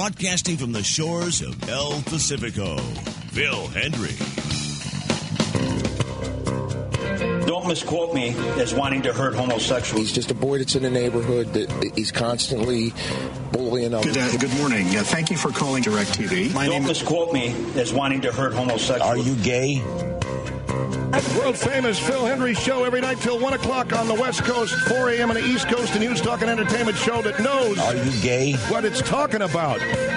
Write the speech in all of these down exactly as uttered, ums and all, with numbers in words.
broadcasting from the shores of El Pacifico, Phil Hendrie. Don't misquote me as wanting to hurt homosexuals. He's just a boy that's in the neighborhood that he's constantly bullying others. Good, uh, good morning. Uh, thank you for calling DirecTV. My Don't name misquote me as wanting to hurt homosexuals. Are you gay? World famous Phil Hendrie show every night till one o'clock on the West Coast, four a.m. on the East Coast, a news talk and entertainment show that knows Are you gay? what it's talking about.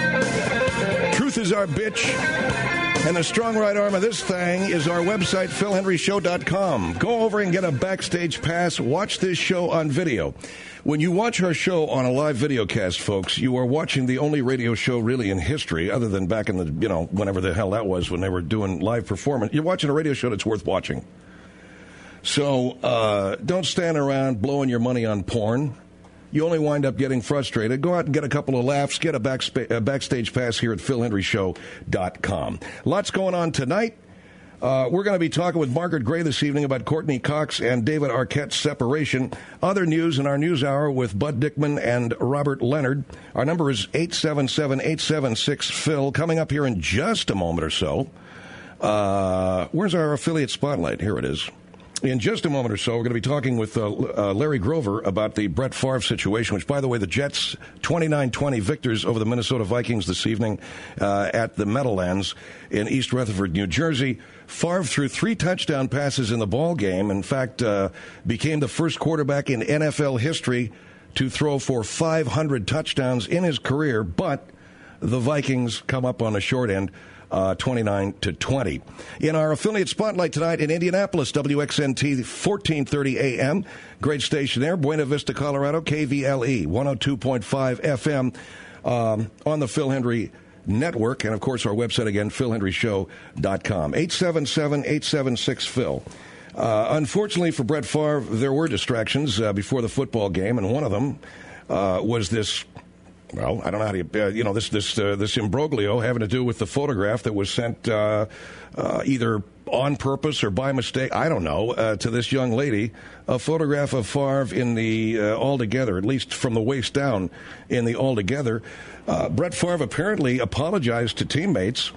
Truth is our bitch. And the strong right arm of this thing is our website, phil hendrie show dot com. Go over and get a backstage pass. Watch this show on video. When you watch our show on a live video cast, folks, you are watching the only radio show really in history, other than back in the, you know, whenever the hell that was, when they were doing live performance. You're watching a radio show that's worth watching. So uh, don't stand around blowing your money on porn. You only wind up getting frustrated. Go out and get a couple of laughs. Get a, backspa- a backstage pass here at phil hendrie show dot com. Lots going on tonight. Uh, we're going to be talking with Margaret Gray this evening about Courtney Cox and David Arquette's separation. Other news in our news hour with Bud Dickman and Robert Leonard. Our number is eight seven seven, eight seven six, Phil. Coming up here in just a moment or so. Uh, where's our affiliate spotlight? Here it is. In just a moment or so, we're going to be talking with uh, uh, Larry Grover about the Brett Favre situation, which, by the way, the Jets twenty-nine twenty victors over the Minnesota Vikings this evening uh, at the Meadowlands in East Rutherford, New Jersey. Favre threw three touchdown passes in the ball game. In fact, uh, became the first quarterback in N F L history to throw for five hundred touchdowns in his career, but the Vikings come up on the short end. Uh, twenty-nine to twenty. In our affiliate spotlight tonight in Indianapolis, W X N T, fourteen thirty A M. Great station there, Buena Vista, Colorado, K V L E, one oh two point five F M um, on the Phil Hendrie Network. And, of course, our website again, phil hendrie show dot com. eight seven seven, eight seven six, Phil. Uh, unfortunately for Brett Favre, there were distractions uh, before the football game, and one of them uh, was this. Well, I don't know how to, uh, you know, this this uh, this imbroglio having to do with the photograph that was sent uh, uh, either on purpose or by mistake, I don't know, uh, to this young lady, a photograph of Favre in the uh, Altogether, at least from the waist down in the Altogether. Uh, Brett Favre apparently apologized to teammates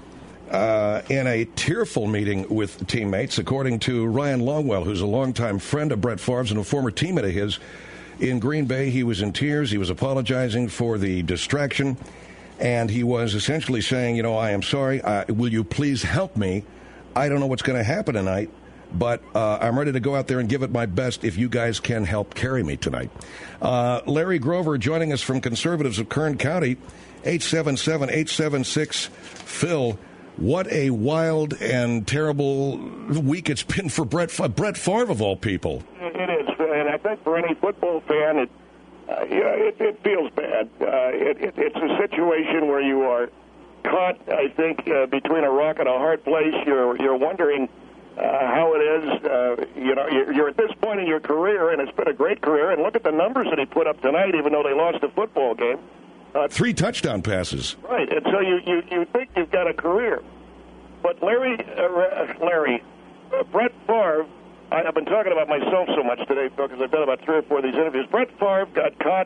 uh, in a tearful meeting with teammates, according to Ryan Longwell, who's a longtime friend of Brett Favre's and a former teammate of his. In Green Bay, he was in tears. He was apologizing for the distraction, and he was essentially saying, you know, I am sorry. Uh, will you please help me? I don't know what's going to happen tonight, but uh, I'm ready to go out there and give it my best if you guys can help carry me tonight. Uh, Larry Grover joining us from Conservatives of Kern County, eight seven seven, eight seven six, Phil. What a wild and terrible week it's been for Brett, Brett Favre, of all people. It is, and I think for any football fan, it uh, yeah, it, it feels bad. Uh, it, it, it's a situation where you are caught, I think, uh, between a rock and a hard place. You're you're wondering uh, how it is. Uh, you know, you're, you're at this point in your career, and it's been a great career. And look at the numbers that he put up tonight, even though they lost the football game. Uh, Three touchdown passes. Right, and so you, you, you think you've got a career. But Larry, uh, Larry, uh, Brett Favre, I, I've been talking about myself so much today because I've done about three or four of these interviews. Brett Favre got caught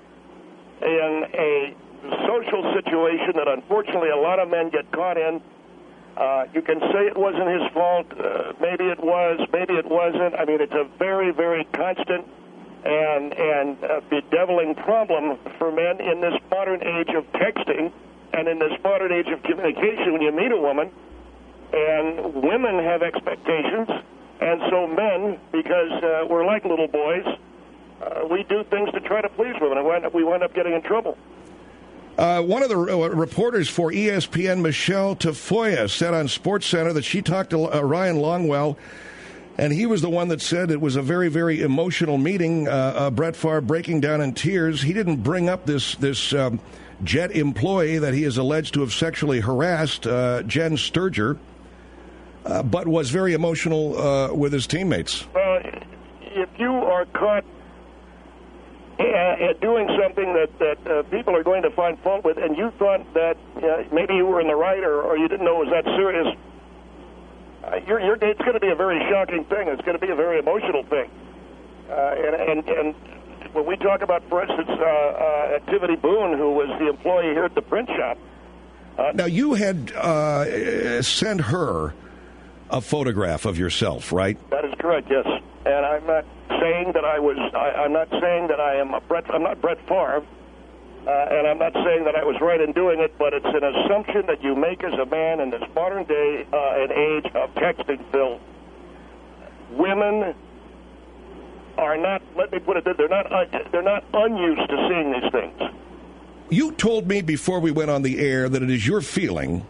in a social situation that unfortunately a lot of men get caught in. Uh, you can say it wasn't his fault. Uh, maybe it was. Maybe it wasn't. I mean, it's a very, very constant and and uh, bedeviling problem for men in this modern age of texting and in this modern age of communication when you meet a woman. And women have expectations, and so men, because uh, we're like little boys, uh, we do things to try to please women, and we wind up, we wind up getting in trouble. Uh, one of the uh, reporters for E S P N, Michelle Tafoya, said on SportsCenter that she talked to uh, Ryan Longwell, and he was the one that said it was a very, very emotional meeting. Uh, uh, Brett Favre breaking down in tears. He didn't bring up this this um, Jet employee that he is alleged to have sexually harassed, uh, Jen Sturger, uh, but was very emotional uh, with his teammates. Well, if you are caught at doing something that, that uh, people are going to find fault with, and you thought that uh, maybe you were in the right or, or you didn't know it was that serious, uh, you're, you're, it's going to be a very shocking thing. It's going to be a very emotional thing. Uh, and, and, and when we talk about, for instance, uh, uh, Activity Boone, who was the employee here at the print shop. Uh, now, you had uh, sent her a photograph of yourself, right? That is correct, yes. And I'm not saying that I was, I, I'm not saying that I am a Brett, I'm not Brett Favre, uh, and I'm not saying that I was right in doing it, but it's an assumption that you make as a man in this modern day uh, and age of texting, Phil. Women are not, let me put it this, they're not, uh, they're not unused to seeing these things. You told me before we went on the air that it is your feeling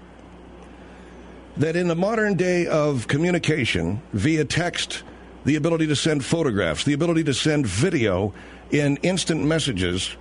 that in the modern day of communication via text, the ability to send photographs, the ability to send video in instant messages,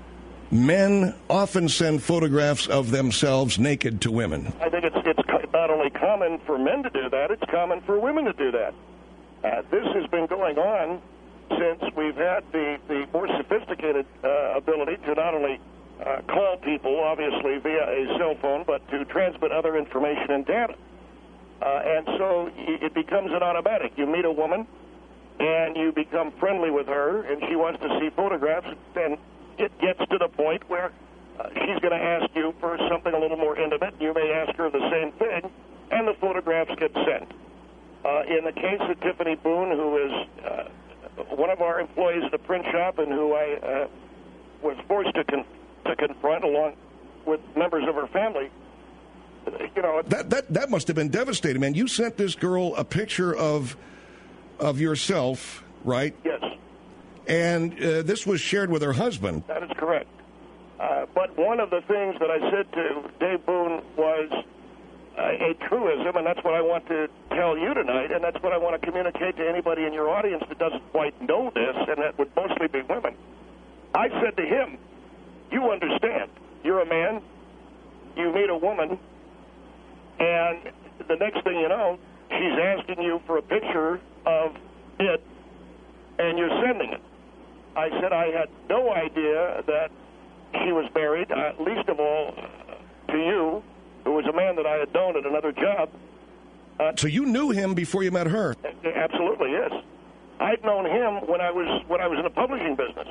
men often send photographs of themselves naked to women. I think it's it's not only common for men to do that, it's common for women to do that. Uh, this has been going on since we've had the, the more sophisticated uh, ability to not only uh, call people, obviously, via a cell phone, but to transmit other information and data. Uh, and so it becomes an automatic. You meet a woman, and you become friendly with her, and she wants to see photographs, and it gets to the point where uh, she's going to ask you for something a little more intimate. You may ask her the same thing, and the photographs get sent. Uh, in the case of Tiffany Boone, who is uh, one of our employees at the print shop and who I uh, was forced to, con- to confront along with members of her family, you know, that that that must have been devastating, man. You sent this girl a picture of of yourself, right? Yes. And uh, this was shared with her husband. That is correct. Uh, but one of the things that I said to Dave Boone was uh, a truism, and that's what I want to tell you tonight, and that's what I want to communicate to anybody in your audience that doesn't quite know this, and that would mostly be women. I said to him, you understand. You're a man. You meet a woman. And the next thing you know, she's asking you for a picture of it, and you're sending it. I said I had no idea that she was married, uh, least of all to you, who was a man that I had known at another job. Uh, so you knew him before you met her? Absolutely, yes. I'd known him when I was when I was in the publishing business.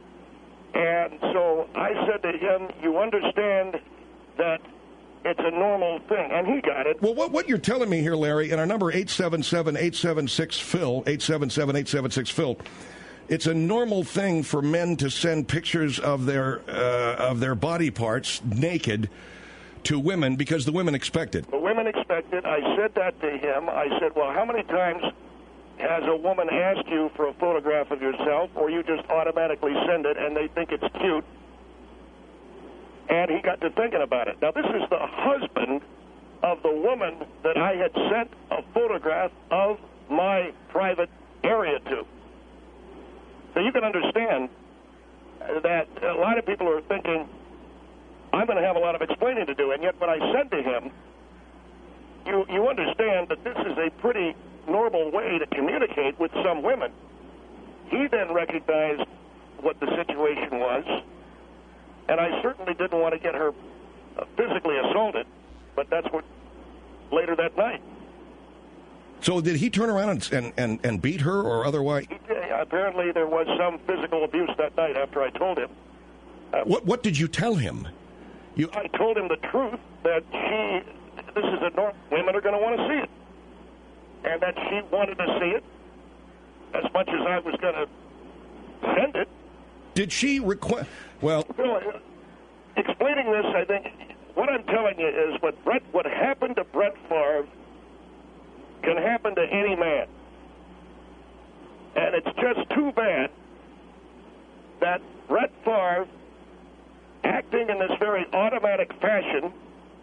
And so I said to him, you understand that it's a normal thing, and he got it. Well, what, what you're telling me here, Larry, and our number eight seven seven, eight seven six, P H I L, eight seven seven, eight seven six, P H I L, it's a normal thing for men to send pictures of their uh, of their body parts naked to women because the women expect it. The women expect it. I said that to him. I said, well, how many times has a woman asked you for a photograph of yourself, or you just automatically send it and they think it's cute? And he got to thinking about it. Now, this is the husband of the woman that I had sent a photograph of my private area to. So you can understand that a lot of people are thinking, I'm going to have a lot of explaining to do. And yet when I said to him, you, you understand that this is a pretty normal way to communicate with some women. He then recognized what the situation was. And I certainly didn't want to get her uh, physically assaulted, but that's what later that night. So did he turn around and and, and, and beat her or otherwise? He did. Apparently there was some physical abuse that night after I told him. Uh, what what did you tell him? You... I told him the truth, that she, this is a norm, women are going to want to see it. And that she wanted to see it as much as I was going to send it. Did she request? Well, Bill, explaining this, I think what I'm telling you is what Brett, what happened to Brett Favre can happen to any man, and it's just too bad that Brett Favre, acting in this very automatic fashion,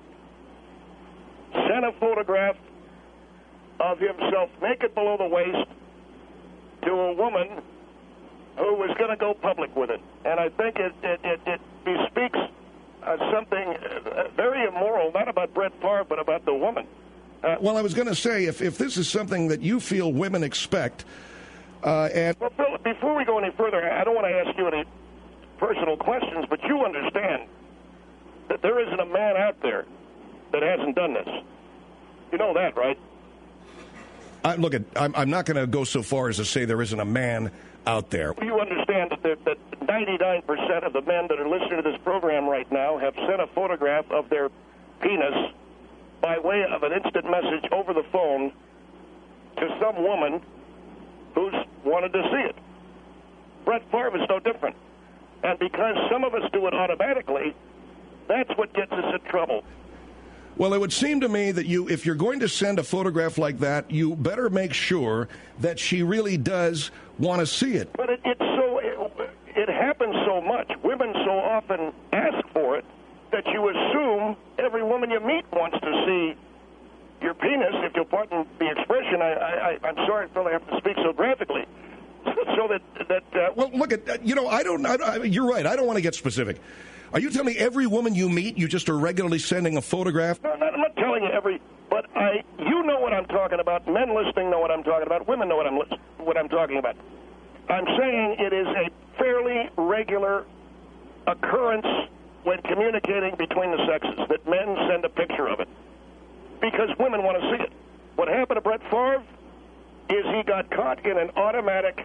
sent a photograph of himself naked below the waist to a woman who was going to go public with it. And I think it, it, it, it bespeaks uh, something uh, very immoral, not about Brett Favre, but about the woman. Uh, well, I was going to say, if, if this is something that you feel women expect, uh, and... Well, Phil, before we go any further, I don't want to ask you any personal questions, but you understand that there isn't a man out there that hasn't done this. You know that, right? I, look, at, I'm, I'm not going to go so far as to say there isn't a man out there. You understand that, there, that ninety-nine percent of the men that are listening to this program right now have sent a photograph of their penis by way of an instant message over the phone to some woman who's wanted to see it. Brett Favre is no different. And because some of us do it automatically, that's what gets us in trouble. Well, it would seem to me that you, if you're going to send a photograph like that, you better make sure that she really does want to see it. But it, it's so, it, it happens so much. Women so often ask for it that you assume every woman you meet wants to see your penis, if you'll pardon the expression. I, I, I'm sorry, Phil, I have to speak so graphically. So that, that uh, well, look at, you know, I don't, I, I, you're right, I don't want to get specific. Are you telling me every woman you meet, you just are regularly sending a photograph? No, I'm not telling you every, but I, you know what I'm talking about. Men listening know what I'm talking about. Women know what I'm what I'm talking about. I'm saying it is a fairly regular occurrence when communicating between the sexes that men send a picture of it because women want to see it. What happened to Brett Favre is he got caught in an automatic,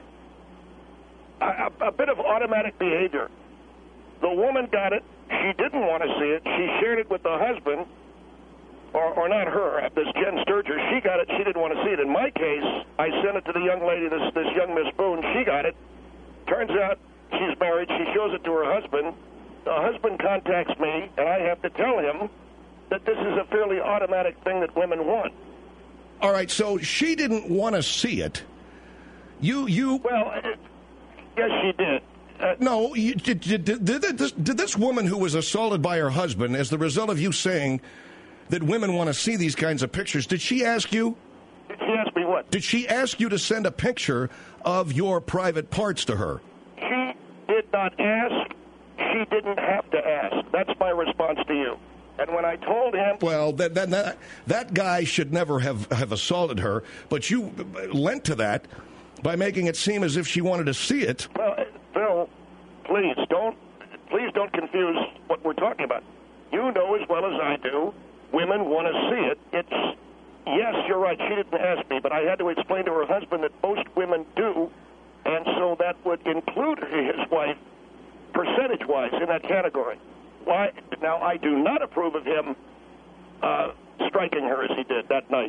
a, a bit of automatic behavior. The woman got it. She didn't want to see it. She shared it with the husband, or, or not her, this Jen Sturger. She got it. She didn't want to see it. In my case, I sent it to the young lady, this, this young Miss Boone. She got it. Turns out she's married. She shows it to her husband. The husband contacts me, and I have to tell him that this is a fairly automatic thing that women want. All right, so she didn't want to see it. You, you... Well, it, yes, she did. Uh, no, you, did, did, did, did, this, did this woman who was assaulted by her husband, as the result of you saying that women want to see these kinds of pictures, did she ask you? Did she ask me what? Did she ask you to send a picture of your private parts to her? She did not ask. She didn't have to ask. That's my response to you. And when I told him... Well, that that that, that guy should never have, have assaulted her, but you lent to that by making it seem as if she wanted to see it. Well, Phil, please don't, please don't confuse what we're talking about. You know as well as I do, women want to see it. It's, yes, you're right, she didn't ask me, but I had to explain to her husband that most women do, and so that would include his wife percentage-wise in that category. Why? Now, I do not approve of him uh, striking her as he did that night.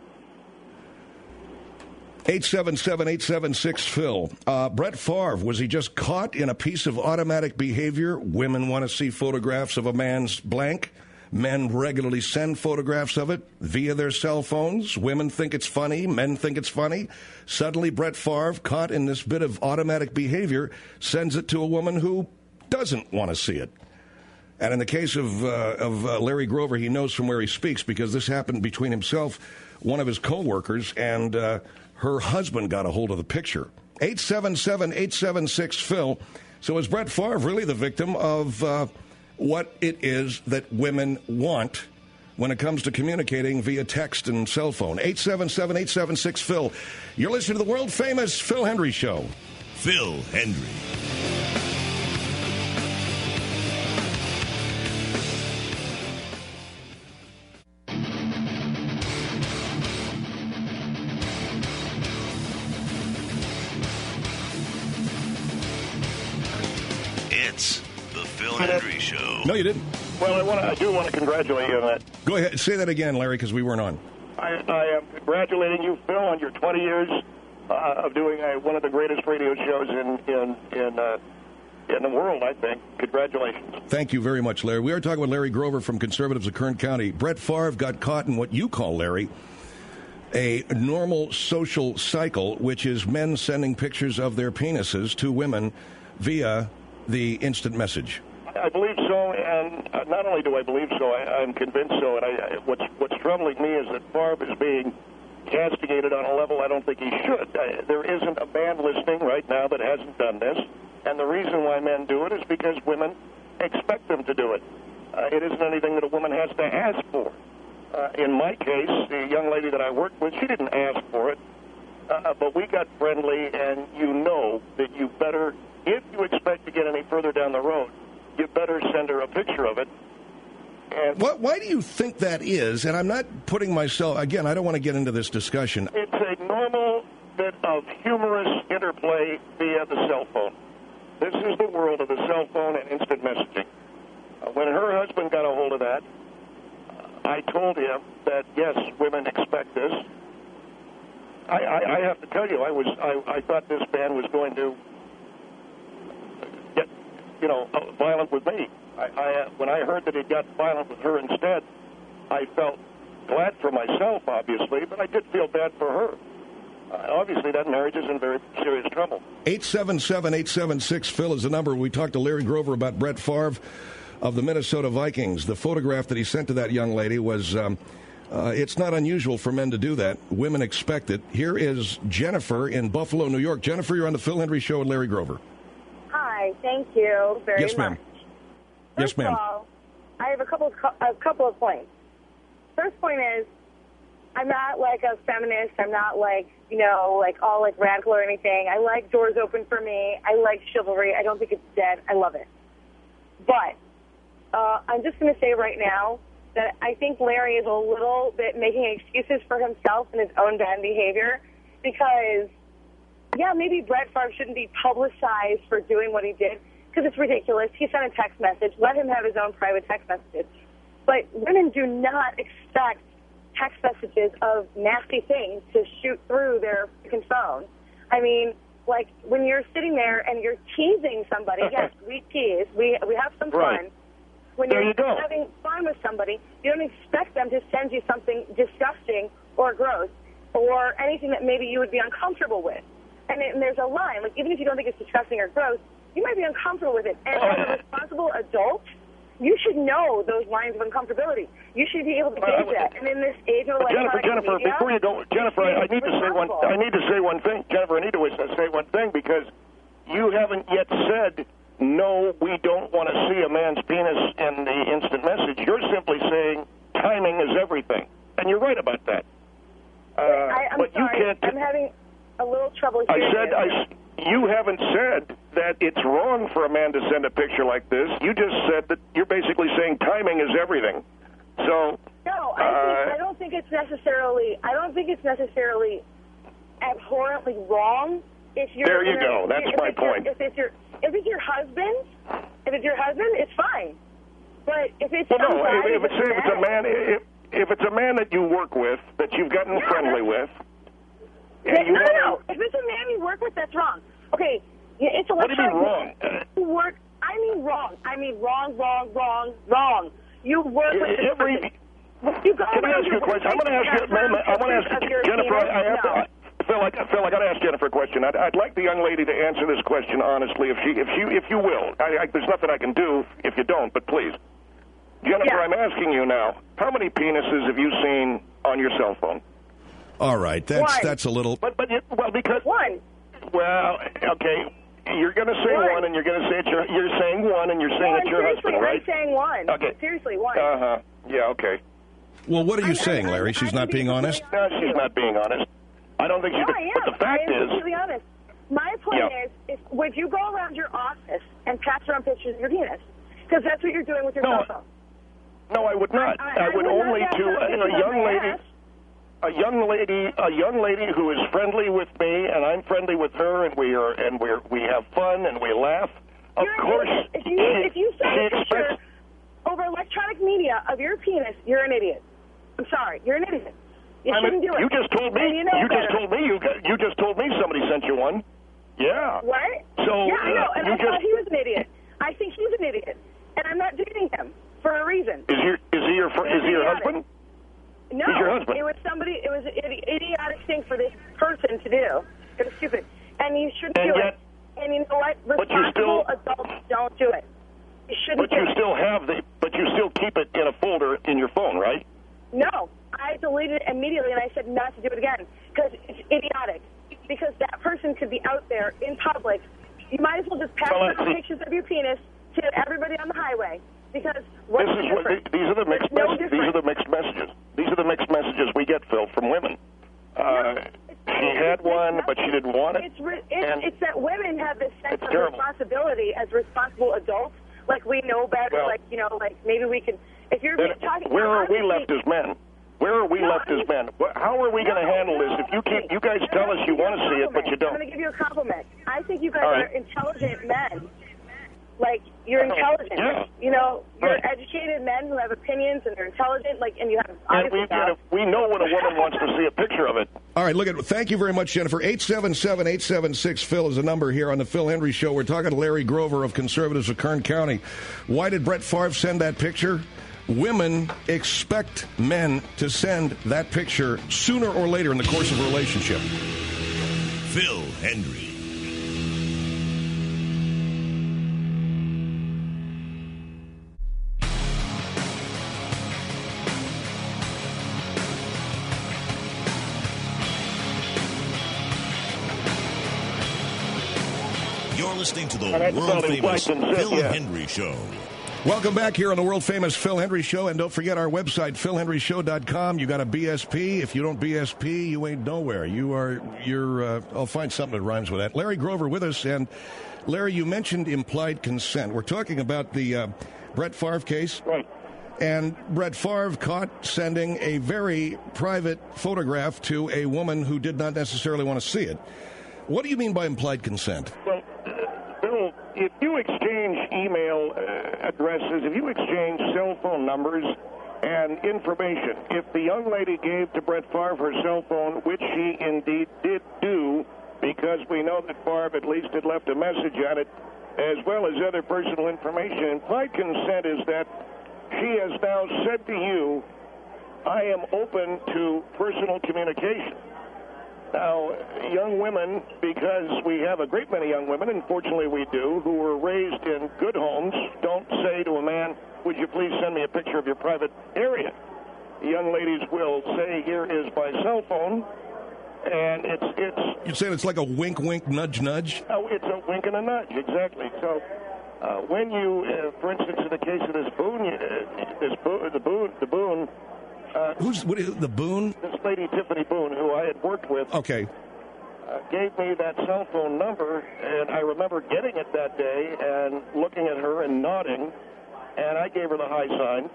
eight seven seven, eight seven six, Phil. Uh, Brett Favre, was he just caught in a piece of automatic behavior? Women want to see photographs of a man's blank. Men regularly send photographs of it via their cell phones. Women think it's funny. Men think it's funny. Suddenly, Brett Favre, caught in this bit of automatic behavior, sends it to a woman who doesn't want to see it. And in the case of, uh, of uh, Larry Grover, he knows from where he speaks because this happened between himself, one of his co-workers, and uh, her husband got a hold of the picture. eight seven seven, eight seven six, Phil. So is Brett Favre really the victim of uh, what it is that women want when it comes to communicating via text and cell phone? eight seven seven, eight seven six, Phil. You're listening to the world-famous Phil Hendrie Show. Phil Hendrie. It's the Phil Hendrie Show. No, you didn't. Well, I, want to, I do want to congratulate you on that. Go ahead. Say that again, Larry, because we weren't on. I, I am congratulating you, Phil, on your twenty years uh, of doing uh, one of the greatest radio shows in in in, uh, in the world, I think. Congratulations. Thank you very much, Larry. We are talking with Larry Grover from Conservatives of Kern County. Brett Favre got caught in what you call, Larry, a normal social cycle, which is men sending pictures of their penises to women via the instant message. I believe so, and uh, not only do I believe so, I, I'm convinced so. And I, I, what's what's troubling me is that Favre is being castigated on a level I don't think he should. Uh, there isn't a man listening right now that hasn't done this, and the reason why men do it is because women expect them to do it. Uh, it isn't anything that a woman has to ask for. Uh, in my case, the young lady that I worked with, she didn't ask for it, uh, but we got friendly, and you know that you better, if you expect to get any further down the road, you better send her a picture of it. And what, why do you think that is? And I'm not putting myself, again, I don't want to get into this discussion. It's it's a normal bit of humorous interplay via the cell phone. This is the world of the cell phone and instant messaging. Uh, when her husband got a hold of that, uh, I told him that, yes, women expect this. I, I, I have to tell you, I was I, I thought this man was going to get, you know, violent with me. I, I when I heard that he got violent with her instead, I felt glad for myself, obviously, but I did feel bad for her. Uh, obviously, that marriage is in very serious trouble. eight seven seven, eight seven six, Phil is the number. We talked to Larry Grover about Brett Favre of the Minnesota Vikings. The photograph that he sent to that young lady was, um, uh, it's not unusual for men to do that. Women expect it. Here is Jennifer in Buffalo, New York. Jennifer, you're on the Phil Hendry Show with Larry Grover. Hi, thank you very yes, ma'am. much. Yes, First ma'am. of all, I have a couple of, a couple of points. First point is, I'm not like a feminist. I'm not like, you know, like all like radical or anything. I like doors open for me. I like chivalry. I don't think it's dead. I love it. But uh, I'm just going to say right now that I think Larry is a little bit making excuses for himself and his own bad behavior because, yeah, maybe Brett Favre shouldn't be publicized for doing what he did because it's ridiculous. He sent a text message. Let him have his own private text messages. But women do not expect text messages of nasty things to shoot through their freaking phone. I mean, like, when you're sitting there and you're teasing somebody, yes, we tease, we we have some Right. fun. When There you're you go. having fun with somebody, you don't expect them to send you something disgusting or gross or anything that maybe you would be uncomfortable with. And, it, and there's a line. Like, even if you don't think it's disgusting or gross, you might be uncomfortable with it. And as a responsible adult, you should know those lines of uncomfortability. You should be able to Well, gauge that. And in this age of But Jennifer, electronic Jennifer, media, before you go, Jennifer, I, I need to say one. I need to say one thing, Jennifer. I need to say one thing because you haven't yet said no. We don't want to see a man's penis in the instant message. You're simply saying timing is everything, and you're right about that. Uh, I, I'm but sorry. you can't. I'm having a little trouble I hearing said you. I. You haven't said that it's wrong for a man to send a picture like this. You just said that you're basically saying timing is everything. So No, I, uh, think, I don't think it's necessarily. I don't think it's necessarily abhorrently wrong. If you're There you in a- go. That's if my it's your- point. If it's your if it's your husband, if it's your husband, it's fine. But if it's well, no. somebody If, if, it's, that's if it's a man, if, if it's a man that you work with, that you've gotten Yeah, friendly with, Yeah, and you no, wanna- no, no. If it's a man you work with, that's wrong. Okay, yeah, it's What do you mean electronic. wrong? You work. I mean wrong. I mean wrong, wrong, wrong, wrong. You work with this Every- person. You go Can I around ask you your a question? I'm going to ask you, workplace, ma'am, I want to ask of you, your Jennifer, penis? I, I have No. to, I, Phil, I, Phil, I got to ask Jennifer a question. I'd, I'd like the young lady to answer this question honestly, if she, if you, if you will. I, I, there's nothing I can do if you don't, but please. Jennifer, Yeah. I'm asking you now, how many penises have you seen on your cell phone? All right, that's One. that's a little. But, but, you, well, because, One. well, okay, you're going to say One. one, and you're going to say it's your, you're saying one, and you're saying One. it's your Seriously, husband, right? I'm saying one. Okay. Seriously, one. Uh-huh. Yeah, okay. Well, what are you I'm- saying, I'm- Larry? I'm- She's I'm not being being honest. No, she's not being honest. I don't think No, she's. I am. But the fact I am is, completely honest. My point Yeah. is, if, would you go around your office and pass around pictures of your penis? Because that's what you're doing with your No. cell phone. no, I would not. I- I, I would would not only pass to around a, pictures a of young my lady, ass. a young lady, a young lady who is friendly with me, and I'm friendly with her, and we are, and we are, we have fun, and we laugh. Of You're an course, idiot. If you, she, if you she send a picture expects. over electronic media of your penis, you're an idiot. I'm sorry. You're an idiot. You I shouldn't mean, do it. you just told me. And you know you just better. told me. You got, you just told me somebody sent you one. Yeah. What? So, yeah, I know. uh, And you I just- thought he was an idiot. I think he's an idiot. And I'm not dating him for a reason. Is he? Is he your? fr- He's Is he your idiotic. husband? No, He's your husband. it was somebody. It was an idi- idiotic thing for this person to do. It was stupid, and you shouldn't And do yet- it. And you know what? But you Responsible still- adults don't do it. You shouldn't But do you it. still have the. But you still keep it in a folder in your phone, right? No, I deleted it immediately, and I said not to do it again because it's idiotic. Because that person could be out there in public. You might as well just pass Well, around let's see. pictures of your penis to everybody on the highway. Because what's This the is what, difference? these are the mixed There's no messages. These are the difference. mixed messages. These are the mixed messages we get, Phil, from women. Uh, It's- she had it's one, mixed but she didn't want it. It's, re- and it's, it's that women have this sense It's of terrible. responsibility as responsible adults. Like we know better. Well- like you know, like maybe we can. If you're then talking, where are we honestly, left as men? Where Where are we left as men? How are we going to handle this? If you keep, you guys tell us you want to see it, but you don't. I'm going to give you a compliment. I think you guys All right. are intelligent men. Like, you're Oh, intelligent. yeah. You know, you're Right. educated men who have opinions and they're intelligent, like, and you have And we, obviously we know when a woman wants to see a picture of it. All right, look at. Thank you very much, Jennifer. eight seven seven, eight seven six, Phil is the number here on the Phil Hendry Show. We're talking to Larry Grover of Conservatives of Kern County. Why did Brett Favre send that picture? Women expect men to send that picture sooner or later in the course of a relationship. Phil Hendry. You're listening to the And that's probably world-famous quite consent, Phil yeah. Hendry Show. Welcome back here on the world-famous Phil Hendry Show. And don't forget our website, phil hendry show dot com. You got a B S P. If you don't B S P, you ain't nowhere. You are, you're, uh, I'll find something that rhymes with that. Larry Grover with us. And, Larry, you mentioned implied consent. We're talking about the uh, Brett Favre case. Right. And Brett Favre caught sending a very private photograph to a woman who did not necessarily want to see it. What do you mean by implied consent? Well, uh, Bill, if you exchange email uh, addresses, if you exchange cell phone numbers and information, if the young lady gave to Brett Favre her cell phone, which she indeed did do, because we know that Favre at least had left a message on it, as well as other personal information, implied consent is that she has now said to you, I am open to personal communication. Now, young women, because we have a great many young women, and fortunately we do, who were raised in good homes, don't say to a man, would you please send me a picture of your private area? The young ladies will say, here is my cell phone, and it's... it's You're saying it's like a wink, wink, nudge, nudge? Oh, it's a wink and a nudge, exactly. So uh, when you, uh, for instance, in the case of this Boone, uh, this Boone, the Boone, the Boone, Uh, Who's what is, the Boone? This lady, Tiffany Boone, who I had worked with, Okay. uh, gave me that cell phone number, and I remember getting it that day and looking at her and nodding, and I gave her the high sign,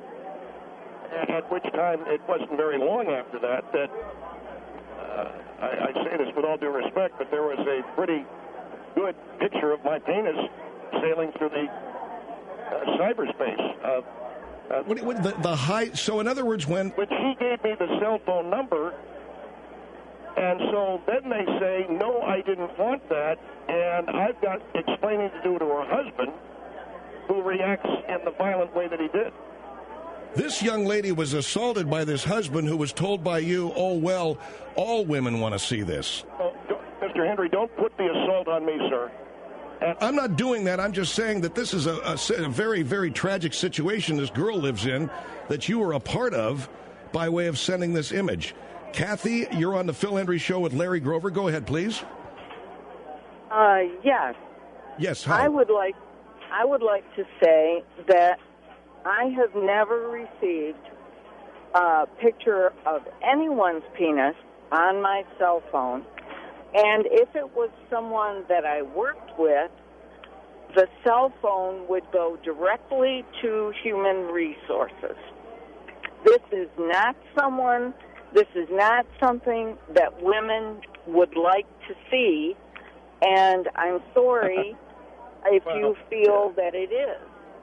at which time it wasn't very long after that that, uh, I, I say this with all due respect, but there was a pretty good picture of my penis sailing through the uh, cyberspace. Uh, Uh, What, what, the, the high. So, in other words, when But she gave me the cell phone number, and so then they say, no, I didn't want that, and I've got explaining to do to her husband, who reacts in the violent way that he did. this young lady was assaulted by this husband who was told by you, oh, well, all women want to see this. Oh, don't- Mister Hendry, don't put the assault on me, sir. And I'm not doing that. I'm just saying that this is a, a, a very, very tragic situation this girl lives in that you were a part of by way of sending this image. Kathy, you're on the Phil Hendry Show with Larry Grover. Go ahead, please. Uh, yes, Yes, hi. I would like. I would like to say that I have never received a picture of anyone's penis on my cell phone, and if it was someone that I worked with, the cell phone would go directly to Human Resources. This is not someone. This is not something that women would like to see, and I'm sorry if you feel that it is.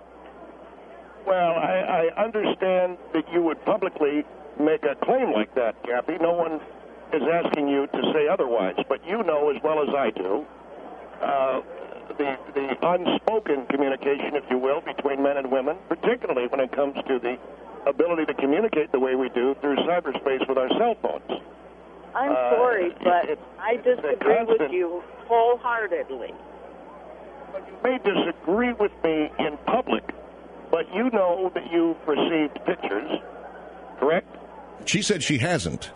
Well, I, I understand that you would publicly make a claim like that, Kathy. No one is asking you to say otherwise, but you know as well as I do uh, the, the unspoken communication, if you will, between men and women, particularly when it comes to the ability to communicate the way we do through cyberspace with our cell phones. I'm Uh, sorry, it- but it- I it's a disagree with constant- you wholeheartedly. You may disagree with me in public, but you know that you've received pictures, correct? She said she hasn't.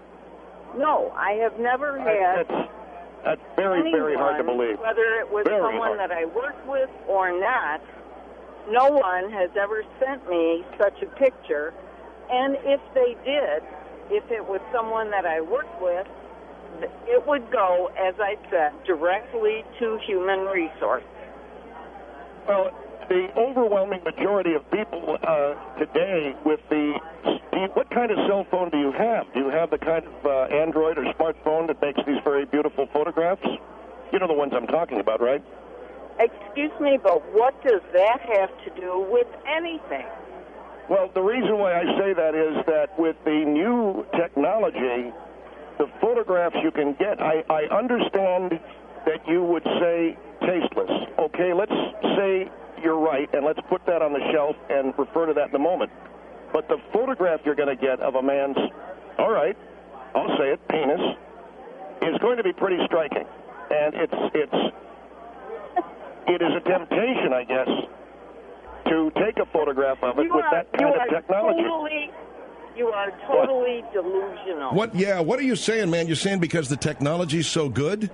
No, I have never had That's, that's very, anyone, very hard to believe. whether it was Very someone hard. that I worked with or not, no one has ever sent me such a picture. And if they did, if it was someone that I worked with, it would go, as I said, directly to Human Resources. Well, the overwhelming majority of people uh, today with the, do you, what kind of cell phone do you have? Do you have the kind of uh, Android or smartphone that makes these very beautiful photographs? You know the ones I'm talking about, right? Excuse me, but what does that have to do with anything? Well, the reason why I say that is that with the new technology, the photographs you can get, I, I understand that you would say tasteless. Okay, let's say you're right, and let's put that on the shelf and refer to that in a moment. But the photograph you're going to get of a man's, all right, I'll say it, penis, is going to be pretty striking. And it's it's it is a temptation, I guess, to take a photograph of it you with are, that kind of technology. Totally, you are totally what? delusional. What? Yeah, what are you saying, man? You're saying because the technology's so good?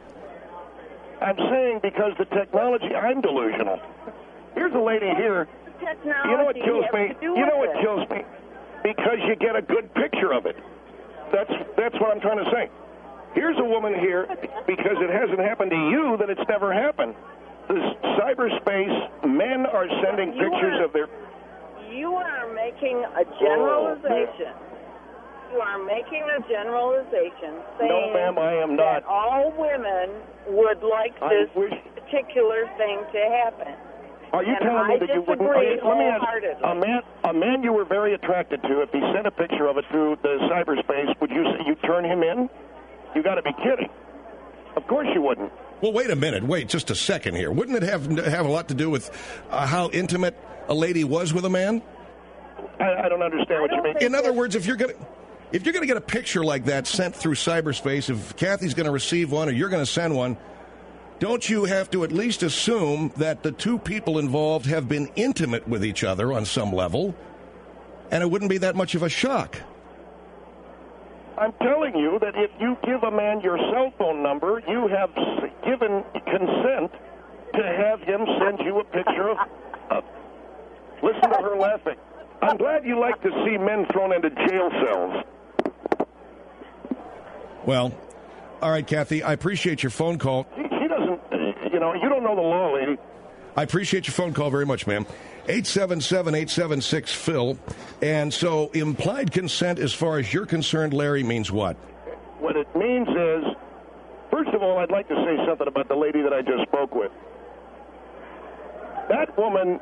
I'm saying because the technology, I'm delusional. Here's a lady here. Technology you know what kills me? You know what it? kills me? Because you get a good picture of it. That's that's what I'm trying to say. Here's a woman here, because it hasn't happened to you, that it's never happened. This cyberspace, men are sending you pictures are, of their... You are making a generalization. Oh, you are making a generalization saying no, ma'am, I am not. that all women would like I this wish... particular thing to happen. Are you and telling I me that you wouldn't... Are you, let me ask, wholeheartedly. a man, a man you were very attracted to, if he sent a picture of it through the cyberspace, would you say you'd turn him in? You got to be kidding. Of course you wouldn't. Well, wait a minute. Wait just a second here. Wouldn't it have have a lot to do with uh, how intimate a lady was with a man? I, I don't understand what you mean. In other words, if you're going to... If you're going to get a picture like that sent through cyberspace, if Kathy's going to receive one or you're going to send one, don't you have to at least assume that the two people involved have been intimate with each other on some level, and it wouldn't be that much of a shock? I'm telling you that if you give a man your cell phone number, you have given consent to have him send you a picture of... Uh, listen to her laughing. I'm glad you like to see men thrown into jail cells. Well, all right, Kathy, I appreciate your phone call. She, she doesn't, you know, you don't know the law, lady. I appreciate your phone call very much, ma'am. eight seven seven, eight seven six, Phil. And so implied consent, as far as you're concerned, Larry, means what? What it means is, first of all, I'd like to say something about the lady that I just spoke with. That woman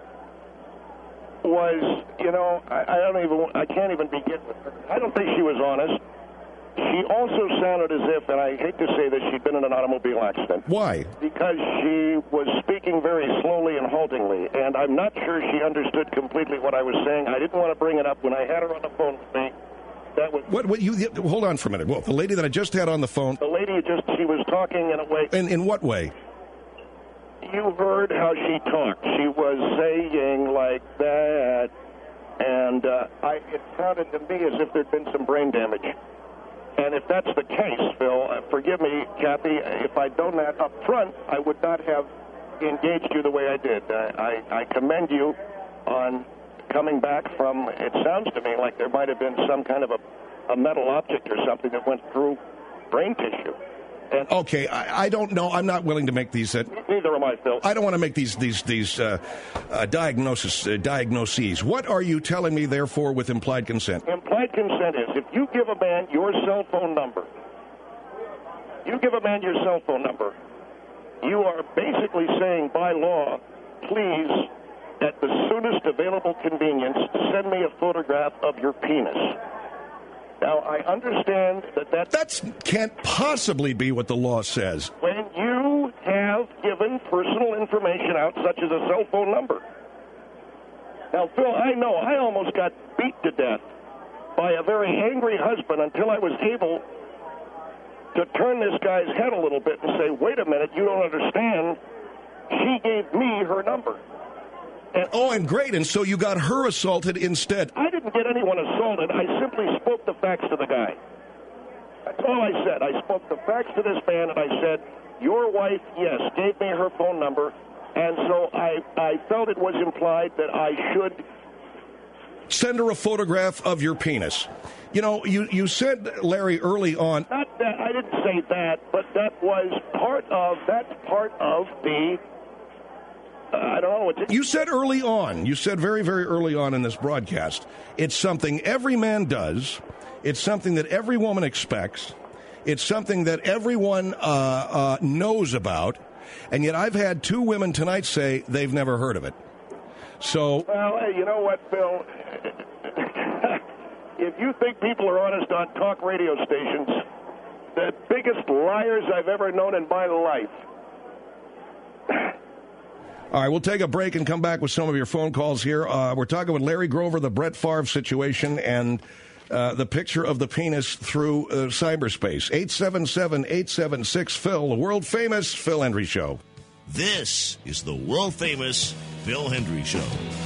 was, you know, I, I don't even, I can't even begin with her. I don't think she was honest. She also sounded as if, and I hate to say this, she'd been in an automobile accident. Why? Because she was speaking very slowly and haltingly, and I'm not sure she understood completely what I was saying. I didn't want to bring it up when I had her on the phone with me. That was what? What? You hold on for a minute. Well, the lady that I just had on the phone. The lady just, she was talking in a way. In in what way? You heard how she talked. She was saying like that, and uh, I, it sounded to me as if there'd been some brain damage. And if that's the case, Phil, uh, forgive me, Kathy, if I'd done that up front, I would not have engaged you the way I did. Uh, I, I commend you on coming back from, it sounds to me like there might have been some kind of a, a metal object or something that went through brain tissue. And okay, I, I don't know. I'm not willing to make these. Uh, neither am I, Phil. I don't want to make these these these uh, uh, diagnosis uh, diagnoses. What are you telling me, therefore, with implied consent? Implied consent is if you give a man your cell phone number, you give a man your cell phone number, you are basically saying by law, please, at the soonest available convenience, send me a photograph of your penis. Now, I understand that that... That can't possibly be what the law says. When you have given personal information out, such as a cell phone number. Now, Phil, I know I almost got beat to death by a very angry husband until I was able to turn this guy's head a little bit and say, wait a minute, you don't understand. She gave me her number. And, oh, and great, and so you got her assaulted instead. I didn't get anyone assaulted. I simply spoke the facts to the guy. That's all I said. I spoke the facts to this man, and I said, your wife, yes, gave me her phone number, and so I, I felt it was implied that I should... Send her a photograph of your penis. You know, you, you said, Larry, early on... Not that, I didn't say that, but that was part of, that's part of the... uh, I don't know. It's, you said early on, you said very, very early on in this broadcast, it's something every man does. It's something that every woman expects. It's something that everyone uh, uh, knows about. And yet I've had two women tonight say they've never heard of it. So, well, hey, you know what, Phil? If you think people are honest on talk radio stations, the biggest liars I've ever known in my life. All right, we'll take a break and come back with some of your phone calls here. Uh, we're talking with Larry Grover, the Brett Favre situation, and uh, the picture of the penis through uh, cyberspace. eight seven seven, eight seven six, Phil, the world-famous Phil Hendry Show. This is the world-famous Phil Hendry Show.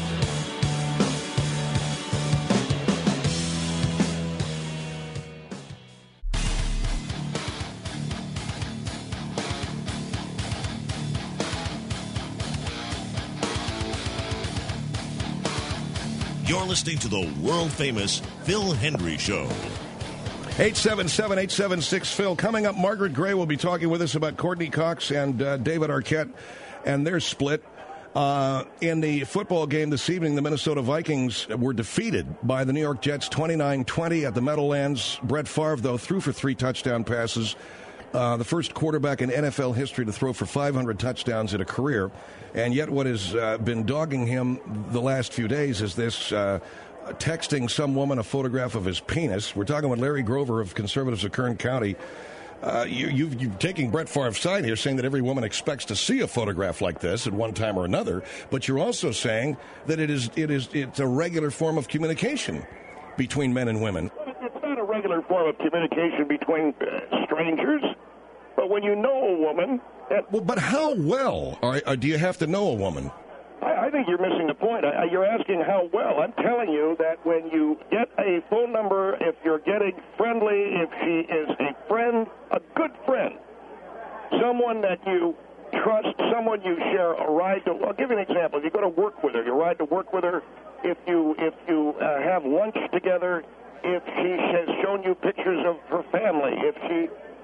You're listening to the world-famous Phil Hendry Show. eight seven seven, eight seven six, Phil. Coming up, Margaret Gray will be talking with us about Courtney Cox and uh, David Arquette and their split. Uh, in the football game this evening, the Minnesota Vikings were defeated by the New York Jets twenty-nine twenty at the Meadowlands. Brett Favre, though, threw for three touchdown passes. Uh, the first quarterback in N F L history to throw for five hundred touchdowns in a career. And yet what has uh, been dogging him the last few days is this uh, texting some woman a photograph of his penis. We're talking with Larry Grover of Conservatives of Kern County. Uh, you, you've, you're taking Brett Favre's side here, saying that every woman expects to see a photograph like this at one time or another. But you're also saying that it is it is it's a regular form of communication between men and women. It's not a regular form of communication between uh, strangers. But when you know a woman... That, well, but how well are, are, do you have to know a woman? I, I think you're missing the point. I, you're asking how well. I'm telling you that when you get a phone number, if you're getting friendly, if she is a friend, a good friend, someone that you trust, someone you share a ride to... I'll give you an example. If you go to work with her, you ride to work with her, if you, if you uh, have lunch together, if she has shown you pictures of her family, if she...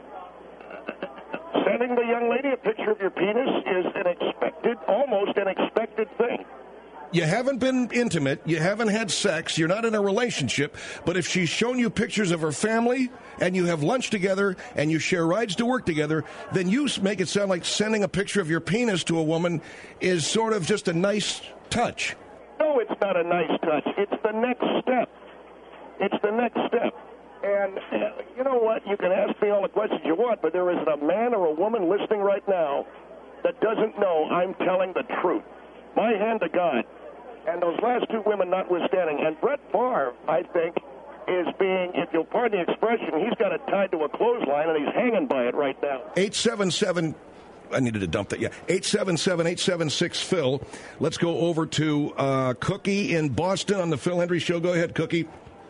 Sending the young lady a picture of your penis is an expected, almost an expected thing. You haven't been intimate, you haven't had sex, you're not in a relationship, but if she's shown you pictures of her family and you have lunch together and you share rides to work together, then you make it sound like sending a picture of your penis to a woman is sort of just a nice touch. No, it's not a nice touch. It's the next step. It's the next step. And uh, you know what? You can ask me all the questions you want, but there isn't a man or a woman listening right now that doesn't know I'm telling the truth. My hand to God. And those last two women notwithstanding. And Brett Favre, I think, is being, if you'll pardon the expression, he's got it tied to a clothesline and he's hanging by it right now. eight seven seven, I needed to dump that, yeah. eight seven seven, eight seven six, Phil. Let's go over to uh, Cookie in Boston on the Phil Hendry Show. Go ahead, Cookie.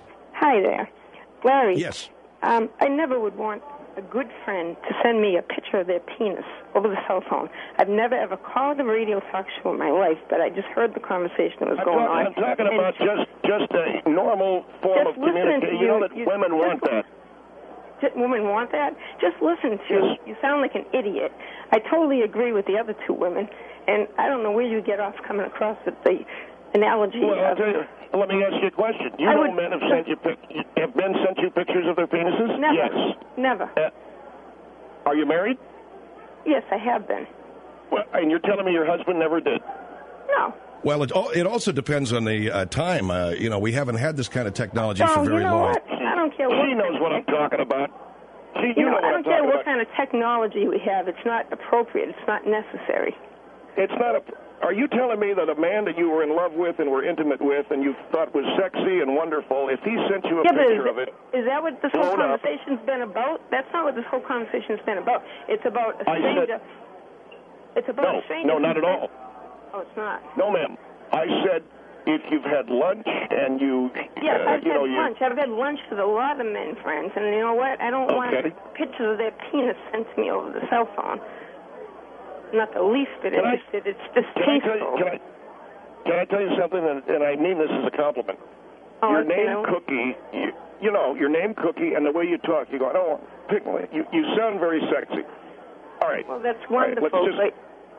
Hi there. Larry. Yes. Um, I never would want a good friend to send me a picture of their penis over the cell phone. I've never, ever called a radio talk show in my life, but I just heard the conversation that was I'm going talking, on. I'm talking and about just just a normal form of communication. You know that you, women want that. Just, women want that? Just listen to Yes. you. Sound like an idiot. I totally agree with the other two women, and I don't know where you get off coming across with the analogy. Well, I'll of, tell you. Let me ask you a question. You I know would, men have sent you pic- have men sent you pictures of their penises? Never. Yes. Never. Uh, are you married? Yes, I have been. Well, and you're telling me your husband never did? No. Well, it, it also depends on the uh, time. Uh, you know, we haven't had this kind of technology well, for very you know long. What? I don't care what. She knows what I'm talking about. She, you, You know, know, what I I'm don't care talking what about. kind of technology we have. It's not appropriate. It's not necessary. It's not a... Are you telling me that a man that you were in love with and were intimate with and you thought was sexy and wonderful, if he sent you a yeah, picture but of is, it... is that what this whole blown up, conversation's been about? That's not what this whole conversation's been about. It's about a I stranger. said- it's about No, a stranger. no, not at all. Oh, it's not. No, ma'am. I said if you've had lunch and you... Yes, uh, I've you had know, you, lunch. I've had lunch with a lot of men friends, and you know what? I don't want Okay. pictures of their penis sent to me over the cell phone. Not the least bit Can I- interested. It's Can I, tell distasteful. you, can, I, can I tell you something, and, and I mean this as a compliment? Oh, your okay, name, no. Cookie, you, you know, your name, Cookie, and the way you talk, you go, oh, pick me. You, you sound very sexy. All right. Well, that's All right, wonderful. let's just, but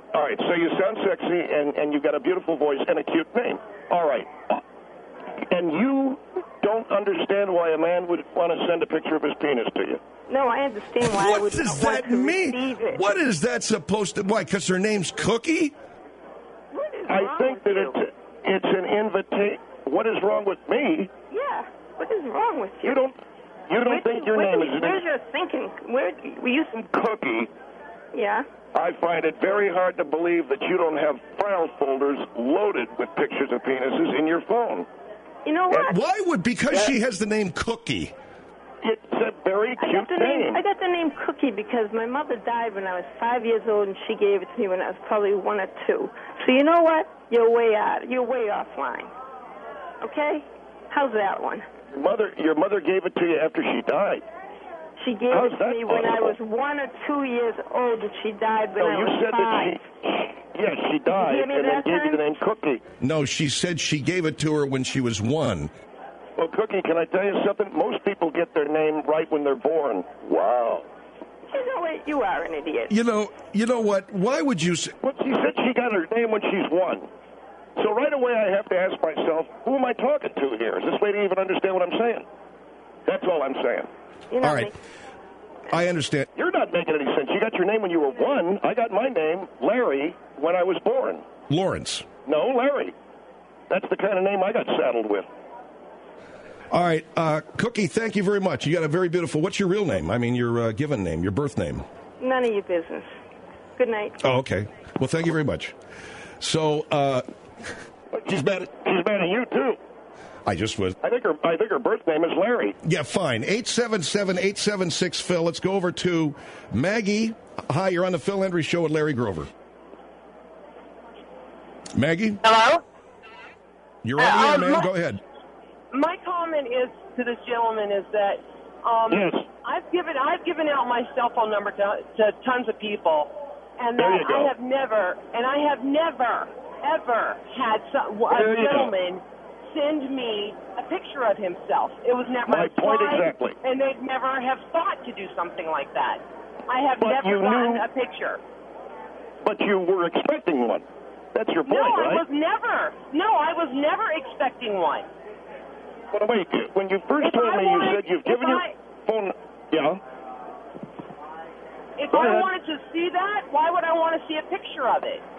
All right, so you sound sexy, and, and you've got a beautiful voice and a cute name. All right. And you don't understand why a man would want to send a picture of his penis to you. No, I understand why I What would does not that want to mean? receive it. What is that supposed to? Why? Because her name's Cookie? What is I wrong think with that you? it's it's an invitation. What is wrong with me? Yeah. What is wrong with you? You don't you don't Where think do- your where name do- is an Where's your thinking? Where were you? Cookie? Yeah. I find it very hard to believe that you don't have file folders loaded with pictures of penises in your phone. You know what? Why would? Because she has the name Cookie. It's a very I cute got the name. name. I got the name Cookie because my mother died when I was five years old, and she gave it to me when I was probably one or two. So you know what? You're way out. You're way offline. Okay? How's that one? Your mother, your mother gave it to you after she died. She gave How's it to that me when I was possible? one or two years old, and she died when No, I you was said five. that she. Yes, she died, hear me and then that gave you the time? name Cookie. No, she said she gave it to her when she was one. Well, Cookie, can I tell you something? Most people get their name right when they're born. Wow. You know what? You are an idiot. You know, you know what? Why would you say? Well, she said she got her name when she's one. So right away I have to ask myself, who am I talking to here? Does this lady even understand what I'm saying? That's all I'm saying. You know All right. I understand. You're not making any sense. You got your name when you were one. I got my name, Larry, when I was born. Lawrence. No, Larry. That's the kind of name I got saddled with. All right, uh, Cookie, thank you very much. You got a very beautiful. What's your real name? I mean, your uh, given name, your birth name. None of your business. Good night. Oh, okay. Well, thank you very much. So, uh, She's mad at, she's mad at you, too. I just was. I think her I think her birth name is Larry. Yeah, fine. eight seven seven, eight seven six, Phil. Let's go over to Maggie. Hi, you're on the Phil Hendry Show with Larry Grover. Maggie? Hello? You're on the Uh, air, um, man. my- Go ahead. My comment is to this gentleman is that um, Yes. I've given I've given out my cell phone number to, to tons of people, and There that you go. I have never and I have never ever had some, There a you go. gentleman send me a picture of himself. It was never My point applied, exactly. and they'd never have thought to do something like that. I have But never you gotten knew- a picture. But you were expecting one. That's your point, no, I right? was never. No, I was never expecting one. But wait, when you first If told I me, wanted- you said you've if given your I- phone. Yeah. If Go I ahead. wanted to see that, why would I want to see a picture of it?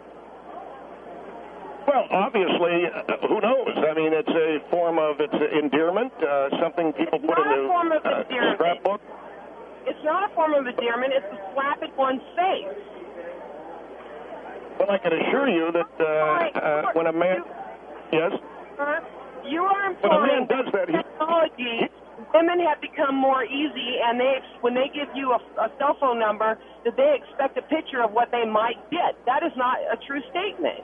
Well, obviously, uh, who knows? I mean, it's a form of it's endearment, uh, something people put not in a a form of uh, endearment. scrapbook. It's not a form of endearment. It's a slap at one's face. But I can assure you that uh, uh, when a man, yes, Sir, you are when a man employing does that, he, technology. Women have become more easy, and they when they give you a, a cell phone number, that they expect a picture of what they might get. That is not a true statement.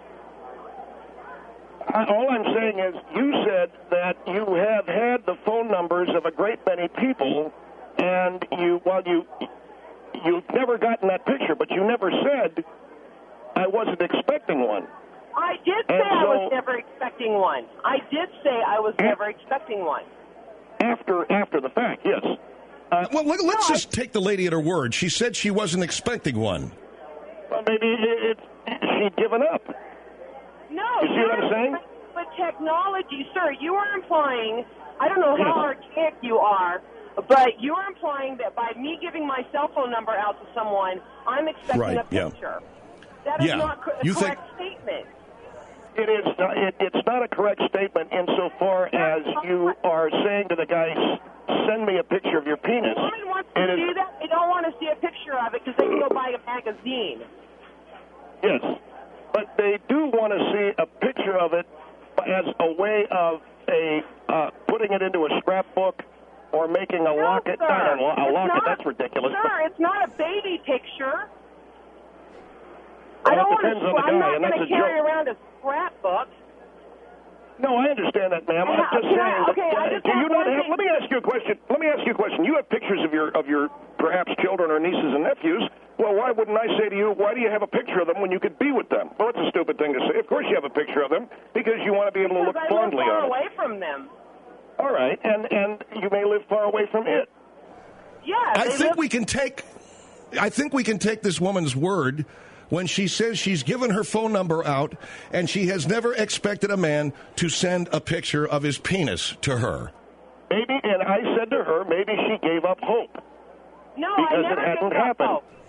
I, all I'm saying is, you said that you have had the phone numbers of a great many people, and you, while you, you've never gotten that picture, but you never said, I wasn't expecting one. I did say And I was so- never expecting one. I did say I was never expecting one. After, after the fact, yes. Uh, Well, let, let's just take the lady at her word. She said she wasn't expecting one. well, maybe it, it, she'd given up. No, You see what I'm saying? But technology, sir, you are implying, I don't know how Yes. archaic you are, but you are implying that by me giving my cell phone number out to someone, I'm expecting Right, a yeah. picture. That is Yeah. not co- a You think- correct statement. It is. Not, it, it's not a correct statement insofar as you are saying to the guy, "Send me a picture of your penis." Women want to It is- do that. They don't want to see a picture of it because they can go buy a magazine. Yes, but they do want to see a picture of it as a way of a uh, putting it into a scrapbook or making a No, locket. sir. Not a, lo- a It's locket. not- That's ridiculous. Sir, it's not a baby picture. Well, I don't it want depends to. on the I'm guy, not and going that's to a carry joke. around a scrapbook. No, I understand that, ma'am. I'm Yeah, just can I- saying. that, okay, I uh, just do have you not one have? thing. Let me ask you a question. Let me ask you a question. You have pictures of your of your perhaps children or nieces and nephews. Well, why wouldn't I say to you, why do you have a picture of them when you could be with them? Well, it's a stupid thing to say. Of course, you have a picture of them because you want to be able to Because look I live fondly far on it. away from them. All right, and and you may live far away from it. Yeah, I they think live- we can take. I think we can take this woman's word when she says she's given her phone number out and she has never expected a man to send a picture of his penis to her? Maybe, and I said to her, maybe she gave up hope. No, because I never it hadn't gave up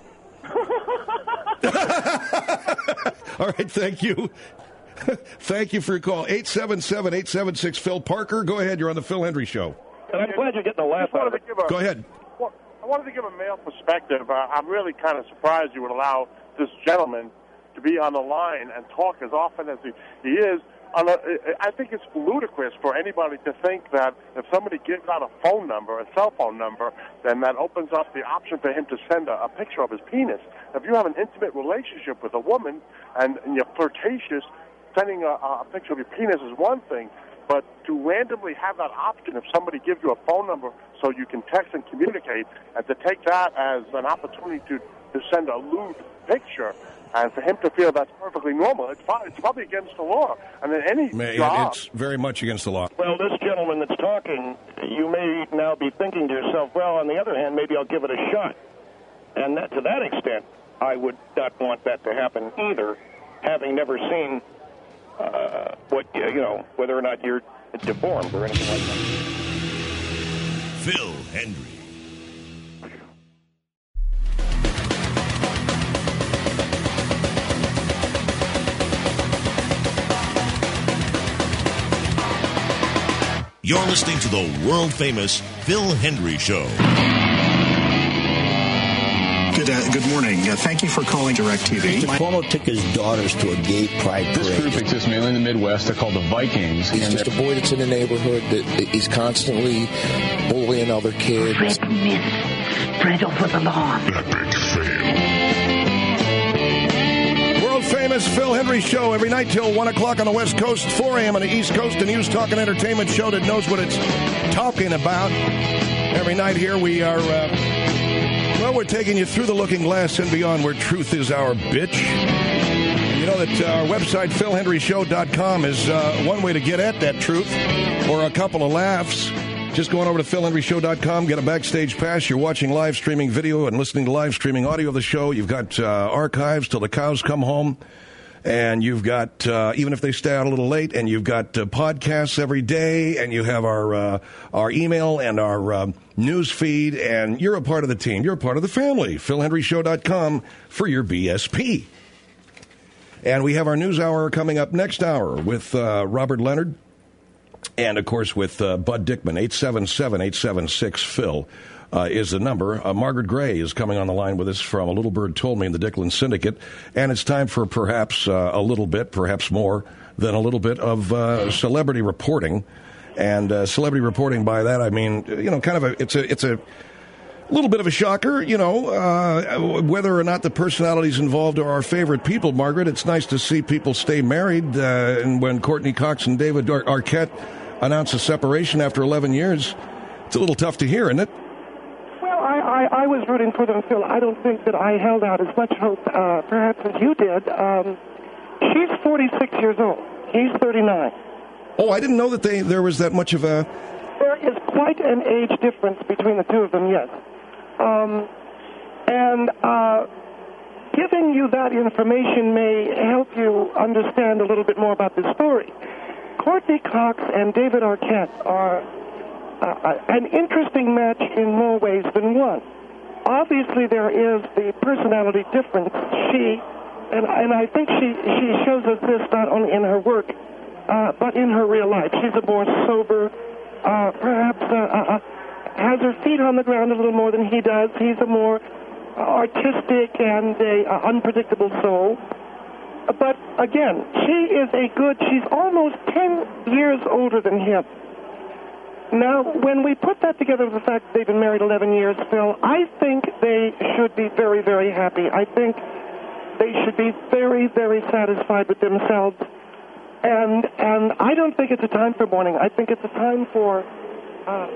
happened. All right, thank you. Thank you for your call. eight seven seven, eight seven six, Phil. Parker, go ahead. You're on the Phil Henry Show. And I'm glad you're getting a laugh out of it. Go ahead. Well, I wanted to give a male perspective. Uh, I'm really kind of surprised you would allow this gentleman to be on the line and talk as often as he, he is. On a, I think it's ludicrous for anybody to think that if somebody gives out a phone number, a cell phone number, then that opens up the option for him to send a, a picture of his penis. If you have an intimate relationship with a woman and, and you're flirtatious, sending a, a picture of your penis is one thing, but to randomly have that option if somebody gives you a phone number so you can text and communicate, and to take that as an opportunity to, to send a lewd picture, and for him to feel that's perfectly normal, it's, probably, it's probably against the law. And in any May, job... It's very much against the law. Well, this gentleman that's talking, you may now be thinking to yourself, well, on the other hand, maybe I'll give it a shot. And that, to that extent, I would not want that to happen either, having never seen uh, what, you know, whether or not you're deformed or anything like that. Phil Henry. You're listening to the world-famous Phil Henry Show. Good, uh, good morning. Uh, thank you for calling DirecTV. Cuomo took his daughters to a gay pride parade. This group exists mainly in the Midwest. They're called the Vikings. He's just a boy that's in the neighborhood that he's constantly bullying other kids. Red mist spread over the lawn. Epic fail. Famous Phil Henry Show every night till one o'clock on the West Coast, four a.m. on the East Coast, a news, talk, and entertainment show that knows what it's talking about. Every night here we are, uh, well, we're taking you through the looking glass and beyond where truth is our bitch. And you know that our website, phil henry show dot com, is uh, one way to get at that truth, or a couple of laughs. Just going over to phil henry show dot com, get a backstage pass. You're watching live streaming video and listening to live streaming audio of the show. You've got uh, archives till the cows come home. And you've got, uh, even if they stay out a little late, and you've got uh, podcasts every day, and you have our uh, our email and our uh, news feed, and you're a part of the team. You're a part of the family. phil henry show dot com for your B S P. And we have our news hour coming up next hour with uh, Robert Leonard. And, of course, with uh, Bud Dickman, eight seven seven, eight seven six, Phil uh, is the number. Uh, Margaret Gray is coming on the line with us from A Little Bird Told Me in the Dicklin Syndicate. And it's time for perhaps uh, a little bit, perhaps more than a little bit of uh, celebrity reporting. And uh, celebrity reporting, by that I mean, you know, kind of a, it's a, it's a little bit of a shocker, you know, uh, whether or not the personalities involved are our favorite people, Margaret. It's nice to see people stay married. Uh, and when Courtney Cox and David Ar- Arquette announced a separation after eleven years, it's a little tough to hear, isn't it? Well, I, I, I was rooting for them, Phil. I don't think that I held out as much hope, uh, perhaps, as you did. Um, she's forty-six years old. He's thirty-nine. Oh, I didn't know that they there was that much of a... There is quite an age difference between the two of them, yes. Um, and uh, giving you that information may help you understand a little bit more about this story. Courtney Cox and David Arquette are uh, an interesting match in more ways than one. Obviously, there is the personality difference. She, and, and I think she, she shows us this not only in her work, uh, but in her real life. She's a more sober, uh, perhaps uh, uh, has her feet on the ground a little more than he does. He's a more artistic and a uh, unpredictable soul. But again, she is a good, she's almost ten years older than him. Now, when we put that together with the fact that they've been married eleven years, Phil, I think they should be very, very happy. I think they should be very, very satisfied with themselves. And and I don't think it's a time for mourning. I think it's a time for, uh,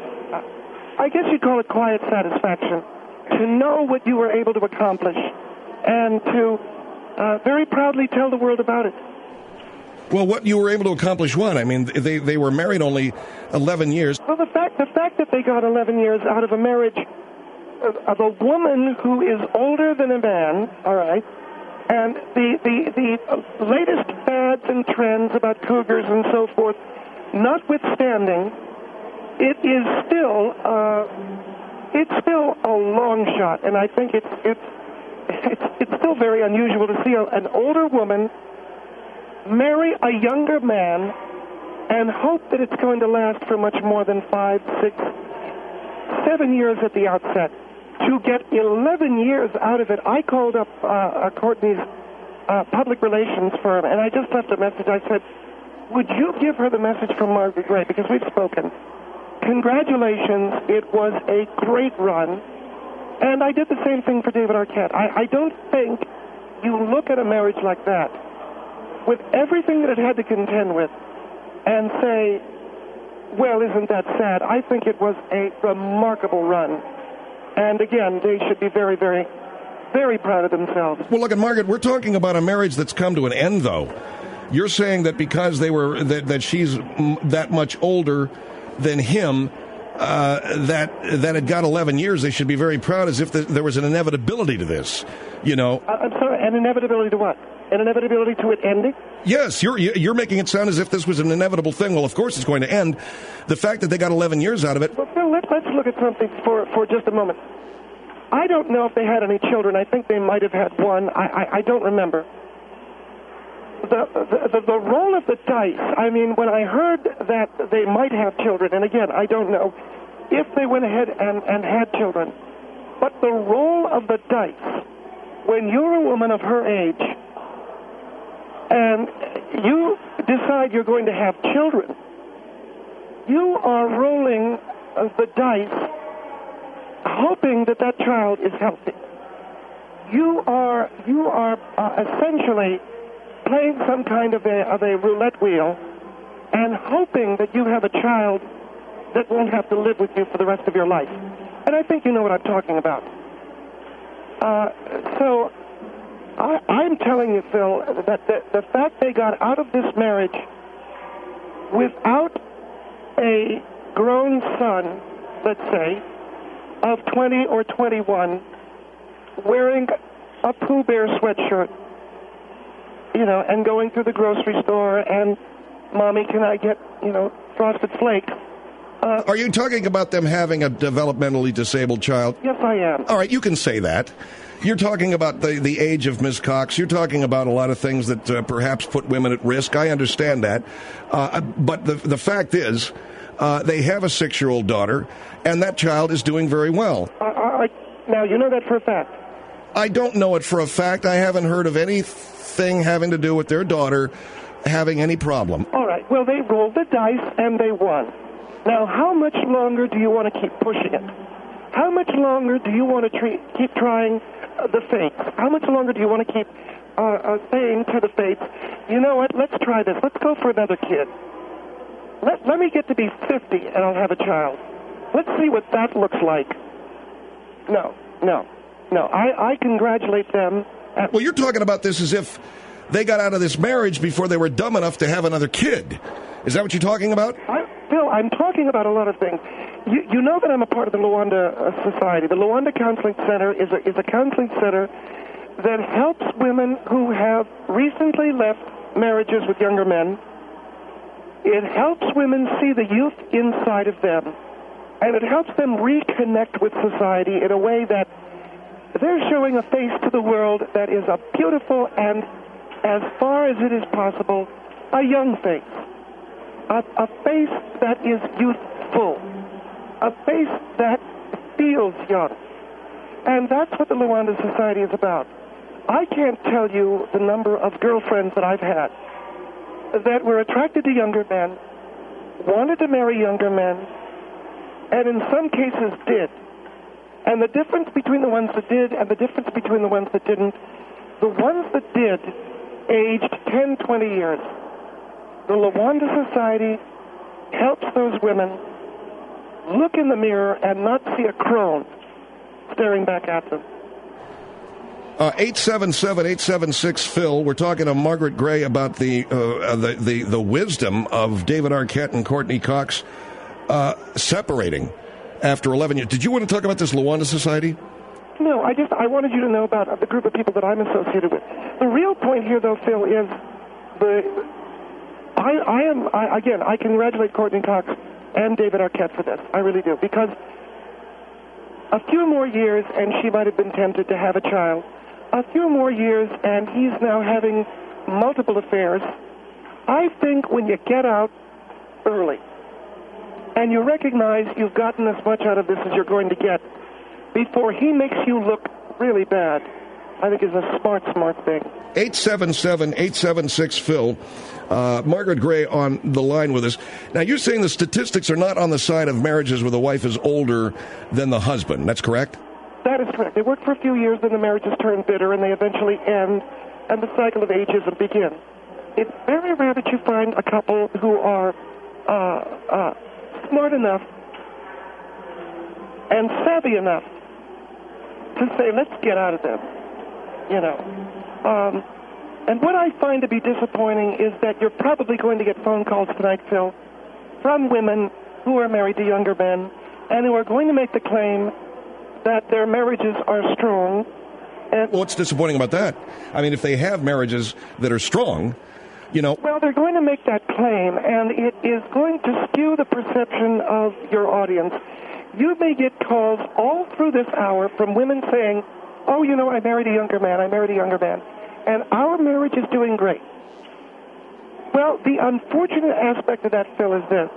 I guess you'd call it quiet satisfaction, to know what you were able to accomplish and to Uh, very proudly tell the world about it. Well, what you were able to accomplish, what? I mean, they they were married only eleven years. Well, the fact the fact that they got eleven years out of a marriage of, of a woman who is older than a man, all right, And the, the, the latest fads and trends about cougars and so forth, notwithstanding, it is still uh, it's still a long shot, and I think it's it's it's, it's still very unusual to see a, an older woman marry a younger man and hope that it's going to last for much more than five, six, seven years at the outset. To get eleven years out of it, I called up uh, Courtney's uh, public relations firm, and I just left a message. I said, would you give her the message from Margaret Gray? Because we've spoken. Congratulations. It was a great run. And I did the same thing for David Arquette. I, I don't think you look at a marriage like that with everything that it had to contend with and say, well, isn't that sad? I think it was a remarkable run. And again, they should be very, very, very proud of themselves. Well, look at Margaret. We're talking about a marriage that's come to an end, though. You're saying that because they were that, that she's m- that much older than him, uh, that that it got eleven years. They should be very proud, as if the, there was an inevitability to this. You know. I, I'm sorry. An inevitability to what? An inevitability to it ending? Yes, you're you're making it sound as if this was an inevitable thing. Well, of course it's going to end. The fact that they got eleven years out of it. Well, Phil, let, let's look at something for, for just a moment. I don't know if they had any children. I think they might have had one. I, I, I don't remember. The, the, the, the roll of the dice, I mean, when I heard that they might have children, and again, I don't know if they went ahead and, and had children, but the roll of the dice, when you're a woman of her age, and you decide you're going to have children, you are rolling uh, the dice hoping that that child is healthy. You are you are uh, essentially playing some kind of a, of a roulette wheel and hoping that you have a child that won't have to live with you for the rest of your life. And I think you know what I'm talking about. Uh, so I, I'm telling you, Phil, that the, the fact they got out of this marriage without a grown son, let's say, of twenty or twenty-one, wearing a Pooh Bear sweatshirt, you know, and going through the grocery store and, Mommy, can I get, you know, Frosted Flakes? Uh, Are you talking about them having a developmentally disabled child? Yes, I am. All right, you can say that. You're talking about the, the age of Miss Cox. You're talking about a lot of things that uh, perhaps put women at risk. I understand that. Uh, but the the fact is, uh, they have a six-year-old daughter, and that child is doing very well. Uh, I, now, you know that for a fact? I don't know it for a fact. I haven't heard of anything having to do with their daughter having any problem. All right. Well, they rolled the dice, and they won. Now, how much longer do you want to keep pushing it? How much longer do you want to treat, keep trying uh, the fates? How much longer do you want to keep uh, uh, saying to the fates, you know what, let's try this. Let's go for another kid. Let, let me get to be fifty, and I'll have a child. Let's see what that looks like. No, no, no. I, I congratulate them. At- well, you're talking about this as if they got out of this marriage before they were dumb enough to have another kid. Is that what you're talking about? I, Bill, I'm talking about a lot of things. You, you know that I'm a part of the Luanda uh, Society. The Luanda Counseling Center is a, is a counseling center that helps women who have recently left marriages with younger men. It helps women see the youth inside of them, and it helps them reconnect with society in a way that they're showing a face to the world that is a beautiful and, as far as it is possible, a young face. A, a face that is youthful, a face that feels young. And that's what the Luanda Society is about. I can't tell you the number of girlfriends that I've had that were attracted to younger men, wanted to marry younger men, and in some cases did. And the difference between the ones that did and the difference between the ones that didn't, the ones that did aged ten, twenty years. The Luanda Society helps those women look in the mirror and not see a crone staring back at them. Uh, eight seven seven, eight seven six, Phil. We're talking to Margaret Gray about the, uh, the, the, the wisdom of David Arquette and Courtney Cox uh, separating after eleven years. Did you want to talk about this Luanda Society? No, I just I wanted you to know about the group of people that I'm associated with. The real point here, though, Phil, is the I, I am I, again I congratulate Courtney Cox and David Arquette for this. I really do, because a few more years and she might have been tempted to have a child. A few more years and he's now having multiple affairs. I think when you get out early and you recognize you've gotten as much out of this as you're going to get before he makes you look really bad, I think is a smart, smart thing. eight seven seven, eight seven six, Phil. Uh, Margaret Gray on the line with us. Now, you're saying the statistics are not on the side of marriages where the wife is older than the husband. That's correct? That is correct. They work for a few years, then the marriages turn bitter, and they eventually end, and the cycle of ageism begins. It's very rare that you find a couple who are uh, uh, smart enough and savvy enough to say, let's get out of them, you know. Um, and what I find to be disappointing is that you're probably going to get phone calls tonight, Phil, from women who are married to younger men and who are going to make the claim that their marriages are strong. And well, what's disappointing about that? I mean, if they have marriages that are strong, you know... Well, they're going to make that claim, and it is going to skew the perception of your audience. You may get calls all through this hour from women saying, oh, you know, I married a younger man, I married a younger man, and our marriage is doing great. Well, the unfortunate aspect of that, Phil, is this.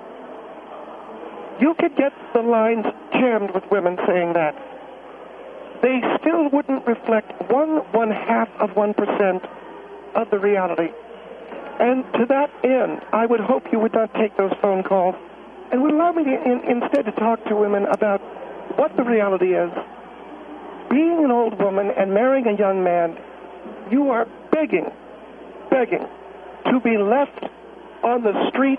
You could get the lines jammed with women saying that. They still wouldn't reflect one one-half of one percent of the reality. And to that end, I would hope you would not take those phone calls and would allow me to, in, instead to talk to women about what the reality is. Being an old woman and marrying a young man, you are begging, begging to be left on the street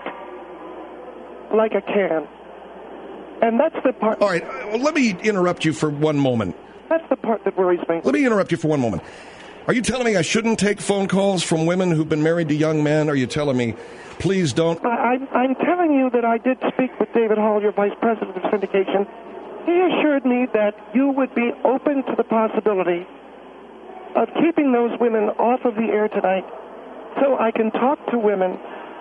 like a can. And that's the part... All right, well, let me interrupt you for one moment. That's the part that worries me. Let me interrupt you for one moment. Are you telling me I shouldn't take phone calls from women who've been married to young men? Or are you telling me, please don't? I, I'm, I'm telling you that I did speak with David Hall, your vice president of syndication. He assured me that you would be open to the possibility of keeping those women off of the air tonight so I can talk to women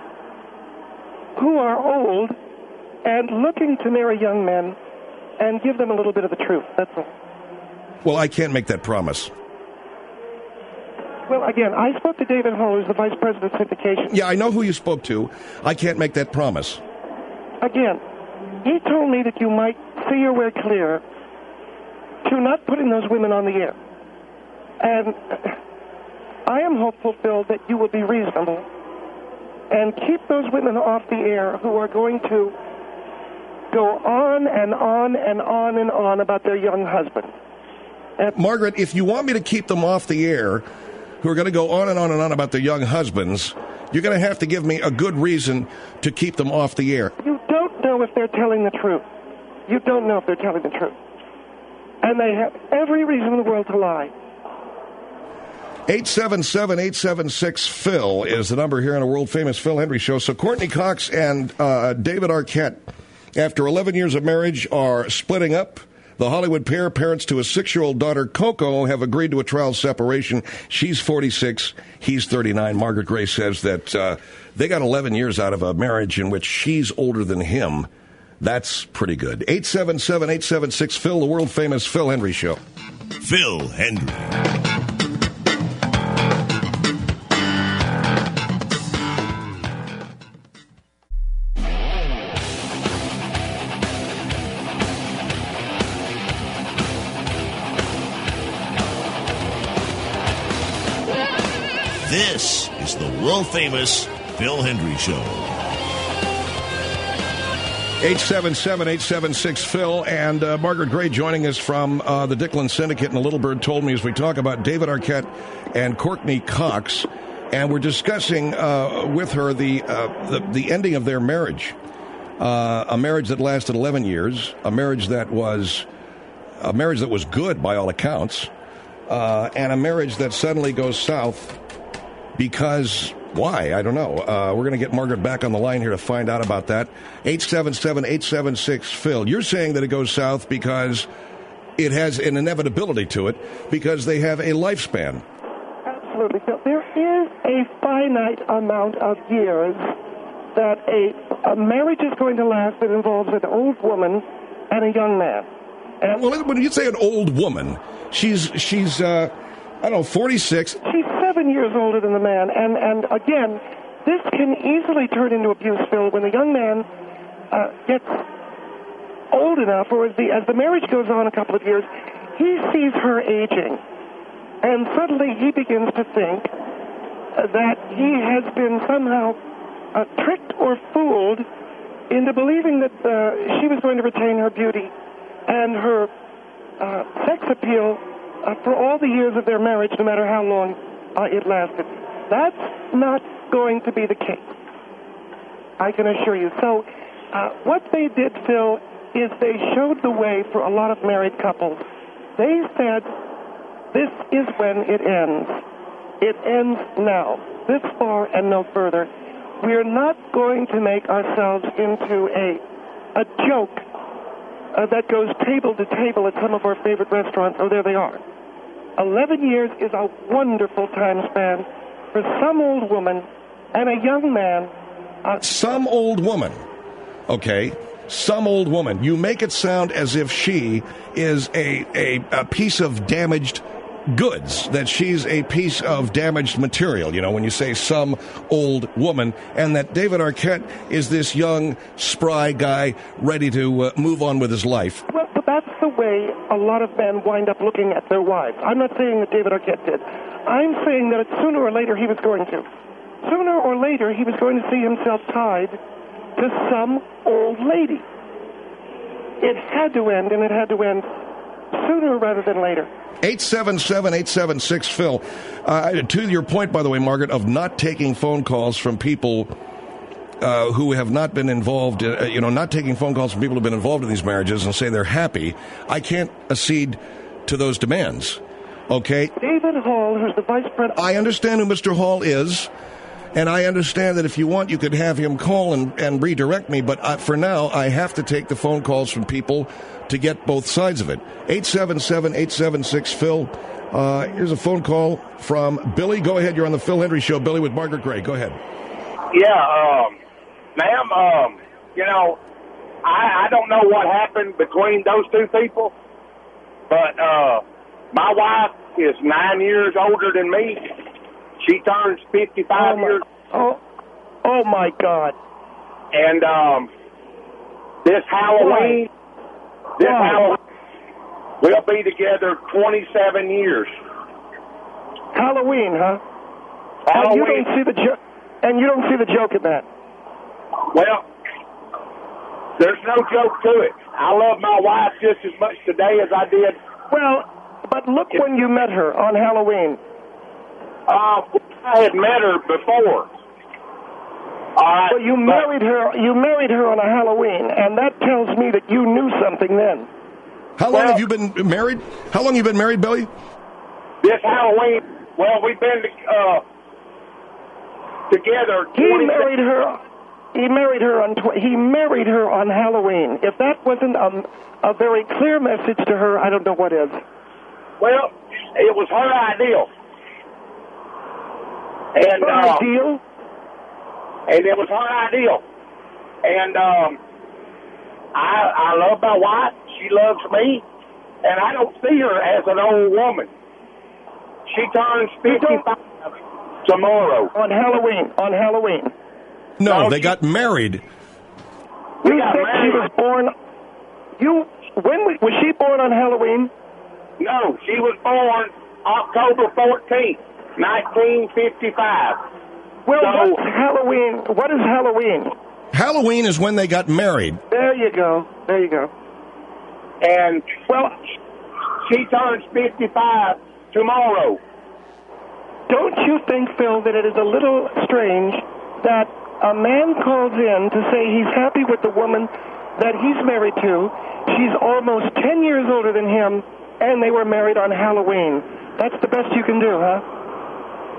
who are old and looking to marry young men and give them a little bit of the truth. That's all. Well, I can't make that promise. Well, again, I spoke to David Hall, who's the vice president of syndication. Yeah, I know who you spoke to. I can't make that promise. Again, he told me that you might see your way clear to not putting those women on the air. And I am hopeful, Phil, that you will be reasonable and keep those women off the air who are going to go on and on and on and on about their young husband. And Margaret, if you want me to keep them off the air, who are going to go on and on and on about their young husbands, you're going to have to give me a good reason to keep them off the air. You don't know if they're telling the truth. You don't know if they're telling the truth. And they have every reason in the world to lie. eight seven seven, eight seven six, Phil is the number here on a world-famous Phil Hendry show. So Courtney Cox and uh, David Arquette, after eleven years of marriage, are splitting up. The Hollywood pair, parents to a six-year-old daughter, Coco, have agreed to a trial separation. She's forty-six, he's thirty-nine. Margaret Gray says that uh, they got eleven years out of a marriage in which she's older than him. That's pretty good. eight seven seven, eight seven six, Phil, the world-famous Phil Hendry Show. Phil Hendry. This is the world-famous Phil Hendry Show. eight seven seven, eight seven six, Phil. And uh, Margaret Gray joining us from uh, the Dicklin Syndicate. And the Little Bird told me as we talk about David Arquette and Courtney Cox. And we're discussing uh, with her the, uh, the the ending of their marriage. Uh, a marriage that lasted eleven years. A marriage that was a marriage that was good by all accounts. Uh, and a marriage that suddenly goes south. Because, why? I don't know. Uh, we're going to get Margaret back on the line here to find out about that. eight seven seven, eight seven six, Phil. You're saying that it goes south because it has an inevitability to it because they have a lifespan. Absolutely. So there is a finite amount of years that a, a marriage is going to last that involves an old woman and a young man. And well, when you say an old woman, she's she's uh, I don't know, forty-six. She's seven years older than the man, and and again, this can easily turn into abuse, Phil, when the young man uh, gets old enough, or as the as the marriage goes on a couple of years, he sees her aging, and suddenly he begins to think that he has been somehow uh, tricked or fooled into believing that uh, she was going to retain her beauty and her uh, sex appeal uh, for all the years of their marriage, no matter how long uh, it lasted. That's not going to be the case, I can assure you. So uh, what they did, Phil, is they showed the way for a lot of married couples. They said, this is when it ends. It ends now, this far and no further. We're not going to make ourselves into a a joke uh, that goes table to table at some of our favorite restaurants. Oh, there they are. Eleven years is a wonderful time span for some old woman and a young man. Uh, some old woman, okay? Some old woman. You make it sound as if she is a, a, a piece of damaged goods, that she's a piece of damaged material, you know, when you say some old woman, and that David Arquette is this young, spry guy ready to uh, move on with his life. Well, but that's the way a lot of men wind up looking at their wives. I'm not saying that David Arquette did. I'm saying that sooner or later he was going to. Sooner or later he was going to see himself tied to some old lady. It had to end, and it had to end sooner rather than later. eight seven seven, eight seven six, Phil. Uh, to your point, by the way, Margaret, of not taking phone calls from people uh, who have not been involved, uh, you know, not taking phone calls from people who have been involved in these marriages and say they're happy, I can't accede to those demands. Okay? David Hall, who's the vice president. I understand who Mister Hall is, and I understand that if you want, you could have him call and, and redirect me, but uh, for now, I have to take the phone calls from people to get both sides of it. eight seven seven, eight seven six, Phil. Uh, here's a phone call from Billy. Go ahead. You're on the Phil Hendry Show, Billy, with Margaret Gray. Go ahead. Yeah, um, ma'am, um, you know, I, I don't know what happened between those two people, but uh, my wife is nine years older than me. She turns fifty-five oh my, years. Oh, oh my God! And um, this Halloween, Why? this Why? Halloween, we'll be together twenty-seven years. Halloween, huh? Halloween. And you don't see the jo- and you don't see the joke in that. Well, there's no joke to it. I love my wife just as much today as I did. Well, but look when you met her on Halloween. Uh, I had met her before. All right, well, you married her. You married her on a Halloween, and that tells me that you knew something then. How long well, have you been married? How long have you been married, Billy? This Halloween. Well, we've been uh, together. He married her. He married her on. Tw- he married her on Halloween. If that wasn't um, a very clear message to her, I don't know what is. Well, it was her ideal. And, her uh, ideal? And it was her ideal. And um, I, I love my wife. She loves me. And I don't see her as an old woman. She turns fifty-five tomorrow. On Halloween. On Halloween. No, so they she, got married. You said married. She was born... You... When was she born on Halloween? No, she was born October fourteenth. nineteen fifty-five. Well, so, what's Halloween? What is Halloween? Halloween is when they got married. There you go. There you go. And, well, she turns fifty-five tomorrow. Don't you think, Phil, that it is a little strange that a man calls in to say he's happy with the woman that he's married to? She's almost ten years older than him, and they were married on Halloween. That's the best you can do, huh?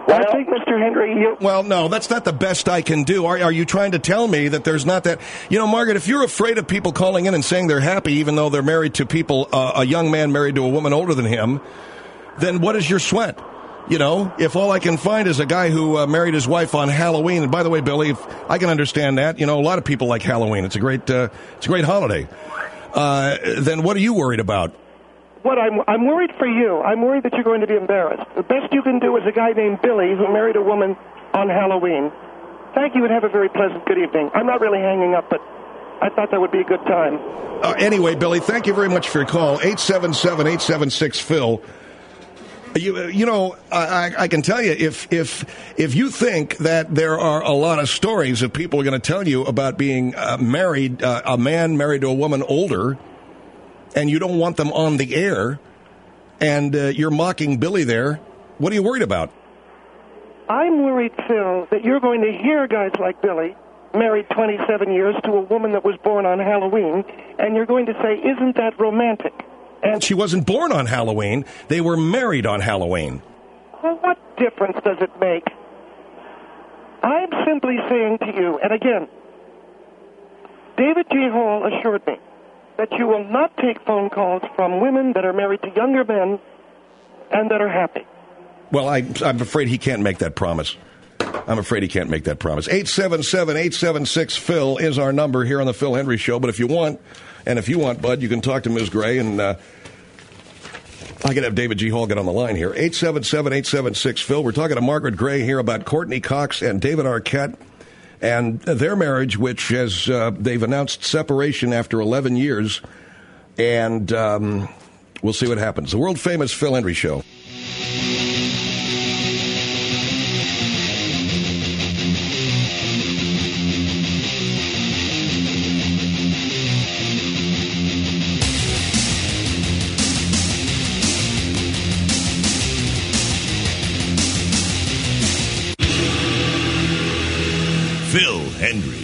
I think, Mister Henry, you... Well, no, that's not the best I can do. Are, are you trying to tell me that there's not that... You know, Margaret, if you're afraid of people calling in and saying they're happy even though they're married to people, uh, a young man married to a woman older than him, then what is your sweat? You know, if all I can find is a guy who uh, married his wife on Halloween, and by the way, Billy, if I can understand that. You know, a lot of people like Halloween. It's a great, uh, it's a great holiday. Uh, then what are you worried about? What I'm, I'm worried for you. I'm worried that you're going to be embarrassed. The best you can do is a guy named Billy who married a woman on Halloween. Thank you and have a very pleasant good evening. I'm not really hanging up, but I thought that would be a good time. Uh, anyway, Billy, thank you very much for your call. eight seven seven, eight seven six, Phil. You, you know, I, I can tell you, if if if you think that there are a lot of stories that people are going to tell you about being uh, married, uh, a man married to a woman older, and you don't want them on the air, and uh, you're mocking Billy there, what are you worried about? I'm worried, Phil, that you're going to hear guys like Billy, married twenty-seven years to a woman that was born on Halloween, and you're going to say, isn't that romantic? And she wasn't born on Halloween. They were married on Halloween. Well, what difference does it make? I'm simply saying to you, and again, David G. Hall assured me that you will not take phone calls from women that are married to younger men and that are happy. Well, I, I'm afraid he can't make that promise. I'm afraid he can't make that promise. eight seven seven, eight seven six, Phil is our number here on the Phil Hendry Show. But if you want, and if you want, Bud, you can talk to Miz Gray, and uh, I can have David G. Hall get on the line here. eight seven seven, eight seven six, Phil. We're talking to Margaret Gray here about Courtney Cox and David Arquette and their marriage, which has uh, they've announced separation after eleven years, and um, we'll see what happens. The world-famous Phil Hendry Show. Phil Hendry.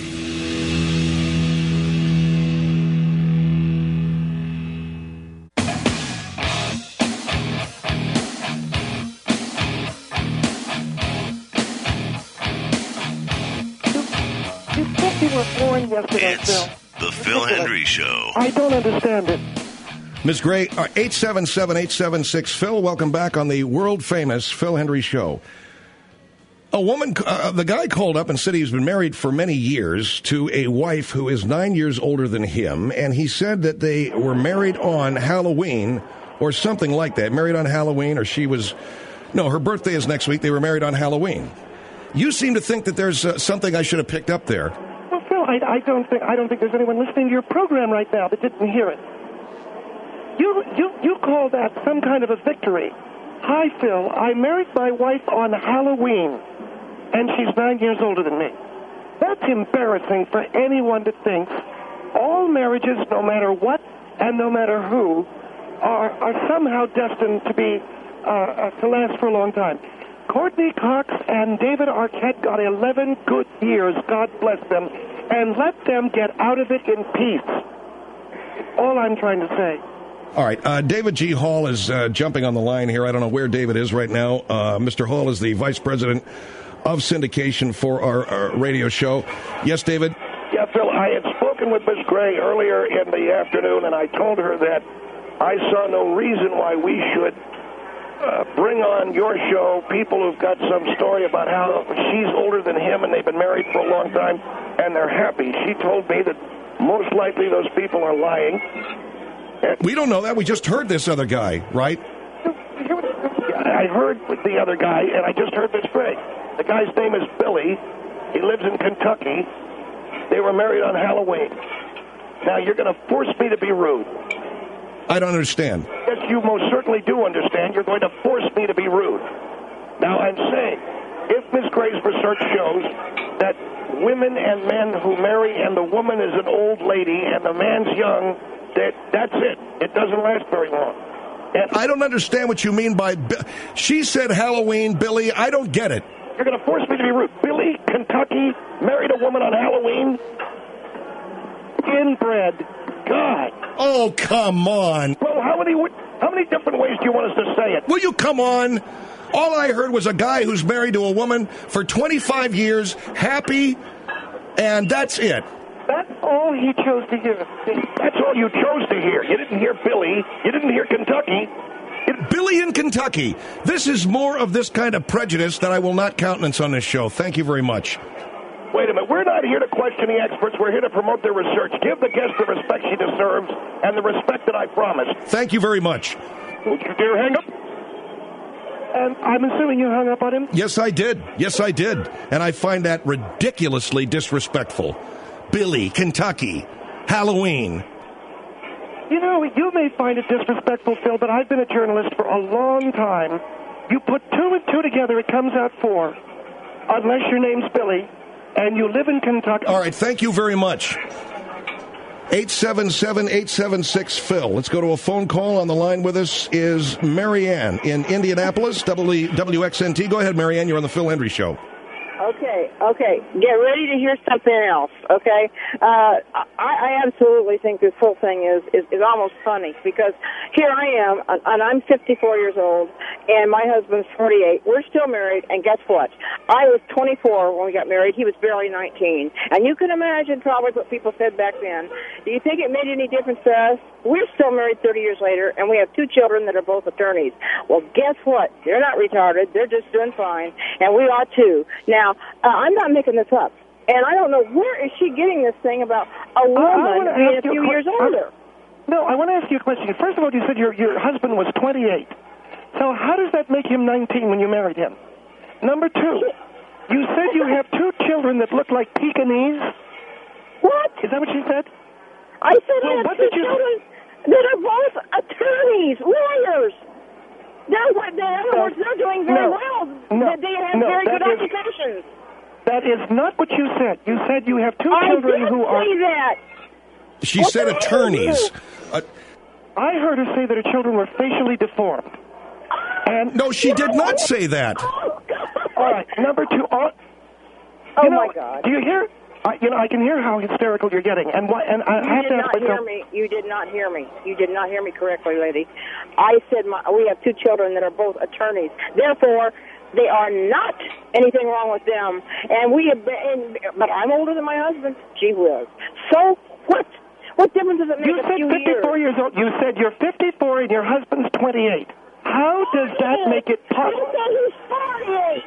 You said you were born yesterday, It's Phil. the Phil Hendry Show. I don't understand it. Miz Gray, uh, eight seven seven, eight seven six, Phil. Welcome back on the world-famous Phil Hendry Show. A woman, uh, the guy called up and said he's been married for many years to a wife who is nine years older than him, and he said that they were married on Halloween or something like that. Married on Halloween, or she was... No, her birthday is next week. They were married on Halloween. You seem to think that there's uh, something I should have picked up there. Well, Phil, I, I don't think I don't think there's anyone listening to your program right now that didn't hear it. You you you call that some kind of a victory. Hi, Phil. I married my wife on Halloween, and she's nine years older than me. That's embarrassing for anyone to think. All marriages, no matter what and no matter who, are are somehow destined to be uh, uh, to last for a long time. Courtney Cox and David Arquette got eleven good years, God bless them, and let them get out of it in peace. All I'm trying to say. All right, uh, David G. Hall is uh, jumping on the line here. I don't know where David is right now. Uh, Mister Hall is the vice president of syndication for our, our radio show. Yes, David? Yeah, Phil, I had spoken with Miss Gray earlier in the afternoon, and I told her that I saw no reason why we should uh, bring on your show people who've got some story about how she's older than him and they've been married for a long time, and they're happy. She told me that most likely those people are lying. We don't know that. We just heard this other guy, right? I heard the other guy, and I just heard Miss Gray. The guy's name is Billy. He lives in Kentucky. They were married on Halloween. Now, you're going to force me to be rude. I don't understand. Yes, you most certainly do understand. You're going to force me to be rude. Now, I'm saying, if Miss Gray's research shows that women and men who marry and the woman is an old lady and the man's young, that that's it. It doesn't last very long. And I don't understand what you mean by... She said Halloween, Billy. I don't get it. You're going to force me to be rude. Billy, Kentucky, married a woman on Halloween? Inbred. God. Oh, come on. Well, how many how many different ways do you want us to say it? Will you come on? All I heard was a guy who's married to a woman for twenty-five years, happy, and that's it. That's all he chose to hear. That's all you chose to hear. You didn't hear Billy. You didn't hear Kentucky. Billy in Kentucky. This is more of this kind of prejudice that I will not countenance on this show. Thank you very much. Wait a minute. We're not here to question the experts. We're here to promote their research. Give the guest the respect she deserves and the respect that I promised. Thank you very much. Would you dare hang up? And I'm assuming you hung up on him? Yes, I did. Yes, I did. And I find that ridiculously disrespectful. Billy, Kentucky, Halloween. You know, you may find it disrespectful, Phil, but I've been a journalist for a long time. You put two and two together, it comes out four. Unless your name's Billy, and you live in Kentucky. All right, thank you very much. eight seven seven, eight seven six, Phil. Let's go to a phone call. On the line with us is Marianne in Indianapolis, W X N T. Go ahead, Marianne. You're on the Phil Hendry Show. Okay, okay. Get ready to hear something else, okay? Uh, I, I absolutely think this whole thing is, is, is almost funny because here I am, and I'm fifty-four years old, and my husband's forty-eight. We're still married, and guess what? I was twenty-four when we got married. He was barely nineteen. And you can imagine probably what people said back then. Do you think it made any difference to us? We're still married thirty years later, and we have two children that are both attorneys. Well, guess what? They're not retarded. They're just doing fine, and we are too. Now, uh, I'm not making this up, and I don't know where is she getting this thing about a woman uh, being a few years qu- older. No, I want to ask you a question. First of all, you said your your husband was twenty-eight. So how does that make him nineteen when you married him? Number two, you said you have two children that look like Pekingese. What? Is that what she said? I said well, I have what two did you... children that are both attorneys, lawyers. They're, they're, in other words, they're doing very no, well. No, they have no, very good is, occupations. That is not what you said. You said you have two I children who are... I didn't say that. She what said attorneys. Uh, I heard her say that her children were facially deformed. And no, she did not say that. Oh, all right, number two. All, oh, you know, my God. Do you hear... Uh, you know, I can hear how hysterical you're getting, and why, and I you have did to ask not myself. Hear me. You did not hear me. You did not hear me correctly, lady. I said my, we have two children that are both attorneys. Therefore, they are not anything wrong with them. And we have been, but I'm older than my husband. Gee whiz. So what? What difference does it make? You a said few fifty-four years? years old. You said you're fifty-four and your husband's twenty-eight. How does that make it possible? I said he's forty-eight.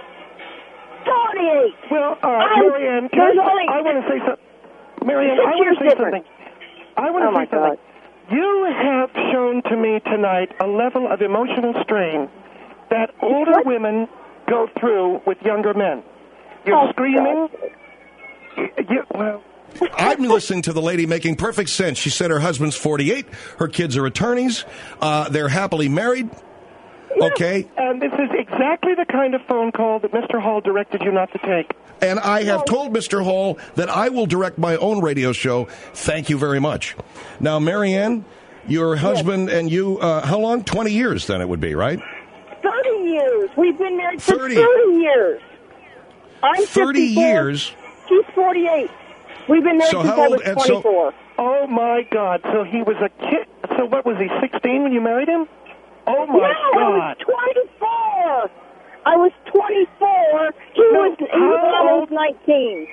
forty-eight. Well, uh, Marianne, can I, only, I want to say something. Marianne, I want to say difference. something. I want to oh say something. God. You have shown to me tonight a level of emotional strain that older what? women go through with younger men. You're oh, screaming. You, you, well. I'm listening to the lady making perfect sense. She said her husband's forty-eight. Her kids are attorneys. Uh, they're happily married. Okay. And this is exactly the kind of phone call that Mister Hall directed you not to take. And I have told Mister Hall that I will direct my own radio show. Thank you very much. Now, Marianne, your husband yes. and you, uh, how long? twenty years then it would be, right? thirty years. We've been married for thirty. thirty years. I'm thirty fifty-four. Years. She's forty-eight. We've been married so since how I old, was twenty-four. So, oh, my God. So he was a kid. So what, was he sixteen when you married him? Oh, my no, God. I was twenty-four. I was twenty-four. He no, was, he was almost nineteen.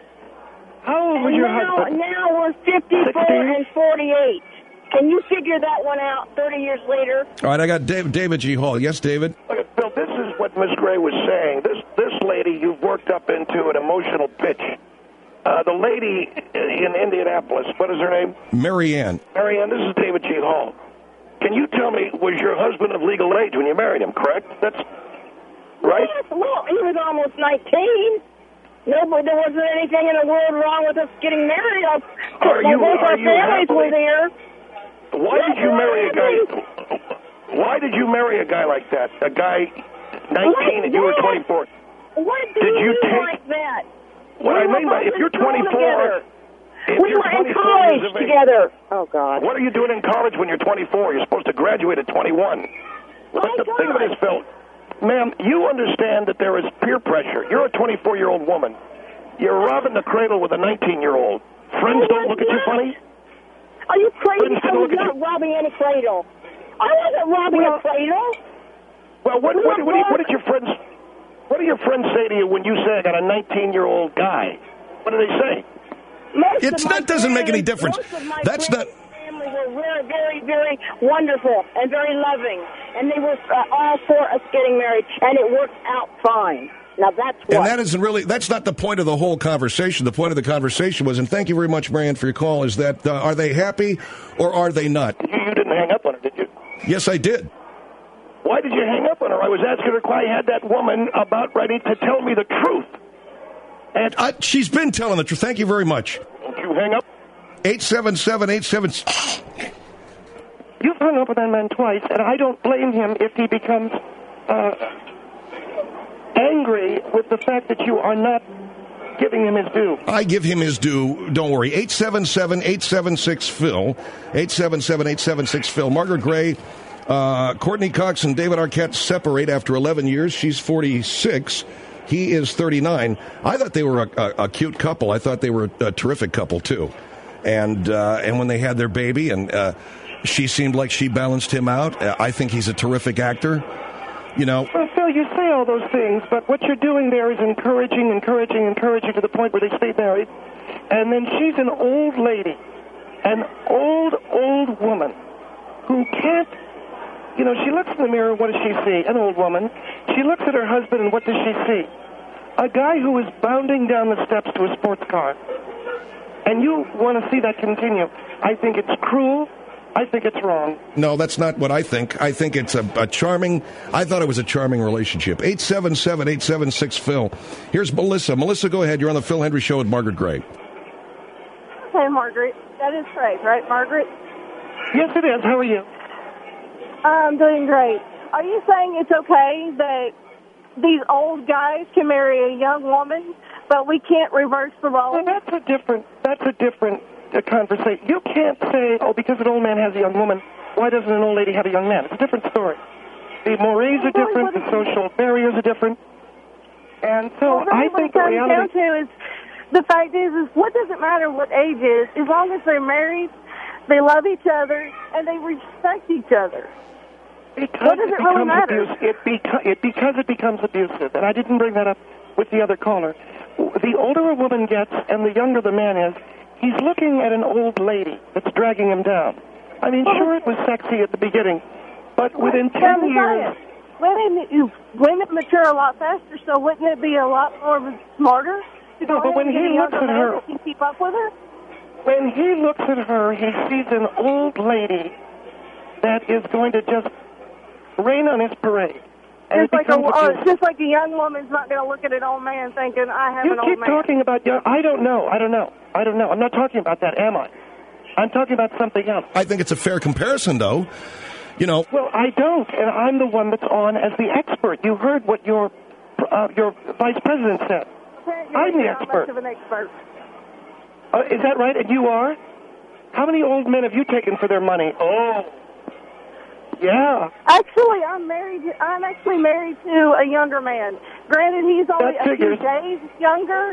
How old was and your now, husband? Now we're fifty-four sixteen? And forty-eight. Can you figure that one out thirty years later? All right, I got David, David G. Hall. Yes, David? Okay, Bill, this is what Miss Gray was saying. This, this lady you've worked up into an emotional pitch. Uh, the lady in Indianapolis, what is her name? Marianne. Marianne, this is David G. Hall. Can you tell me, was your husband of legal age when you married him, correct? That's right? Yes, well, he was almost nineteen. No, but there wasn't anything in the world wrong with us getting married. Are you, both are our you families happily, were there. Why yes, did you marry a guy... Why did you marry a guy like that? A guy nineteen and you were twenty-four? What do did you you mean take, like that? What we I mean by, if you're twenty-four... If we you're were in twenty-four college years of age, together. Oh, God. What are you doing in college when you're twenty-four? You're supposed to graduate at twenty-one. My but the God. thing of it is, Phil, ma'am, you understand that there is peer pressure. You're a twenty-four-year-old woman. You're robbing the cradle with a nineteen-year-old. Friends I don't look at you not. funny? Are you crazy? Friends I don't was look at not you. robbing any cradle. I wasn't robbing Well, a cradle. Well, what, what, what, what did your friends? What do your friends say to you when you say I got a nineteen-year-old guy? What do they say? Most It's of my that doesn't make any parents- difference. most of my That's not. family were very, very, very wonderful and very loving, and they were uh, all for us getting married, and it worked out fine. Now that's what. And that isn't really, that's not the point of the whole conversation. The point of the conversation was, and thank you very much, Marianne, for your call, is that uh, are they happy or are they not? You didn't hang up on her, did you? Yes, I did. Why did you hang up on her? I was asking her why I had that woman about ready to tell me the truth. And uh, she's been telling the truth. Thank you very much. Don't you hang up? eight seven seven, eight seven You've hung up on that man twice, and I don't blame him if he becomes uh, angry with the fact that you are not giving him his due. I give him his due. Don't worry. eight seven seven, eight seven six, Phil. eight seven seven, eight seven six, Phil. Margaret Gray, uh, Courtney Cox and David Arquette separate after eleven years. She's forty-six. He is thirty-nine. I thought they were a, a, a cute couple. I thought they were a, a terrific couple, too. And uh, and when they had their baby, and uh, she seemed like she balanced him out. Uh, I think he's a terrific actor. You know. Well, Phil, you say all those things, but what you're doing there is encouraging, encouraging, encouraging to the point where they stay married. And then she's an old lady, an old, old woman who can't, you know, she looks in the mirror, what does she see? An old woman. She looks at her husband, and what does she see? A guy who is bounding down the steps to a sports car. And you want to see that continue. I think it's cruel. I think it's wrong. No, that's not what I think. I think it's a, a charming, I thought it was a charming relationship. eight seven seven, eight seven six, Phil. Here's Melissa. Melissa, go ahead. You're on the Phil Hendry Show with Margaret Gray. Hey, Margaret. That is Craig, right, Margaret? Yes, it is. How are you? I'm doing great. Are you saying it's okay that these old guys can marry a young woman, but we can't reverse the role? Well, that's a different, that's a different uh, conversation. You can't say, oh, because an old man has a young woman, why doesn't an old lady have a young man? It's a different story. The mores are different, the social barriers are different. And so well, really I think the what it comes reality... down to is, the fact is, is what does it matter what age is, as long as they're married, they love each other, and they respect each other. Because what does it it really becomes matter? abuse, it, beca- it because it becomes abusive, and I didn't bring that up with the other caller. The older a woman gets and the younger the man is, he's looking at an old lady that's dragging him down. I mean, sure, it was sexy at the beginning, but within ten years... Women, women mature a lot faster, so wouldn't it be a lot more smarter? To No, go but when ahead and he get a looks younger at man her- that can keep up with her? When he looks at her, he sees an old lady that is going to just rain on his parade. And Just it like, a, becomes uh, abusive. just like a young woman's not going to look at an old man thinking, I have You an old keep man. talking about young... I don't know. I don't know. I don't know. I'm not talking about that, am I? I'm talking about something else. I think it's a fair comparison, though. You know... Well, I don't, and I'm the one that's on as the expert. You heard what your uh, your vice president said. Apparently I'm the you're not expert. much of an expert. Uh, is that right? And you are? How many old men have you taken for their money? Oh, yeah. Actually, I'm married. I'm actually married to a younger man. Granted, he's only That a few figures. days younger.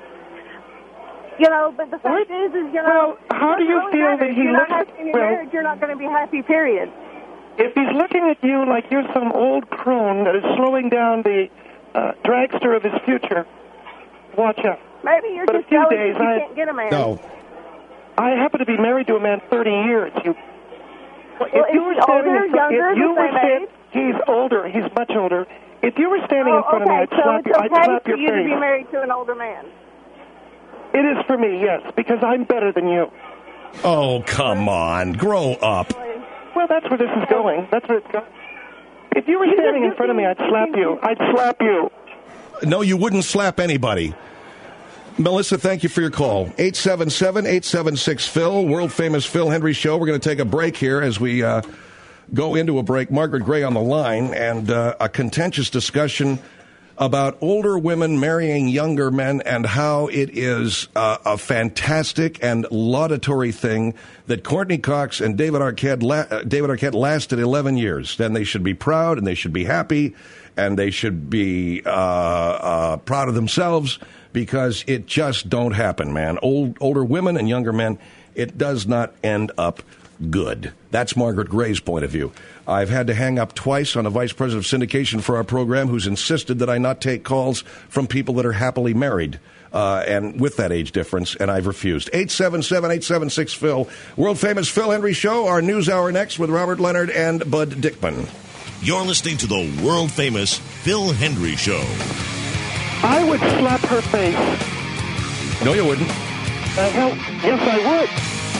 You know, but the fact is, is you know, Well, how do you what really feel matters, that he you're not looks- happy in your well- marriage, you're not going to be happy. Period. If he's looking at you like you're some old crone that is slowing down the uh, dragster of his future, watch out. Maybe you're But a just few jealous days, that you I- can't get a man. No. I happen to be married to a man thirty years. You, Well, if is you were he standing older, in front, younger, if you the were same stand- age? he's older. He's much older. If you were standing Oh, in front okay, of me, I'd so slap it's you. I'd okay slap for your you to face. be married to an older man. It is for me, yes, because I'm better than you. Oh, come on. Grow up. Well, that's where this is going. That's where it's going. If you were standing in front of me, I'd slap you. I'd slap you. No, you wouldn't slap anybody. Melissa, thank you for your call. eight seven seven, eight seven six, Phil, world-famous Phil Hendry Show. We're going to take a break here as we uh, go into a break. Margaret Gray on the line, and uh, a contentious discussion about older women marrying younger men and how it is uh, a fantastic and laudatory thing that Courtney Cox and David Arquette, la- uh, David Arquette lasted eleven years. Then they should be proud and they should be happy and they should be uh, uh, proud of themselves because it just don't happen, man. Old, older women and younger men, it does not end up good. That's Margaret Gray's point of view. I've had to hang up twice on a vice president of syndication for our program who's insisted that I not take calls from people that are happily married. Uh, and with that age difference, and I've refused. eight seven seven, eight seven six, Phil. World-famous Phil Hendry Show. Our news hour next with Robert Leonard and Bud Dickman. You're listening to the world-famous Phil Hendry Show. I would slap her face. No, you wouldn't. Uh, hell, yes, I would.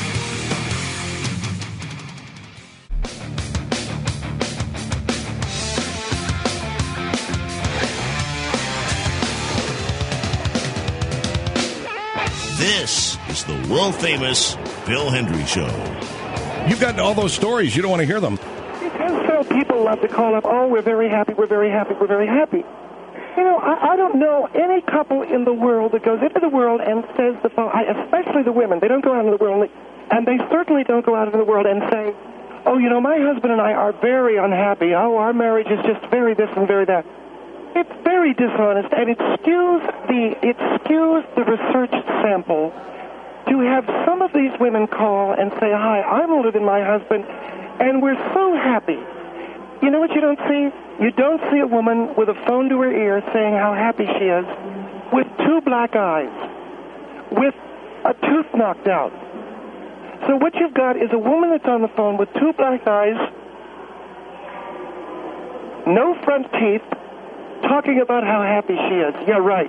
This is the world-famous Phil Hendry Show. You've got all those stories. You don't want to hear them. Because so people love to call up, oh, we're very happy, we're very happy, we're very happy. You know, I, I don't know any couple in the world that goes into the world and says the phone, I, especially the women, they don't go out into the world, and they certainly don't go out into the world and say, oh, you know, my husband and I are very unhappy. Oh, our marriage is just very this and very that. It's very dishonest, and it skews the it skews the research sample to have some of these women call and say, hi, I'm older than my husband, and we're so happy. You know what you don't see? You don't see a woman with a phone to her ear saying how happy she is, with two black eyes, with a tooth knocked out. So what you've got is a woman that's on the phone with two black eyes, no front teeth, talking about how happy she is. Yeah, right.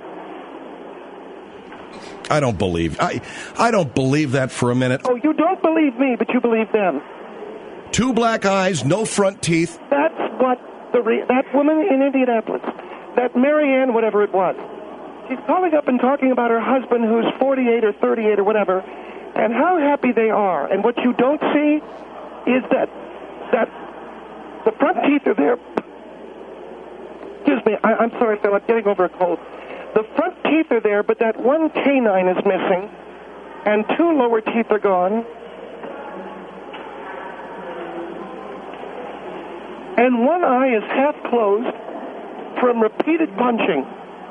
I don't believe. I I don't believe that for a minute. Oh, you don't believe me, but you believe them. Two black eyes, no front teeth. That's what the re- that woman in Indianapolis, that Marianne, whatever it was, she's calling up and talking about her husband who's forty-eight or thirty-eight or whatever, and how happy they are. And what you don't see is that that the front teeth are there. Excuse me, I, I'm sorry, Phil, I'm getting over a cold. The front teeth are there, but that one canine is missing, and two lower teeth are gone. And one eye is half closed from repeated punching.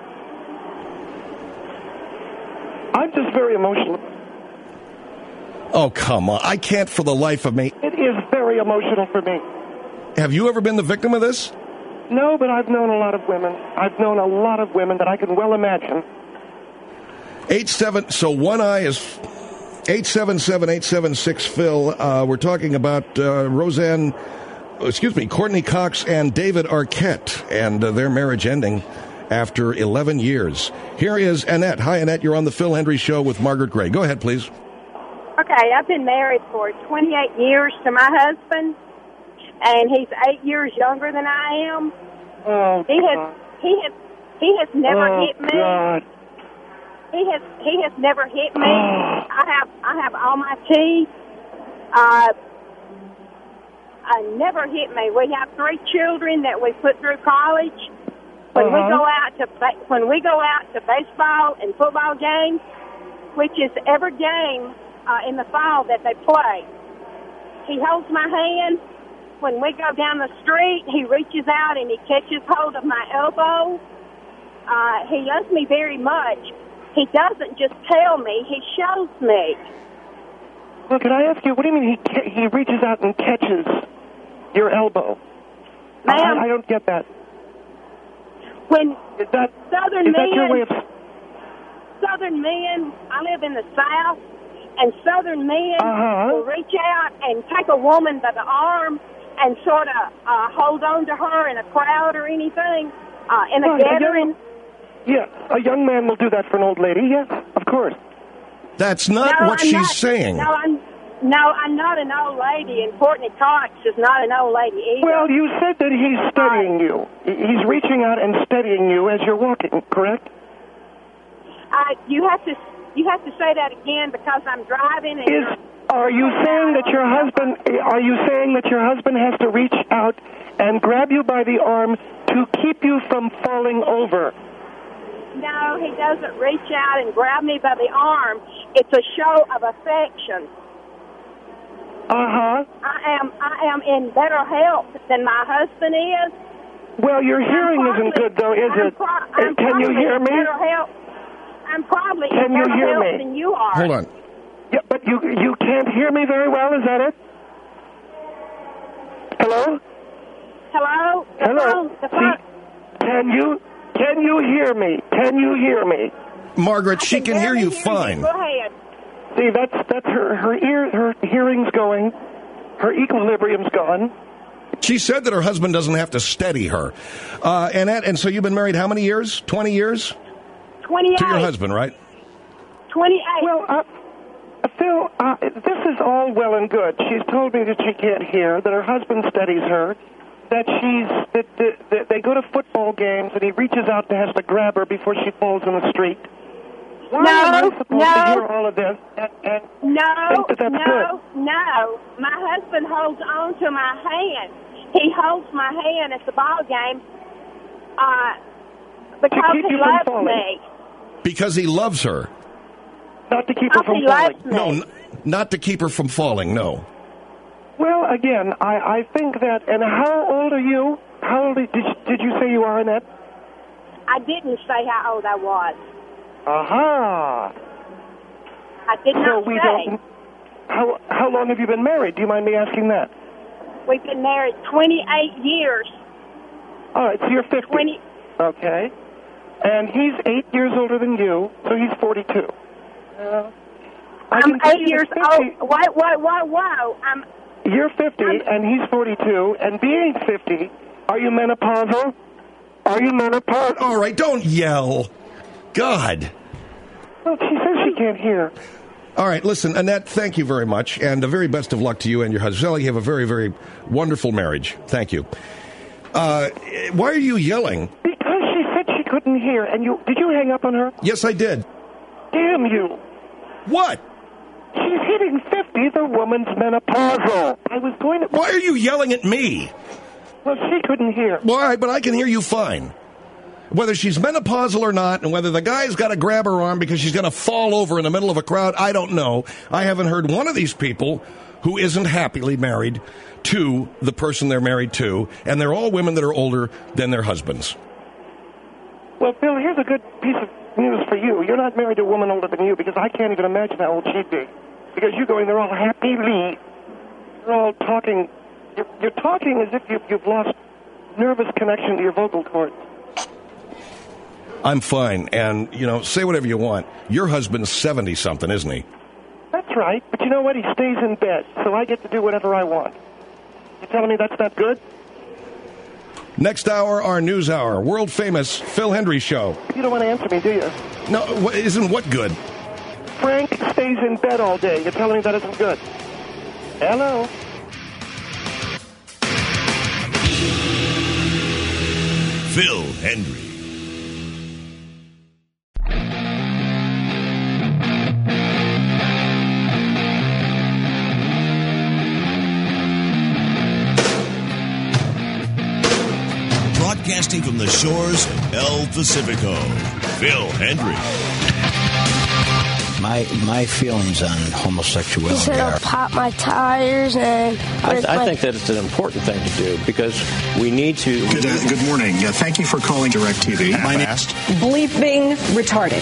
I'm just very emotional. Oh, come on. I can't for the life of me. It is very emotional for me. Have you ever been the victim of this? No, but I've known a lot of women. I've known a lot of women that I can well imagine. Eight seven. So one eye is eight seven seven eight seven six. Phil. Uh, we're talking about uh, Roseanne. Excuse me, Courtney Cox and David Arquette and uh, their marriage ending after eleven years. Here is Annette. Hi, Annette. You're on the Phil Hendry Show with Margaret Gray. Go ahead, please. Okay, I've been married for twenty-eight years to my husband, and he's eight years younger than I am. Oh, he has he has he has never oh, hit me. God. He has he has never hit me. I have I have all my teeth. Uh, I never hit me. We have three children that we put through college. When uh-huh. we go out to when we go out to baseball and football games, which is every game uh, in the fall that they play, he holds my hand. When we go down the street, he reaches out and he catches hold of my elbow. Uh, he loves me very much. He doesn't just tell me; he shows me. Well, can I ask you, what do you mean he ca- he reaches out and catches your elbow? Ma'am, I, I don't get that. When is that, Southern is men, that your way of... Southern men, I live in the South, and Southern men uh-huh. will reach out and take a woman by the arm and sort of uh, hold on to her in a crowd or anything, uh, in a Right, gathering. A young, yeah, a young man will do that for an old lady, yes, of course. That's not no, what I'm she's not, saying. No, I'm, no, I'm not an old lady, and Courtney Cox is not an old lady either. Well, you said that he's studying uh, you. He's reaching out and studying you as you're walking, correct? Uh, you have to you have to say that again because I'm driving. And is are you saying that your husband? Are you saying that your husband has to reach out and grab you by the arm to keep you from falling over? No, he doesn't reach out and grab me by the arm. It's a show of affection. Uh-huh. I am I am in better health than my husband is. Well, your hearing probably, isn't good, though, is I'm it? Pro- I'm Can you hear me? Better health. I'm probably Can in you better hear health me? than you are. Hold on. Yeah, but you you can't hear me very well, is that it? Hello? Hello? The Hello? phone, the phone. Can you, can you hear me? Can you hear me? Margaret, she can hear you fine. Go ahead. See, that's that's her her ear her hearing's going, her equilibrium's gone. She said that her husband doesn't have to steady her. Uh, and that, and so you've been married how many years? Twenty years? twenty-eight. To your husband, right? twenty-eight. Well, uh, Phil, uh, this is all well and good. She's told me that she can't hear, that her husband steadies her, that she's that, that, that they go to football games and he reaches out and has to grab her before she falls in the street. Why no, am I supposed no, to hear all of this and, and no, think that that's no, good? no. My husband holds on to my hand. He holds my hand at the ball game uh, because keep he you from loves falling. me. Because he loves her. Not to keep her Because from he falling. loves me. No, n- not to keep her from falling, no. Well, again, I, I think that, and how old are you? How old did you, did you say you are, Annette? I didn't say how old I was. Aha. I did So not we say. don't, how, how long have you been married? Do you mind me asking that? We've been married twenty-eight years. All right, so you're fifty. twenty. Okay. And he's eight years older than you, so he's forty-two. Uh, I I'm can tell eight you years that fifty old. Whoa, whoa, whoa, whoa. I'm, You're fifty, and he's forty-two, and being fifty, are you menopausal? Are you menopausal? All right, don't yell. God. Well, she says she can't hear. All right, listen, Annette, thank you very much, and the very best of luck to you and your husband. Sally, you have a very, very wonderful marriage. Thank you. Uh, why are you yelling? Because she said she couldn't hear, and you did you hang up on her? Yes, I did. Damn you. What? She's hitting fifty, the woman's menopausal. I was going to... Why are you yelling at me? Well, she couldn't hear. Why? But I can hear you fine. Whether she's menopausal or not, and whether the guy's got to grab her arm because she's going to fall over in the middle of a crowd, I don't know. I haven't heard one of these people who isn't happily married to the person they're married to, and they're all women that are older than their husbands. Well, Bill, here's a good piece of news for you. You're not married to a woman older than you because I can't even imagine how old she'd be. Because you're going there all happily. You're all talking. You're, you're talking as if you've, you've lost nervous connection to your vocal cords. I'm fine, and, you know, say whatever you want. Your husband's seventy-something, isn't he? That's right, but you know what? He stays in bed, so I get to do whatever I want. You telling me that's not good? Next hour, our news hour, world-famous Phil Hendry Show. You don't want to answer me, do you? No, wh- isn't what good? Frank stays in bed all day. You're telling me that isn't good? Hello? Phil Hendry. Broadcasting from the shores of El Pacifico, Phil Hendry. My my feelings on homosexuality He said are... I'll pop my tires and... I, I like, think that it's an important thing to do because we need to... Good, uh, good morning. Uh, thank you for calling DirecTV. My name Bleeping retarded.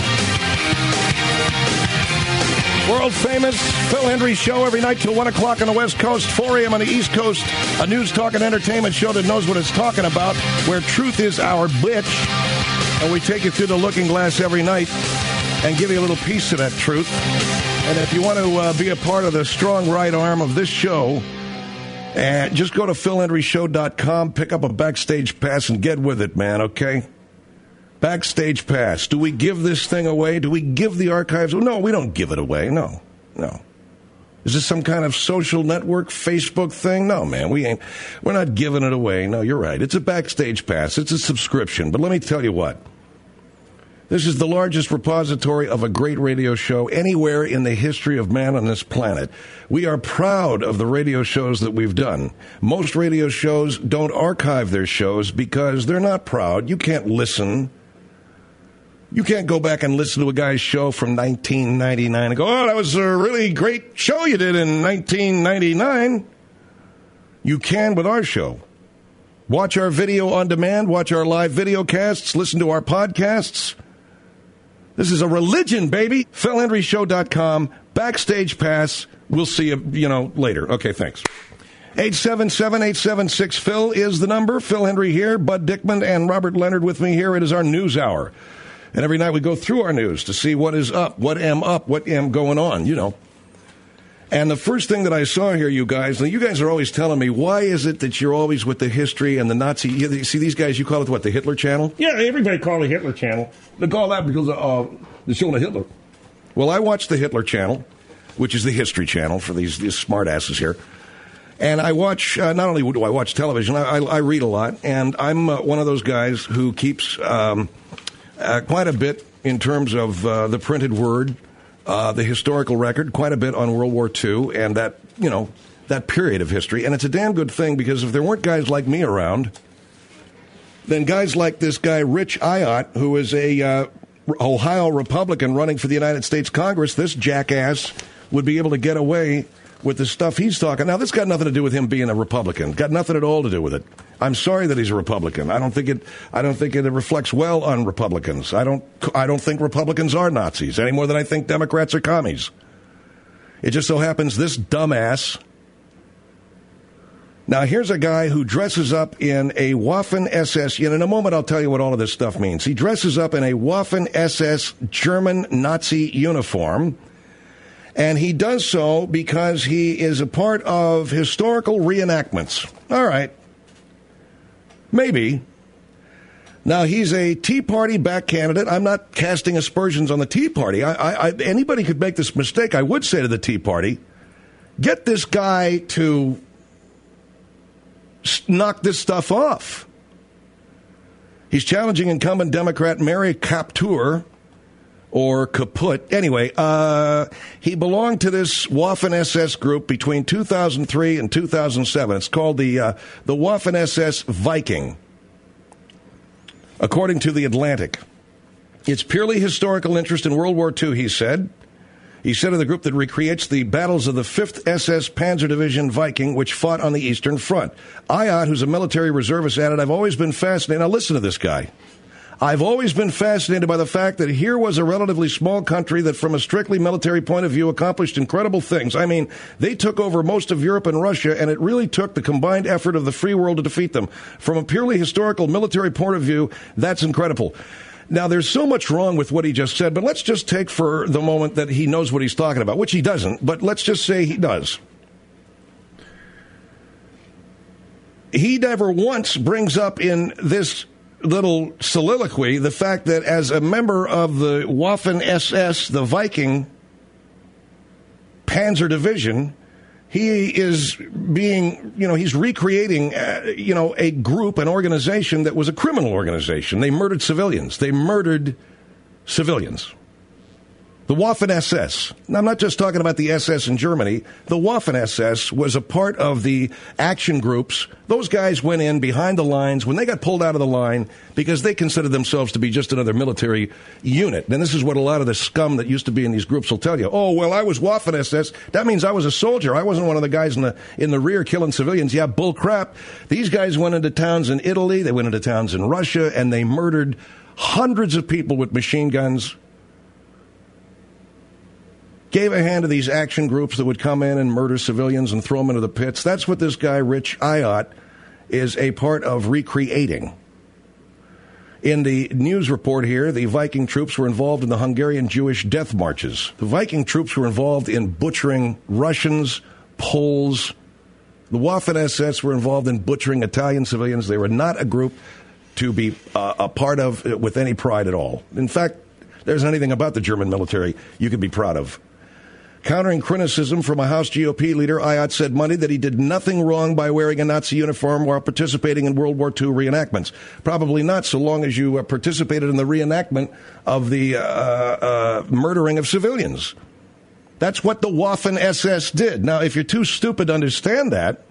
World famous Phil Hendry Show every night till one o'clock on the West Coast, four a.m. on the East Coast. A news, talk, and entertainment show that knows what it's talking about, where truth is our bitch. And we take you through the looking glass every night and give you a little piece of that truth. And if you want to uh, be a part of the strong right arm of this show, uh, just go to phil hendry show dot com, pick up a backstage pass, and get with it, man, okay? Backstage pass. Do we give this thing away? Do we give the archives? No, we don't give it away. No, no. Is this some kind of social network, Facebook thing? No, man, we ain't. We're not giving it away. No, you're right. It's a backstage pass. It's a subscription. But let me tell you what. This is the largest repository of a great radio show anywhere in the history of man on this planet. We are proud of the radio shows that we've done. Most radio shows don't archive their shows because they're not proud. You can't listen. You can't go back and listen to a guy's show from nineteen ninety-nine and go, oh, that was a really great show you did in nineteen ninety-nine. You can with our show. Watch our video on demand, watch our live video casts, listen to our podcasts. This is a religion, baby. phil hendry show dot com, backstage pass. We'll see you, you know, later. Okay, thanks. eight seven seven, eight seven six, Phil is the number. Phil Hendrie here, Bud Dickman and Robert Leonard with me here. It is our news hour. And every night we go through our news to see what is up, what am up, what am going on, you know. And the first thing that I saw here, you guys, and you guys are always telling me, why is it that you're always with the history and the Nazi? You see these guys, you call it what, the Hitler Channel? Yeah, everybody call it the Hitler Channel. They call that because uh, they're showing Hitler. Well, I watch the Hitler Channel, which is the History Channel for these, these smart asses here. And I watch, uh, not only do I watch television, I, I, I read a lot, and I'm uh, one of those guys who keeps um, uh, quite a bit in terms of uh, the printed word, uh, the historical record, quite a bit on World War Two, and that, you know, that period of history. And it's a damn good thing, because if there weren't guys like me around, then guys like this guy, Rich Ayotte, who is a uh, Ohio Republican running for the United States Congress, this jackass would be able to get away with the stuff he's talking. Now, this got nothing to do with him being a Republican. Got nothing at all to do with it. I'm sorry that he's a Republican. I don't think it. I don't think it reflects well on Republicans. I don't. I don't think Republicans are Nazis any more than I think Democrats are commies. It just so happens this dumbass. Now, here's a guy who dresses up in a Waffen S S. And in a moment, I'll tell you what all of this stuff means. He dresses up in a Waffen S S German Nazi uniform. And he does so because he is a part of historical reenactments. All right. Maybe. Now, he's a Tea Party back candidate. I'm not casting aspersions on the Tea Party. I, I, I, anybody could make this mistake. I would say to the Tea Party, get this guy to knock this stuff off. He's challenging incumbent Democrat Mary Kaptur, or Kaput. Anyway, uh, he belonged to this Waffen S S group between two thousand three and two thousand seven. It's called the uh, the Waffen S S Viking, according to The Atlantic. It's purely historical interest in World War Two, he said. He said of the group that recreates the battles of the fifth S S Panzer Division Viking, which fought on the Eastern Front. Ayotte, who's a military reservist, added, I've always been fascinated. Now listen to this guy. I've always been fascinated by the fact that here was a relatively small country that, from a strictly military point of view, accomplished incredible things. I mean, they took over most of Europe and Russia, and it really took the combined effort of the free world to defeat them. From a purely historical military point of view, that's incredible. Now, there's so much wrong with what he just said, but let's just take for the moment that he knows what he's talking about, which he doesn't, but let's just say he does. He never once brings up in this little soliloquy the fact that as a member of the Waffen S S, the Viking Panzer Division, he is being, you know, he's recreating, uh, you know, a group, an organization that was a criminal organization. They murdered civilians. They murdered civilians. The Waffen S S. Now, I'm not just talking about the S S in Germany. The Waffen S S was a part of the action groups. Those guys went in behind the lines when they got pulled out of the line because they considered themselves to be just another military unit. And this is what a lot of the scum that used to be in these groups will tell you. Oh, well, I was Waffen S S. That means I was a soldier. I wasn't one of the guys in the in the rear killing civilians. Yeah, bull crap. These guys went into towns in Italy. They went into towns in Russia, and they murdered hundreds of people with machine guns. Gave a hand to these action groups that would come in and murder civilians and throw them into the pits. That's what this guy, Rich Ayotte, is a part of recreating. In the news report here, the Viking troops were involved in the Hungarian Jewish death marches. The Viking troops were involved in butchering Russians, Poles. The Waffen S S were involved in butchering Italian civilians. They were not a group to be uh, a part of with any pride at all. In fact, there's anything about the German military you could be proud of. Countering criticism from a House G O P leader, Ayotte said Monday that he did nothing wrong by wearing a Nazi uniform while participating in World War Two reenactments. Probably not, so long as you uh, participated in the reenactment of the uh, uh, murdering of civilians. That's what the Waffen S S did. Now, if you're too stupid to understand that,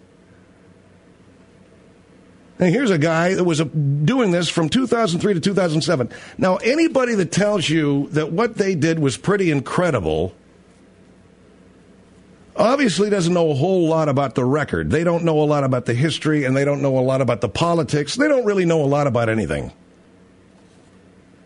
and here's a guy that was doing this from two thousand three to two thousand seven. Now, anybody that tells you that what they did was pretty incredible obviously doesn't know a whole lot about the record. They don't know a lot about the history, and they don't know a lot about the politics. They don't really know a lot about anything.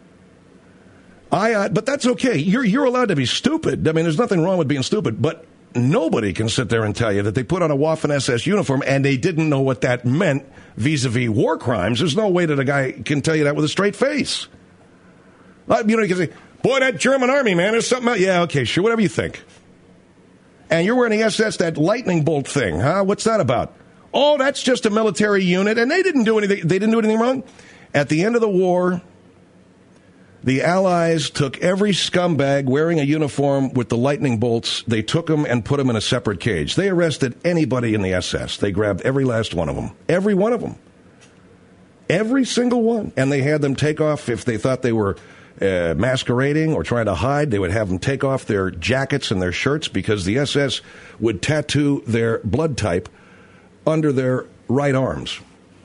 I, uh, but that's okay. You're you're allowed to be stupid. I mean, there's nothing wrong with being stupid. But nobody can sit there and tell you that they put on a Waffen S S uniform and they didn't know what that meant vis-a-vis war crimes. There's no way that a guy can tell you that with a straight face. You know, you can say, boy, that German army, man, there's something else. Yeah, okay, sure, whatever you think. And you're wearing the S S, that lightning bolt thing, huh? What's that about? Oh, that's just a military unit, and they didn't do anything. They didn't do anything wrong. At the end of the war, the Allies took every scumbag wearing a uniform with the lightning bolts. They took them and put them in a separate cage. They arrested anybody in the S S. They grabbed every last one of them. Every one of them. Every single one. And they had them take off if they thought they were uh, masquerading or trying to hide. They would have them take off their jackets and their shirts because the S S would tattoo their blood type under their right arms.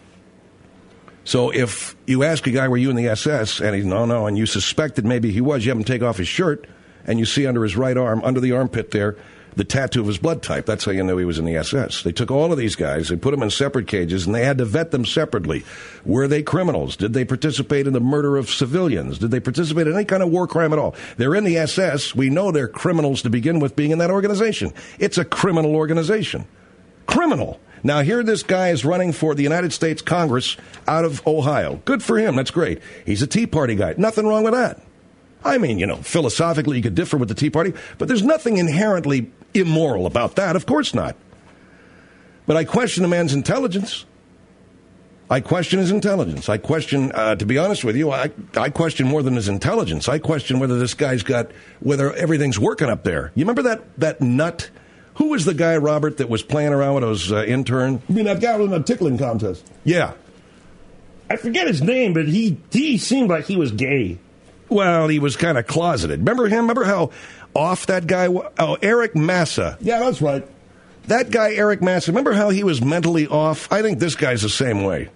So if you ask a guy, were you in the S S, and he's, no, no, and you suspected maybe he was, you have him take off his shirt, and you see under his right arm, under the armpit there, the tattoo of his blood type. That's how you know he was in the S S. They took all of these guys, they put them in separate cages, and they had to vet them separately. Were they criminals? Did they participate in the murder of civilians? Did they participate in any kind of war crime at all? They're in the S S. We know they're criminals to begin with being in that organization. It's a criminal organization. Criminal. Now, here this guy is running for the United States Congress out of Ohio. Good for him. That's great. He's a Tea Party guy. Nothing wrong with that. I mean, you know, philosophically you could differ with the Tea Party, but there's nothing inherently immoral about that. Of course not. But I question the man's intelligence. I question his intelligence. I question, uh, to be honest with you, I, I question more than his intelligence. I question whether this guy's got, whether everything's working up there. You remember that, that nut? Who was the guy, Robert, that was playing around with those uh, intern? You mean that guy was in a tickling contest? Yeah. I forget his name, but he he seemed like he was gay. Well, he was kind of closeted. Remember him? Remember how off that guy was? Oh, Eric Massa. Yeah, that's right. That guy, Eric Massa, remember how he was mentally off? I think this guy's the same way.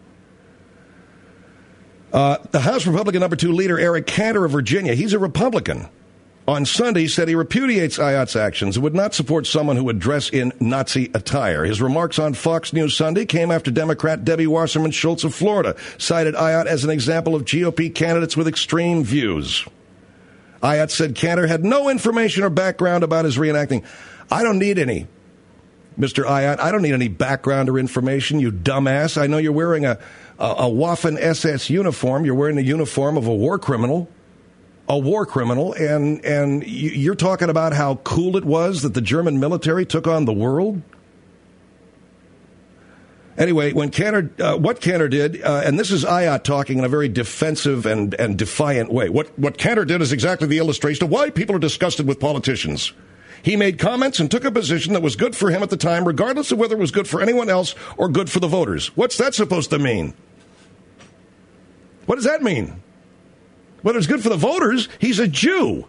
Uh, the House Republican number two leader, Eric Cantor of Virginia, he's a Republican. On Sunday, he said he repudiates Ayat's actions and would not support someone who would dress in Nazi attire. His remarks on Fox News Sunday came after Democrat Debbie Wasserman Schultz of Florida cited Ayat as an example of G O P candidates with extreme views. Ayat said Cantor had no information or background about his reenacting. I don't need any, Mister Ayat. I don't need any background or information, you dumbass. I know you're wearing a, a, a Waffen S S uniform. You're wearing the uniform of a war criminal. A war criminal, and and you're talking about how cool it was that the German military took on the world? Anyway, when Cantor, uh, what Cantor did, uh, and this is Ayat talking in a very defensive and, and defiant way. What, what Cantor did is exactly the illustration of why people are disgusted with politicians. He made comments and took a position that was good for him at the time, regardless of whether it was good for anyone else or good for the voters. What's that supposed to mean? What does that mean? Whether it's good for the voters, he's a Jew.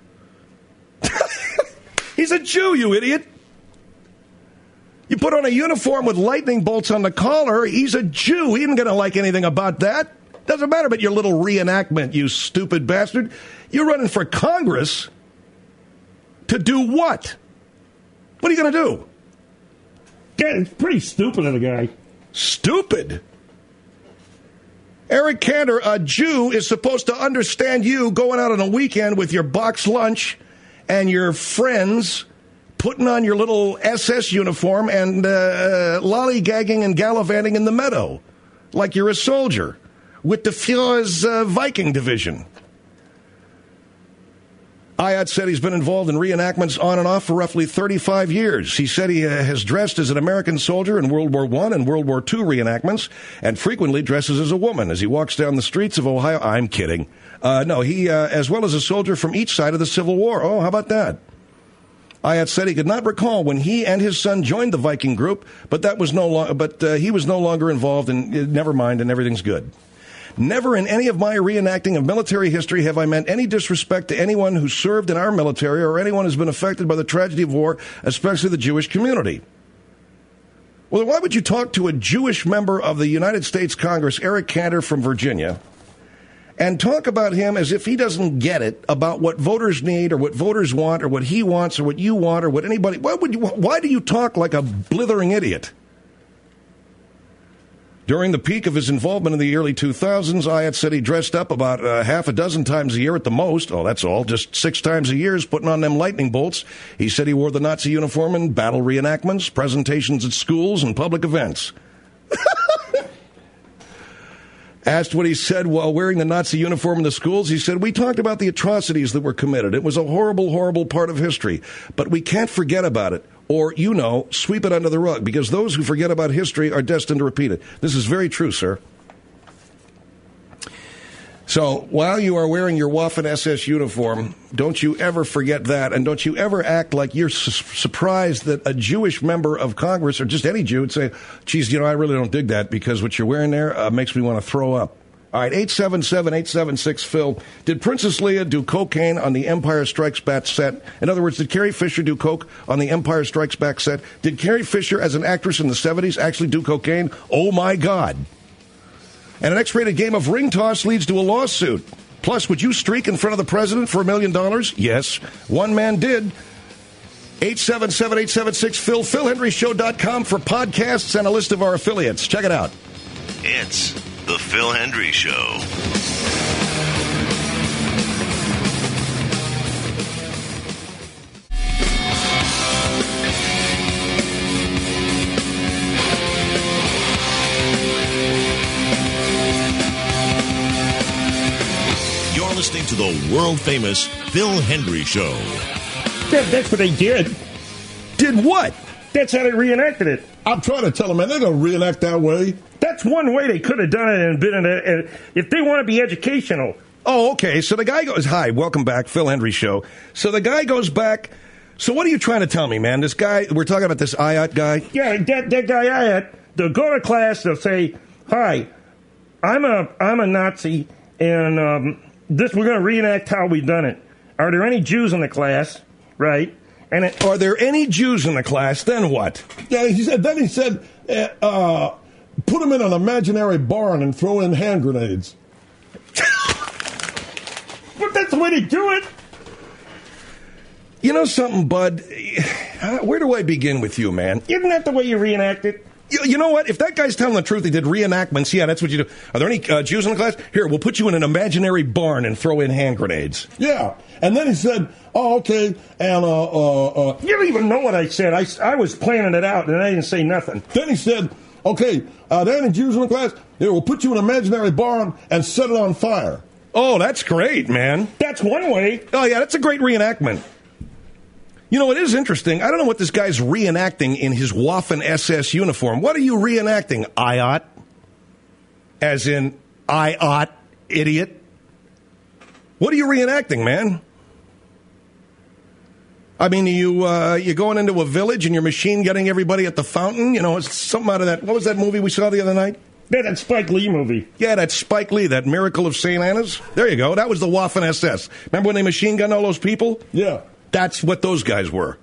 He's a Jew, you idiot. You put on a uniform with lightning bolts on the collar, he's a Jew. He isn't going to like anything about that. Doesn't matter about your little reenactment, you stupid bastard. You're running for Congress to do what? What are you going to do? Yeah, it's pretty stupid of the guy. Stupid? Eric Cantor, a Jew, is supposed to understand you going out on a weekend with your box lunch and your friends putting on your little S S uniform and uh, lollygagging and gallivanting in the meadow like you're a soldier with the Führer's uh, Viking division. Ayat said he's been involved in reenactments on and off for roughly thirty-five years. He said he uh, has dressed as an American soldier in World War One and World War Two reenactments and frequently dresses as a woman as he walks down the streets of Ohio. I'm kidding. Uh, no, he, uh, as well as a soldier from each side of the Civil War. Oh, how about that? Ayat said he could not recall when he and his son joined the Viking group, but that was no lo- but uh, he was no longer involved, and uh, never mind, and everything's good. Never in any of my reenacting of military history have I meant any disrespect to anyone who served in our military or anyone who's been affected by the tragedy of war, especially the Jewish community. Well, then why would you talk to a Jewish member of the United States Congress, Eric Cantor from Virginia, and talk about him as if he doesn't get it about what voters need or what voters want or what he wants or what you want or what anybody... Why, would you, why do you talk like a blithering idiot? During the peak of his involvement in the early two thousands, Ayotte said he dressed up about uh, half a dozen times a year at the most. Oh, that's all. Just six times a year is putting on them lightning bolts. He said he wore the Nazi uniform in battle reenactments, presentations at schools, and public events. Asked what he said while wearing the Nazi uniform in the schools, he said, we talked about the atrocities that were committed. It was a horrible, horrible part of history. But we can't forget about it. Or, you know, sweep it under the rug, because those who forget about history are destined to repeat it. This is very true, sir. So, while you are wearing your Waffen S S uniform, don't you ever forget that, and don't you ever act like you're su- surprised that a Jewish member of Congress, or just any Jew, would say, geez, you know, I really don't dig that, because what you're wearing there uh, makes me want to throw up. All right, eight seven seven, eight seven six, Phil. Did Princess Leia do cocaine on the Empire Strikes Back set? In other words, did Carrie Fisher do coke on the Empire Strikes Back set? Did Carrie Fisher, as an actress in the seventies, actually do cocaine? Oh, my God. And an X-rated game of ring toss leads to a lawsuit. Plus, would you streak in front of the president for a million dollars? Yes. One man did. eight seven seven, eight seven six, Phil. Phil Hendry Show dot com for podcasts and a list of our affiliates. Check it out. It's The Phil Hendry Show. You're listening to the world-famous Phil Hendry Show. That, that's what they did. Did what? That's how they reenacted it. I'm trying to tell them, man, they're going to reenact that way. That's one way they could have done it and been in a, if they want to be educational. Oh, okay. So the guy goes, hi, welcome back, Phil Hendry Show. So the guy goes back. So what are you trying to tell me, man? This guy, we're talking about this Ayotte guy? Yeah, that, that guy Ayotte, they'll go to class, they'll say, hi, I'm a I'm a Nazi, and um, this we're going to reenact how we've done it. Are there any Jews in the class? Right? And it, are there any Jews in the class? Then what? Yeah, he said. Then he said, uh, uh, put them in an imaginary barn and throw in hand grenades. But that's the way to do it. You know something, Bud? Where do I begin with you, man? Isn't that the way you reenact it? You, you know what? If that guy's telling the truth, he did reenactments. Yeah, that's what you do. Are there any uh, Jews in the class? Here, we'll put you in an imaginary barn and throw in hand grenades. Yeah. And then he said, oh, okay, and, uh, uh, uh... You don't even know what I said. I, I was planning it out, and I didn't say nothing. Then he said, okay, are there any Jews in the class? Here, we'll put you in an imaginary barn and set it on fire. Oh, that's great, man. That's one way. Oh, yeah, that's a great reenactment. You know, it is interesting. I don't know what this guy's reenacting in his Waffen S S uniform. What are you reenacting, Ayotte? As in, I-ought, idiot? What are you reenacting, man? I mean, you uh, you going into a village and you're machine gunning everybody at the fountain? You know, it's something out of that. What was that movie we saw the other night? Yeah, that Spike Lee movie. Yeah, that Spike Lee, that Miracle of Saint Anna's. There you go. That was the Waffen S S. Remember when they machine gunned all those people? Yeah. That's what those guys were.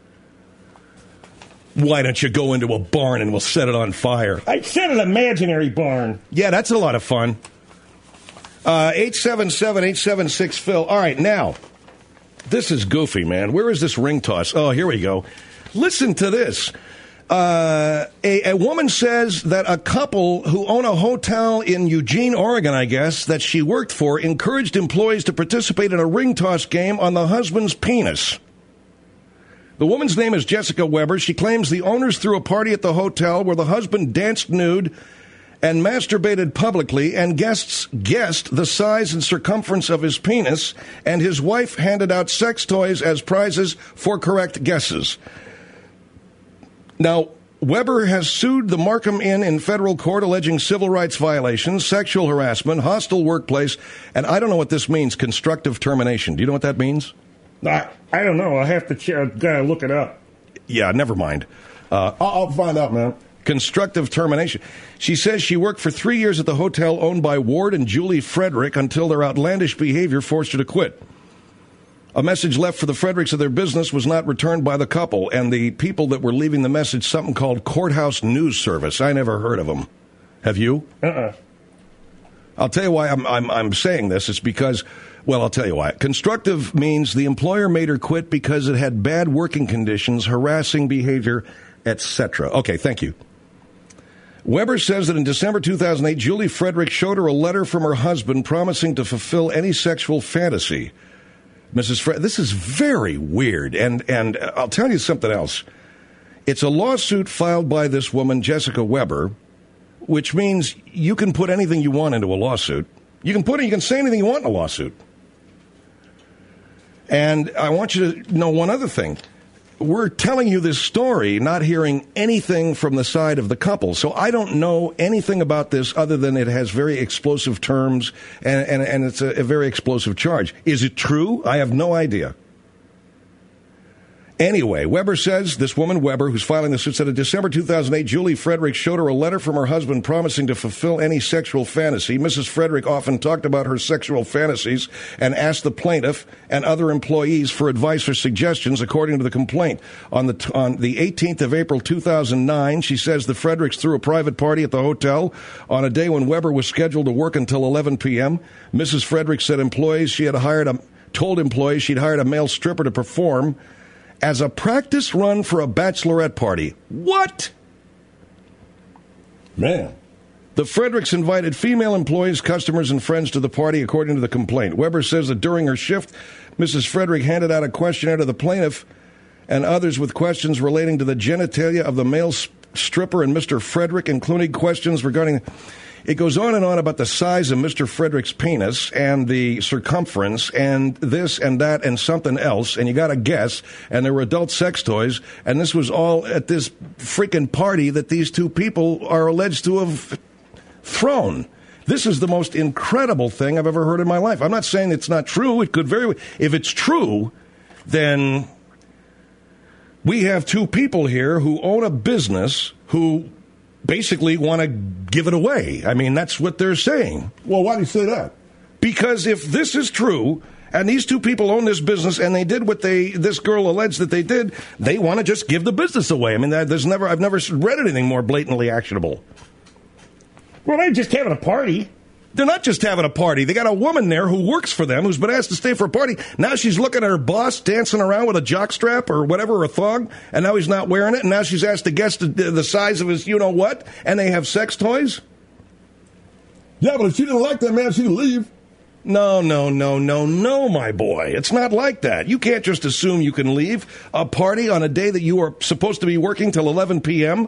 Why don't you go into a barn and we'll set it on fire? I said an imaginary barn. Yeah, that's a lot of fun. Uh, eight seven seven, eight seven six, Phil. All right, now, this is goofy, man. Where is this ring toss? Oh, here we go. Listen to this. Uh, a, a woman says that a couple who own a hotel in Eugene, Oregon, I guess, that she worked for, encouraged employees to participate in a ring toss game on the husband's penis. The woman's name is Jessica Weber. She claims the owners threw a party at the hotel where the husband danced nude and masturbated publicly, and guests guessed the size and circumference of his penis, and his wife handed out sex toys as prizes for correct guesses. Now, Weber has sued the Markham Inn in federal court alleging civil rights violations, sexual harassment, hostile workplace, and I don't know what this means, constructive termination. Do you know what that means? I, I don't know. I have to ch- gotta look it up. Yeah, never mind. Uh, I'll, I'll find out, man. Constructive termination. She says she worked for three years at the hotel owned by Ward and Julie Frederick until their outlandish behavior forced her to quit. A message left for the Fredericks of their business was not returned by the couple, and the people that were leaving the message, something called Courthouse News Service. I never heard of them. Have you? Uh-uh. I'll tell you why I'm, I'm, I'm saying this. It's because, well, I'll tell you why. Constructive means the employer made her quit because it had bad working conditions, harassing behavior, et cetera. Okay, thank you. Weber says that in December two thousand eight, Julie Frederick showed her a letter from her husband promising to fulfill any sexual fantasy. Missus Fred, this is very weird, and, and I'll tell you something else. It's a lawsuit filed by this woman, Jessica Weber, which means you can put anything you want into a lawsuit. You can put it, you can say anything you want in a lawsuit. And I want you to know one other thing. We're telling you this story, not hearing anything from the side of the couple. So I don't know anything about this other than it has very explosive terms and, and, and it's a, a very explosive charge. Is it true? I have no idea. Anyway, Weber says, this woman, Weber, who's filing this suit, said in December two thousand eight, Julie Frederick showed her a letter from her husband promising to fulfill any sexual fantasy. Missus Frederick often talked about her sexual fantasies and asked the plaintiff and other employees for advice or suggestions, according to the complaint. On the on the eighteenth of April two thousand nine, she says the Fredericks threw a private party at the hotel on a day when Weber was scheduled to work until eleven p.m. Missus Frederick said employees she had hired a, told employees she'd hired a male stripper to perform as a practice run for a bachelorette party. What? Man. The Fredericks invited female employees, customers, and friends to the party, according to the complaint. Weber says that during her shift, Missus Frederick handed out a questionnaire to the plaintiff and others with questions relating to the genitalia of the male stripper and Mister Frederick, including questions regarding... It goes on and on about the size of Mister Frederick's penis and the circumference and this and that and something else, and you got to guess, and there were adult sex toys, and this was all at this freaking party that these two people are alleged to have thrown. This is the most incredible thing I've ever heard in my life. I'm not saying it's not true. It could very... If it's true, then we have two people here who own a business who... basically want to give it away. I mean, that's what they're saying. Well, why do you say that? Because if this is true, and these two people own this business, and they did what they this girl alleged that they did, they want to just give the business away. I mean, there's never I've never read anything more blatantly actionable. Well, they're just having a party. They're not just having a party. They got a woman there who works for them, who's been asked to stay for a party. Now she's looking at her boss dancing around with a jockstrap or whatever, or a thong, and now he's not wearing it, and now she's asked to guess the, the size of his you-know-what, and they have sex toys? Yeah, but if she didn't like that man, she'd leave. No, no, no, no, no, my boy. It's not like that. You can't just assume you can leave a party on a day that you are supposed to be working till eleven p.m.,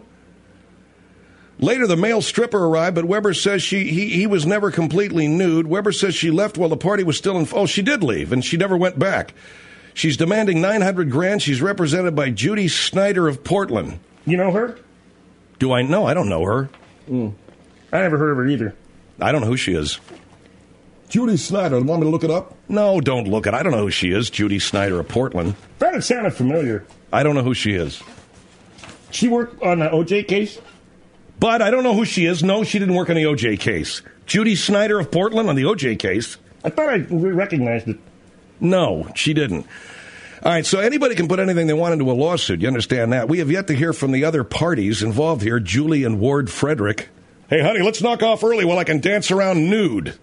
Later, the male stripper arrived, but Weber says she he, he was never completely nude. Weber says she left while the party was still in... Oh, she did leave, and she never went back. She's demanding nine hundred grand. She's represented by Judy Snyder of Portland. You know her? Do I know? I don't know her. Mm. I never heard of her either. I don't know who she is. Judy Snyder. Want me to look it up? No, don't look it. I don't know who she is. Judy Snyder of Portland. That sounded familiar. I don't know who she is. She worked on the O J case? But I don't know who she is. No, she didn't work on the O J case. Judy Snyder of Portland on the O J case. I thought I recognized it. No, she didn't. All right, so anybody can put anything they want into a lawsuit. You understand that? We have yet to hear from the other parties involved here, Julie and Ward Frederick. Hey, honey, let's knock off early while I can dance around nude.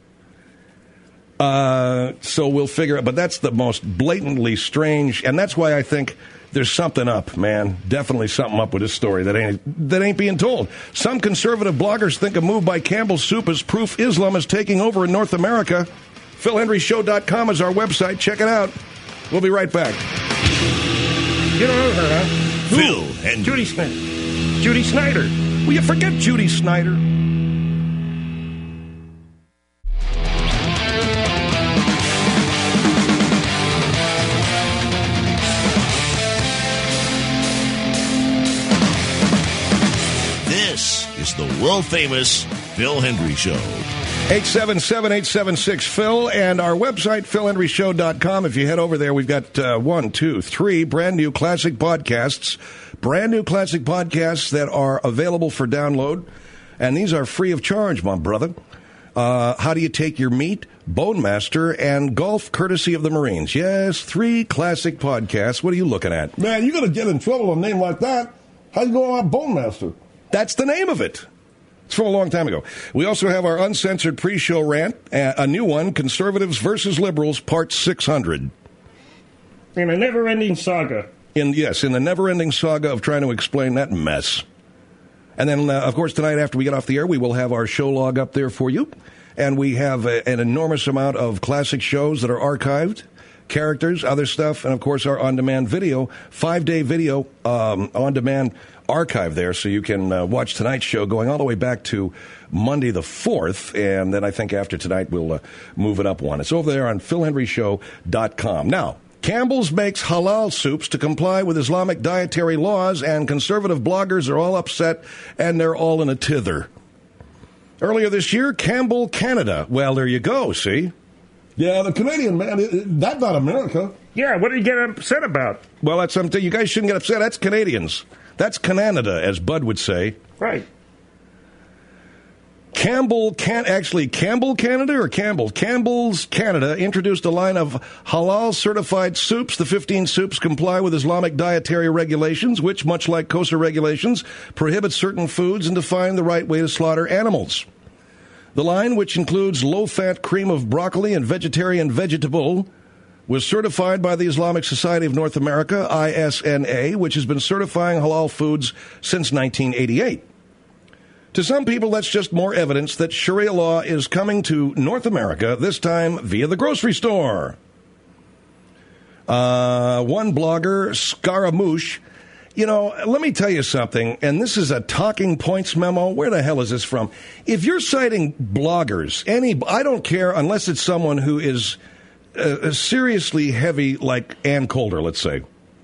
Uh, so we'll figure out. But that's the most blatantly strange, and that's why I think... There's something up, man. Definitely something up with this story that ain't that ain't being told. Some conservative bloggers think a move by Campbell Soup is proof Islam is taking over in North America. Phil Hendry Show dot com is our website. Check it out. We'll be right back. You don't know her, huh? Phil Hendry. Judy Snyder. Judy Snyder. Will you forget Judy Snyder? This is the world-famous Phil Hendry Show. eight seven seven, eight seven six, Phil, and our website, Phil Hendry Show dot com. If you head over there, we've got uh, one, two, three brand new classic podcasts. Brand new classic podcasts that are available for download. And these are free of charge, my brother. Uh, how do you take your meat? Bone Master and Golf, courtesy of the Marines. Yes, three classic podcasts. What are you looking at? Man, you're going to get in trouble with a name like that. How you going on Bone Master? That's the name of it. It's from a long time ago. We also have our uncensored pre-show rant, a new one, Conservatives versus Liberals, Part six hundred. In a never-ending saga. In Yes, in the never-ending saga of trying to explain that mess. And then, uh, of course, tonight after we get off the air, we will have our show log up there for you. And we have a, an enormous amount of classic shows that are archived, characters, other stuff, and, of course, our on-demand video, five-day video um, on-demand archive there, so you can uh, watch tonight's show going all the way back to Monday the fourth, and then I think after tonight we'll uh, move it up one. It's over there on phil henry show dot com. Now, Campbell's makes halal soups to comply with Islamic dietary laws, and conservative bloggers are all upset, and they're all in a tither. Earlier this year, Campbell Canada. Well, there you go, see? Yeah, the Canadian, man, that's not America. Yeah, what are you getting upset about? Well, that's something. You guys shouldn't get upset. That's Canadians. That's Canada, as Bud would say. Right. Campbell, can actually, Campbell Canada or Campbell? Campbell's Canada introduced a line of halal-certified soups. The fifteen soups comply with Islamic dietary regulations, which, much like kosher regulations, prohibit certain foods and define the right way to slaughter animals. The line, which includes low-fat cream of broccoli and vegetarian vegetable, was certified by the Islamic Society of North America, I S N A, which has been certifying halal foods since nineteen eighty-eight. To some people, that's just more evidence that Sharia law is coming to North America, this time via the grocery store. Uh, one blogger, Scaramouche, you know, let me tell you something, and this is a talking points memo. Where the hell is this from? If you're citing bloggers, any, I don't care unless it's someone who is uh, seriously heavy, like Ann Coulter, let's say.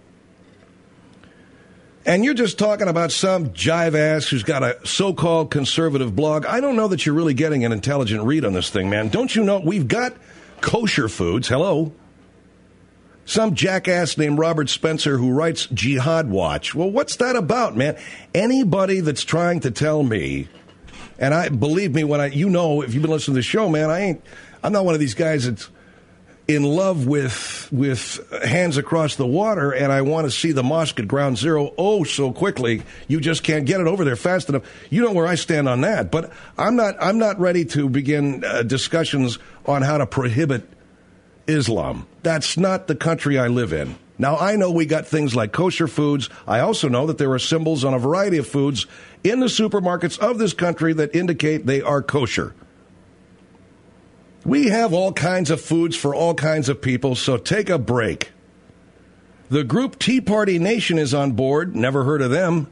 And you're just talking about some jive ass who's got a so-called conservative blog. I don't know that you're really getting an intelligent read on this thing, man. Don't you know we've got kosher foods? Hello. Some jackass named Robert Spencer who writes Jihad Watch. Well, what's that about, man? Anybody that's trying to tell me, and I believe me when I, you know, if you've been listening to the show, man, I ain't, I'm not one of these guys that's in love with with hands across the water, and I want to see the mosque at ground zero oh so quickly. You just can't get it over there fast enough. You know where I stand on that, but I'm not I'm not ready to begin uh, discussions on how to prohibit Islam. That's not the country I live in. Now, I know we got things like kosher foods. I also know that there are symbols on a variety of foods in the supermarkets of this country that indicate they are kosher. We have all kinds of foods for all kinds of people, so take a break. The group Tea Party Nation is on board. Never heard of them.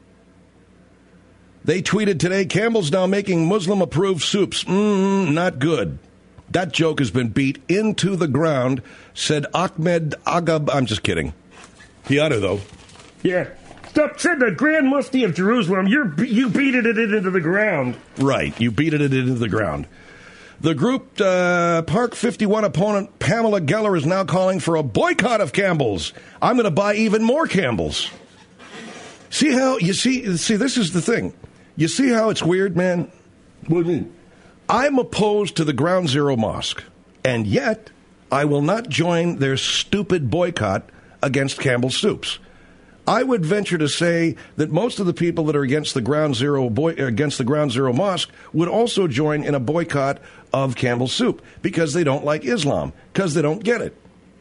They tweeted today, Campbell's now making Muslim-approved soups. Mmm, not good. That joke has been beat into the ground, said Ahmed Agab. I'm just kidding. He ought to, though. Yeah. Stop, said the Grand Mufti of Jerusalem. You're, you beated it into the ground. Right. You beated it into the ground. The group uh, Park fifty-one opponent Pamela Geller is now calling for a boycott of Campbell's. I'm going to buy even more Campbell's. See how, you see, see, this is the thing. You see how it's weird, man? What do you mean? I'm opposed to the Ground Zero Mosque, and yet I will not join their stupid boycott against Campbell's Soups. I would venture to say that most of the people that are against the Ground Zero boy, against the Ground Zero Mosque would also join in a boycott of Campbell's Soup because they don't like Islam, because they don't get it.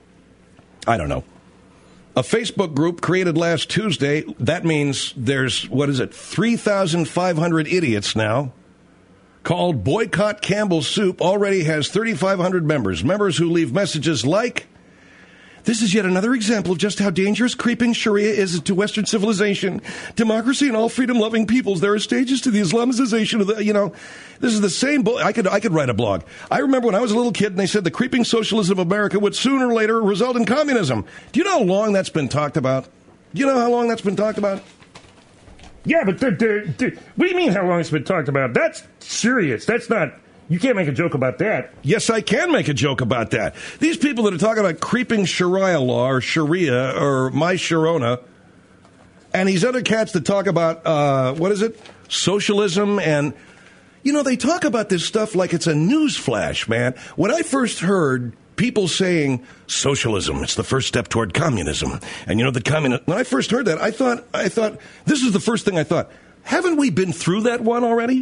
I don't know. A Facebook group created last Tuesday, that means there's, what is it, three thousand five hundred idiots now, called Boycott Campbell's Soup, already has thirty-five hundred members. Members who leave messages like, this is yet another example of just how dangerous creeping Sharia is to Western civilization, democracy, and all freedom-loving peoples. There are stages to the Islamization of the, you know, this is the same, bo- I could I could write a blog. I remember when I was a little kid and they said the creeping socialism of America would sooner or later result in communism. Do you know how long that's been talked about? Do you know how long that's been talked about? Yeah, but the, the, the, what do you mean how long it's been talked about? That's serious. That's not... You can't make a joke about that. Yes, I can make a joke about that. These people that are talking about creeping Sharia law or Sharia or my Sharona, and these other cats that talk about, uh, what is it, socialism, and, you know, they talk about this stuff like it's a news flash, man. When I first heard people saying socialism, it's the first step toward communism, and, you know, the communist, when I first heard that, I thought, I thought, this is the first thing I thought, haven't we been through that one already?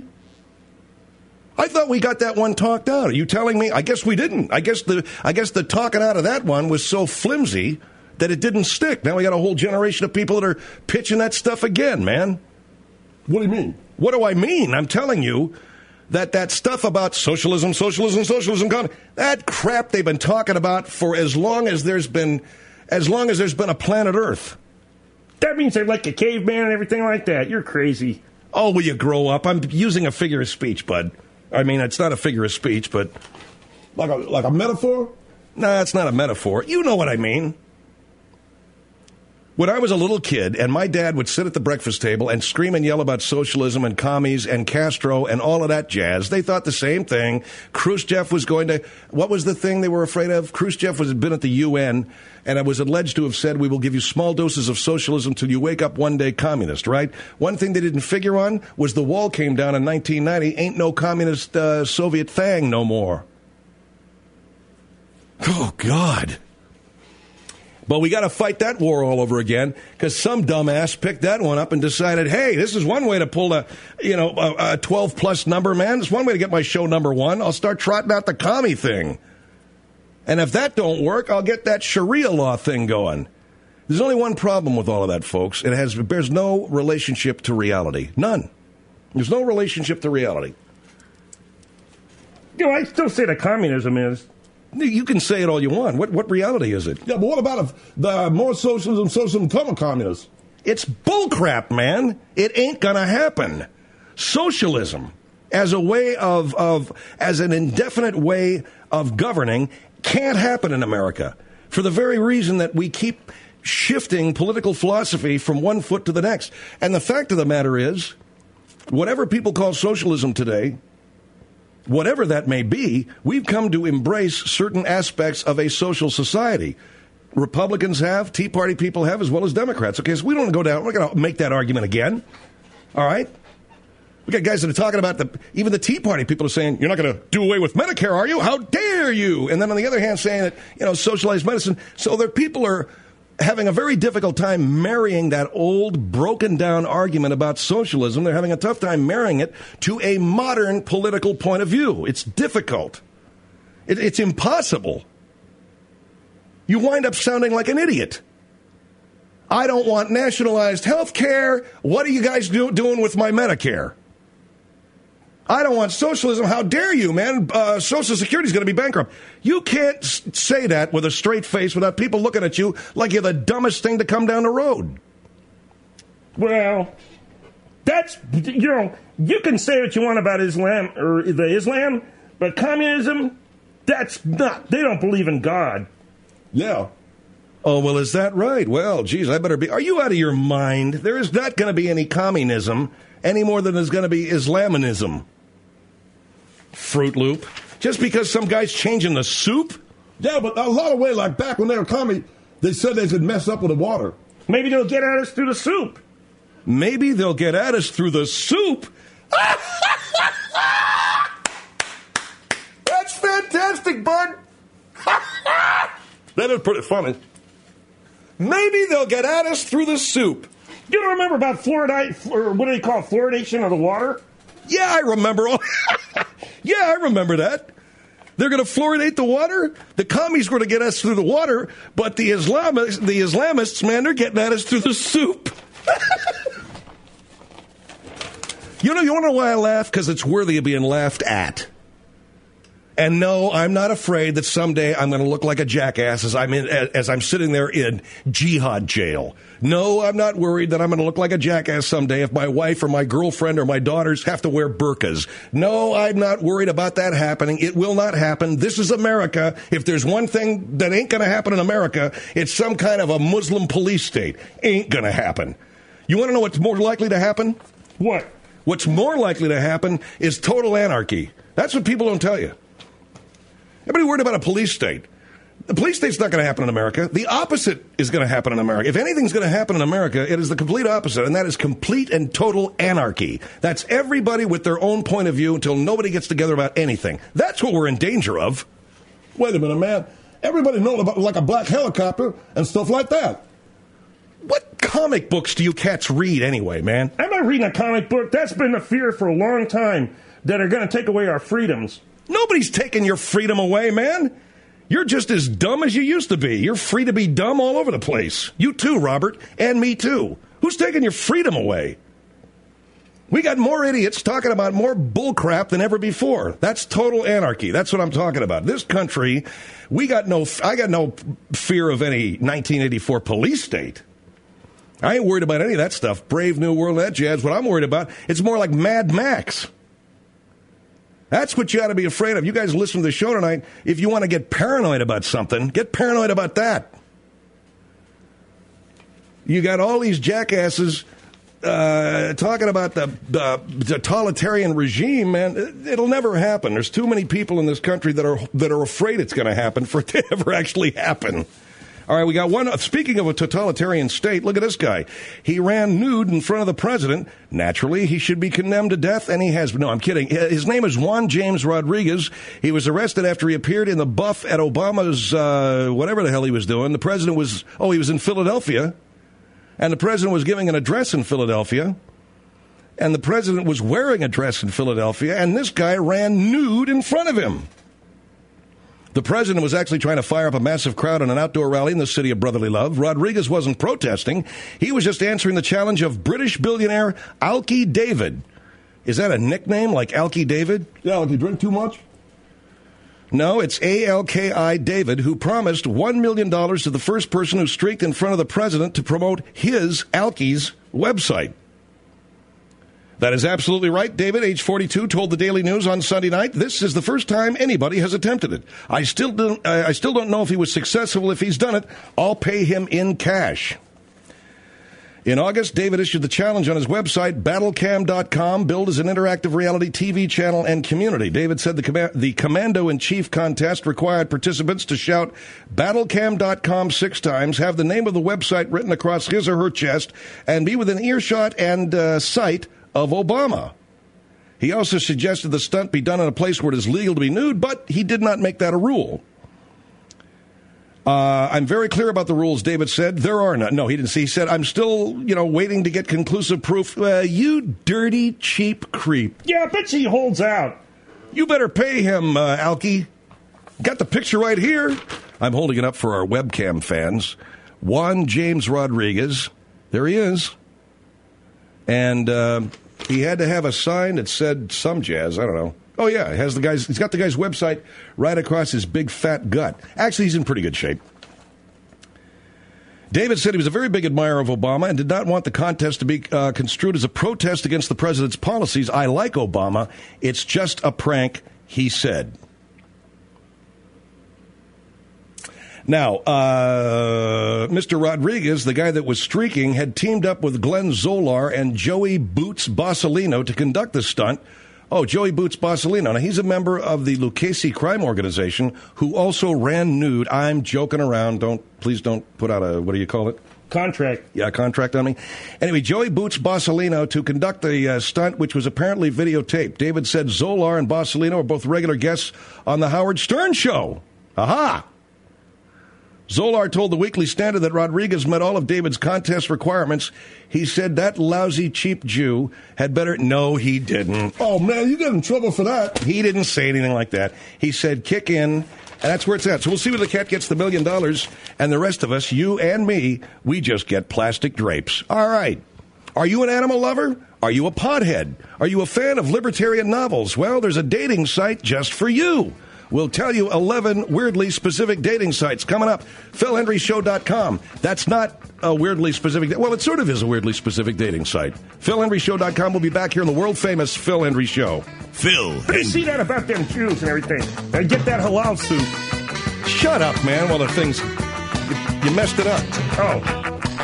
I thought we got that one talked out. Are you telling me? I guess we didn't. I guess the I guess the talking out of that one was so flimsy that it didn't stick. Now we got a whole generation of people that are pitching that stuff again, man. What do you mean? What do I mean? I'm telling you that that stuff about socialism, socialism, socialism, that crap they've been talking about for as long as there's been, as long as there's been a planet Earth. That means they're like a caveman and everything like that. You're crazy. Oh, will you grow up? I'm using a figure of speech, bud. I mean, it's not a figure of speech, but... Like a, like a metaphor? Nah, it's not a metaphor. You know what I mean. When I was a little kid and my dad would sit at the breakfast table and scream and yell about socialism and commies and Castro and all of that jazz, they thought the same thing. Khrushchev was going to, what was the thing they were afraid of? Khrushchev was, had been at the U N and it was alleged to have said, we will give you small doses of socialism till you wake up one day communist, right? One thing they didn't figure on was the wall came down in nineteen ninety, ain't no communist uh, Soviet thing no more. Oh, God. But we got to fight that war all over again because some dumbass picked that one up and decided, hey, this is one way to pull a, you know, a, a twelve plus number, man. It's one way to get my show number one. I'll start trotting out the commie thing. And if that don't work, I'll get that Sharia law thing going. There's only one problem with all of that, folks. It has it bears no relationship to reality. None. There's no relationship to reality. You know, I still say that communism is. You can say it all you want. What what reality is it? Yeah, but what about if the more socialism, socialism become a communist? It's bullcrap, man. It ain't gonna happen. Socialism as a way of, of as an indefinite way of governing can't happen in America for the very reason that we keep shifting political philosophy from one foot to the next. And the fact of the matter is, whatever people call socialism today, whatever that may be, we've come to embrace certain aspects of a social society. Republicans have, Tea Party people have, as well as Democrats. Okay, so we don't go down. We're going to make that argument again. All right? We got guys that are talking about the, even the Tea Party people are saying, you're not going to do away with Medicare, are you? How dare you? And then on the other hand, saying that, you know, socialized medicine. So their people are having a very difficult time marrying that old, broken-down argument about socialism. They're having a tough time marrying it to a modern political point of view. It's difficult. It, it's impossible. You wind up sounding like an idiot. I don't want nationalized health care. What are you guys do, doing with my Medicare? I don't want socialism. How dare you, man? Uh, Social Security is going to be bankrupt. You can't s- say that with a straight face without people looking at you like you're the dumbest thing to come down the road. Well, that's, you know, you can say what you want about Islam or the Islam, but communism, that's not, they don't believe in God. Yeah. Oh, well, is that right? Well, geez, I better be. Are you out of your mind? There is not going to be any communism any more than there's going to be Islamism. Fruit Loop. Just because some guy's changing the soup? Yeah, but a lot of ways, like back when they were coming, they said they could mess up with the water. Maybe they'll get at us through the soup. Maybe they'll get at us through the soup? That's fantastic, bud. That is pretty funny. Maybe they'll get at us through the soup. You don't remember about fluoride, or what do they call it, fluoridation of the water? Yeah, I remember. Yeah, I remember that. They're going to fluoridate the water. The commies were to get us through the water, but the Islamists, the Islamists, man, they're getting at us through the soup. You know, you want to know why I laugh? Because it's worthy of being laughed at. And no, I'm not afraid that someday I'm going to look like a jackass as I'm in, as I'm sitting there in jihad jail. No, I'm not worried that I'm going to look like a jackass someday if my wife or my girlfriend or my daughters have to wear burqas. No, I'm not worried about that happening. It will not happen. This is America. If there's one thing that ain't going to happen in America, it's some kind of a Muslim police state. Ain't going to happen. You want to know what's more likely to happen? What? What's more likely to happen is total anarchy. That's what people don't tell you. Everybody worried about a police state. The police state's not going to happen in America. The opposite is going to happen in America. If anything's going to happen in America, it is the complete opposite, and that is complete and total anarchy. That's everybody with their own point of view until nobody gets together about anything. That's what we're in danger of. Wait a minute, man. Everybody knows about like a black helicopter and stuff like that. What comic books do you cats read anyway, man? I'm not reading a comic book. That's been the fear for a long time, that are going to take away our freedoms. Nobody's taking your freedom away, man. You're just as dumb as you used to be. You're free to be dumb all over the place. You too, Robert, and me too. Who's taking your freedom away? We got more idiots talking about more bullcrap than ever before. That's total anarchy. That's what I'm talking about. This country, we got no, I got no fear of any nineteen eighty-four police state. I ain't worried about any of that stuff. Brave New World, that jazz. What I'm worried about, it's more like Mad Max. That's what you ought to be afraid of. You guys listen to the show tonight. If you want to get paranoid about something, get paranoid about that. You got all these jackasses uh, talking about the, the totalitarian regime, man. It'll never happen. There's too many people in this country that are that are afraid it's going to happen for it to ever actually happen. All right, we got one. Speaking of a totalitarian state, look at this guy. He ran nude in front of the president. Naturally, he should be condemned to death, and he has. No, I'm kidding. His name is Juan James Rodriguez. He was arrested after he appeared in the buff at Obama's, uh, whatever the hell he was doing. The president was, oh, he was in Philadelphia, and the president was giving an address in Philadelphia, and the president was wearing a dress in Philadelphia, and this guy ran nude in front of him. The president was actually trying to fire up a massive crowd in an outdoor rally in the city of brotherly love. Rodriguez wasn't protesting. He was just answering the challenge of British billionaire Alki David. Is that a nickname, like Alki David? Yeah, like you drink too much? No, it's A L K I David, who promised one million dollars to the first person who streaked in front of the president to promote his, Alki's, website. That is absolutely right. David, age forty-two, told the Daily News on Sunday night, this is the first time anybody has attempted it. I still don't, I still don't know if he was successful. If he's done it, I'll pay him in cash. In August, David issued the challenge on his website, battle cam dot com, billed as an interactive reality T V channel and community. David said the, com- the Commando-in-Chief contest required participants to shout battle cam dot com six times, have the name of the website written across his or her chest, and be within earshot and uh, sight of Obama. He also suggested the stunt be done in a place where it is legal to be nude, but he did not make that a rule. Uh, I'm very clear about the rules, David said. There are none. No, he didn't say. He said, I'm still, you know, waiting to get conclusive proof. Uh, you dirty, cheap creep. Yeah, I bet he holds out. You better pay him, uh, Alki. Got the picture right here. I'm holding it up for our webcam fans. Juan James Rodriguez. There he is. And uh, he had to have a sign that said some jazz. I don't know. Oh, yeah. It has the guy's, he's got the guy's website right across his big fat gut. Actually, he's in pretty good shape. David said he was a very big admirer of Obama and did not want the contest to be uh, construed as a protest against the president's policies. I like Obama. It's just a prank, he said. Now, uh, Mister Rodriguez, the guy that was streaking, had teamed up with Glenn Zolar and Joey Boots Bossellino to conduct the stunt. Oh, Joey Boots Bossellino. Now, he's a member of the Lucchese crime organization who also ran nude. I'm joking around. Don't, please don't put out a, what do you call it? Contract. Yeah, contract on me. Anyway, Joey Boots Bossellino to conduct the uh, stunt, which was apparently videotaped. David said Zolar and Bossellino are both regular guests on the Howard Stern Show. Aha! Zolar told the Weekly Standard that Rodriguez met all of David's contest requirements. He said that lousy, cheap Jew had better... No, he didn't. Oh, man, you got in trouble for that. He didn't say anything like that. He said, kick in, and that's where it's at. So we'll see where the cat gets the million dollars, and the rest of us, you and me, we just get plastic drapes. All right. Are you an animal lover? Are you a pothead? Are you a fan of libertarian novels? Well, there's a dating site just for you. We'll tell you eleven weirdly specific dating sites coming up. Phil Hendry Show dot com. That's not a weirdly specific... Well, it sort of is a weirdly specific dating site. Phil Hendry Show dot com will be back here in the world-famous Phil Hendry Show. Phil Hendry. See that about them Jews and everything. I get that halal soup. Shut up, man. Well, the things... You, you messed it up. Oh.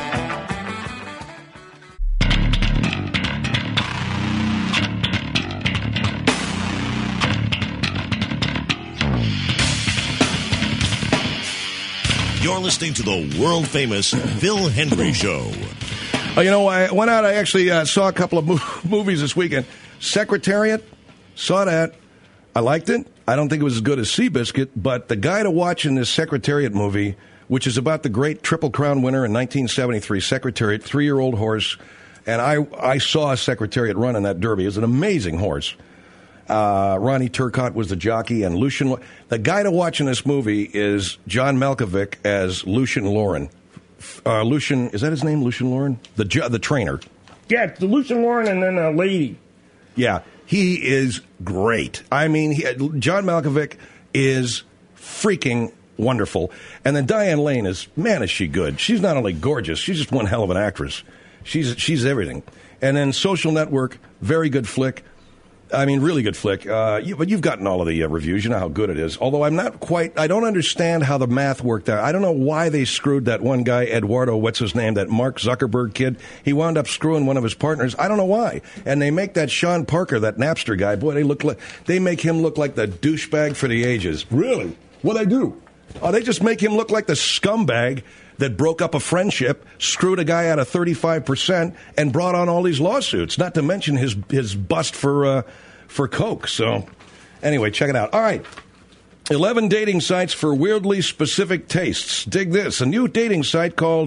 You're listening to the world-famous Phil Hendry Show. Oh, you know, I went out, I actually uh, saw a couple of mo- movies this weekend. Secretariat, saw that. I liked it. I don't think it was as good as Seabiscuit, but the guy to watch in this Secretariat movie, which is about the great Triple Crown winner in nineteen seventy-three, Secretariat, three-year-old horse, and I, I saw a Secretariat run in that Derby. It was an amazing horse. Uh, Ronnie Turcotte was the jockey, and Lucian... The guy to watch in this movie is John Malkovich as Lucian Lauren. Uh, Lucian... Is that his name, Lucian Lauren? The the trainer. Yeah, it's Lucian Warren and then a lady. Yeah, he is great. I mean, he, John Malkovich is freaking wonderful. And then Diane Lane is, man, is she good. She's not only gorgeous, she's just one hell of an actress. She's she's everything. And then Social Network, very good flick. I mean, really good flick. Uh, you, but you've gotten all of the uh, reviews. You know how good it is. Although I'm not quite, I don't understand how the math worked out. I don't know why they screwed that one guy, Eduardo, what's his name, that Mark Zuckerberg kid. He wound up screwing one of his partners. I don't know why. And they make that Sean Parker, that Napster guy, boy, they look like, they make him look like the douchebag for the ages. Really? What they do? Oh, they just make him look like the scumbag that broke up a friendship, screwed a guy out of thirty-five percent, and brought on all these lawsuits, not to mention his his bust for uh, for coke. So, anyway, check it out. All right. eleven dating sites for weirdly specific tastes. Dig this. A new dating site called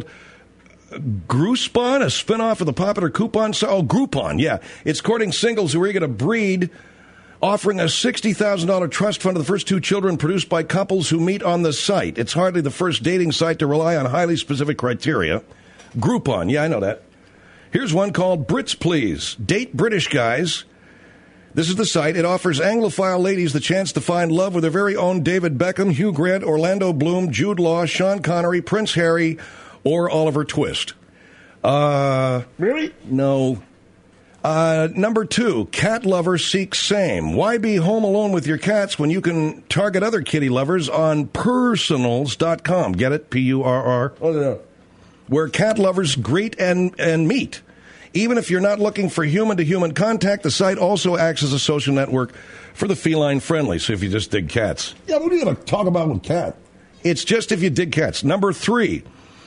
Groupon, a spinoff of the popular coupon site. Oh, Groupon, yeah. It's courting singles who are eager to breed, offering a sixty thousand dollars trust fund to the first two children produced by couples who meet on the site. It's hardly the first dating site to rely on highly specific criteria. Groupon, yeah, I know that. Here's one called Brits Please. Date British guys. This is the site. It offers Anglophile ladies the chance to find love with their very own David Beckham, Hugh Grant, Orlando Bloom, Jude Law, Sean Connery, Prince Harry, or Oliver Twist. Uh, really? No. Uh, number two, cat lover seeks same. Why be home alone with your cats when you can target other kitty lovers on personals dot com? Get it? P U R R. Oh, yeah. Where cat lovers greet and, and meet. Even if you're not looking for human-to-human contact, the site also acts as a social network for the feline friendly. So if you just dig cats. Yeah, what are you going to talk about with cat? It's just if you dig cats. Number three.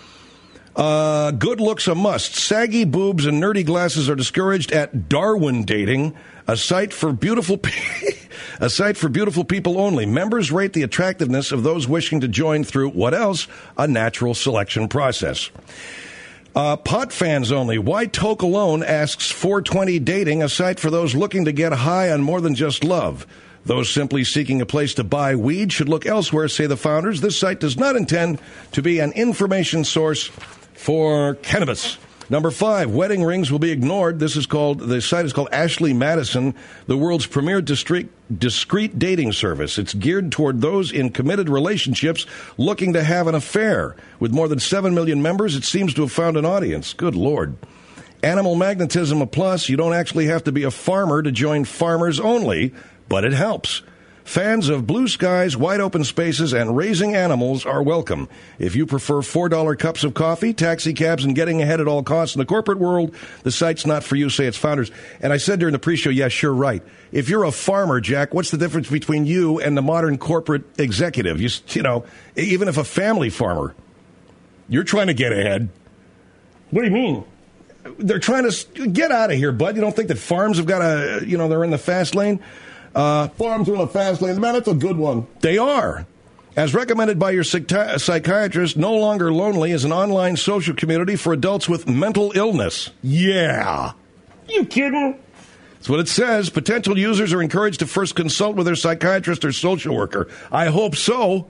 Uh, good looks a must. Saggy boobs and nerdy glasses are discouraged at Darwin Dating, a site for beautiful pe- a site for beautiful people only. Members rate the attractiveness of those wishing to join through what else? A natural selection process. Uh, pot fans only. Why Toke Alone asks four twenty Dating, a site for those looking to get high on more than just love. Those simply seeking a place to buy weed should look elsewhere, say the founders. This site does not intend to be an information source for cannabis. Number five, wedding rings will be ignored. This is called, the site is called Ashley Madison, the world's premier discreet, discreet dating service. It's geared toward those in committed relationships looking to have an affair. With more than seven million members, it seems to have found an audience. Good Lord. Animal magnetism a plus. You don't actually have to be a farmer to join Farmers Only, but it helps. Fans of blue skies, wide open spaces, and raising animals are welcome. If you prefer four dollar cups of coffee, taxi cabs, and getting ahead at all costs in the corporate world, the site's not for you, say its founders. And I said during the pre-show, yes, sure, right. If you're a farmer, Jack, what's the difference between you and the modern corporate executive? You, you know, even if a family farmer, you're trying to get ahead. What do you mean? They're trying to get out of here, bud. You don't think that farms have got a, you know, they're in the fast lane? Uh, Farms are in the fast lane. Man, that's a good one. They are. As recommended by your psychi- psychiatrist, No Longer Lonely is an online social community for adults with mental illness. Yeah. You kidding? That's what it says. Potential users are encouraged to first consult with their psychiatrist or social worker. I hope so.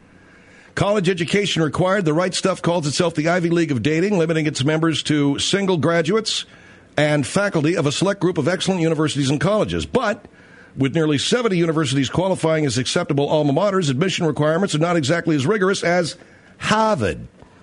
College education required. The Right Stuff calls itself the Ivy League of dating, limiting its members to single graduates and faculty of a select group of excellent universities and colleges. But with nearly seventy universities qualifying as acceptable alma maters, admission requirements are not exactly as rigorous as Harvard.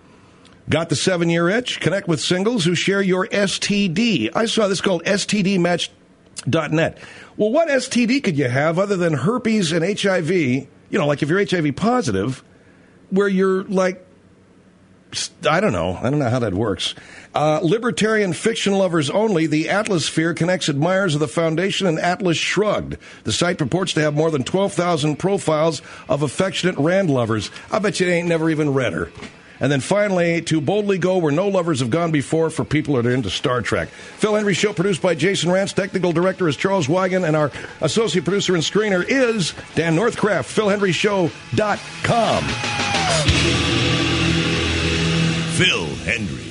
Got the seven-year itch? Connect with singles who share your S T D. I saw this called S T D match dot net. Well, what S T D could you have other than herpes and H I V? You know, like if you're H I V positive, where you're like, I don't know. I don't know how that works. Uh, libertarian fiction lovers only. The Atlasphere connects admirers of the Foundation and Atlas Shrugged. The site purports to have more than twelve thousand profiles of affectionate Rand lovers. I bet you they ain't never even read her. And then finally, to boldly go where no lovers have gone before for people that are into Star Trek. Phil Henry Show, produced by Jason Rance. Technical director is Charles Wigan. And our associate producer and screener is Dan Northcraft. Phil Henry Show dot com. Phil Hendry.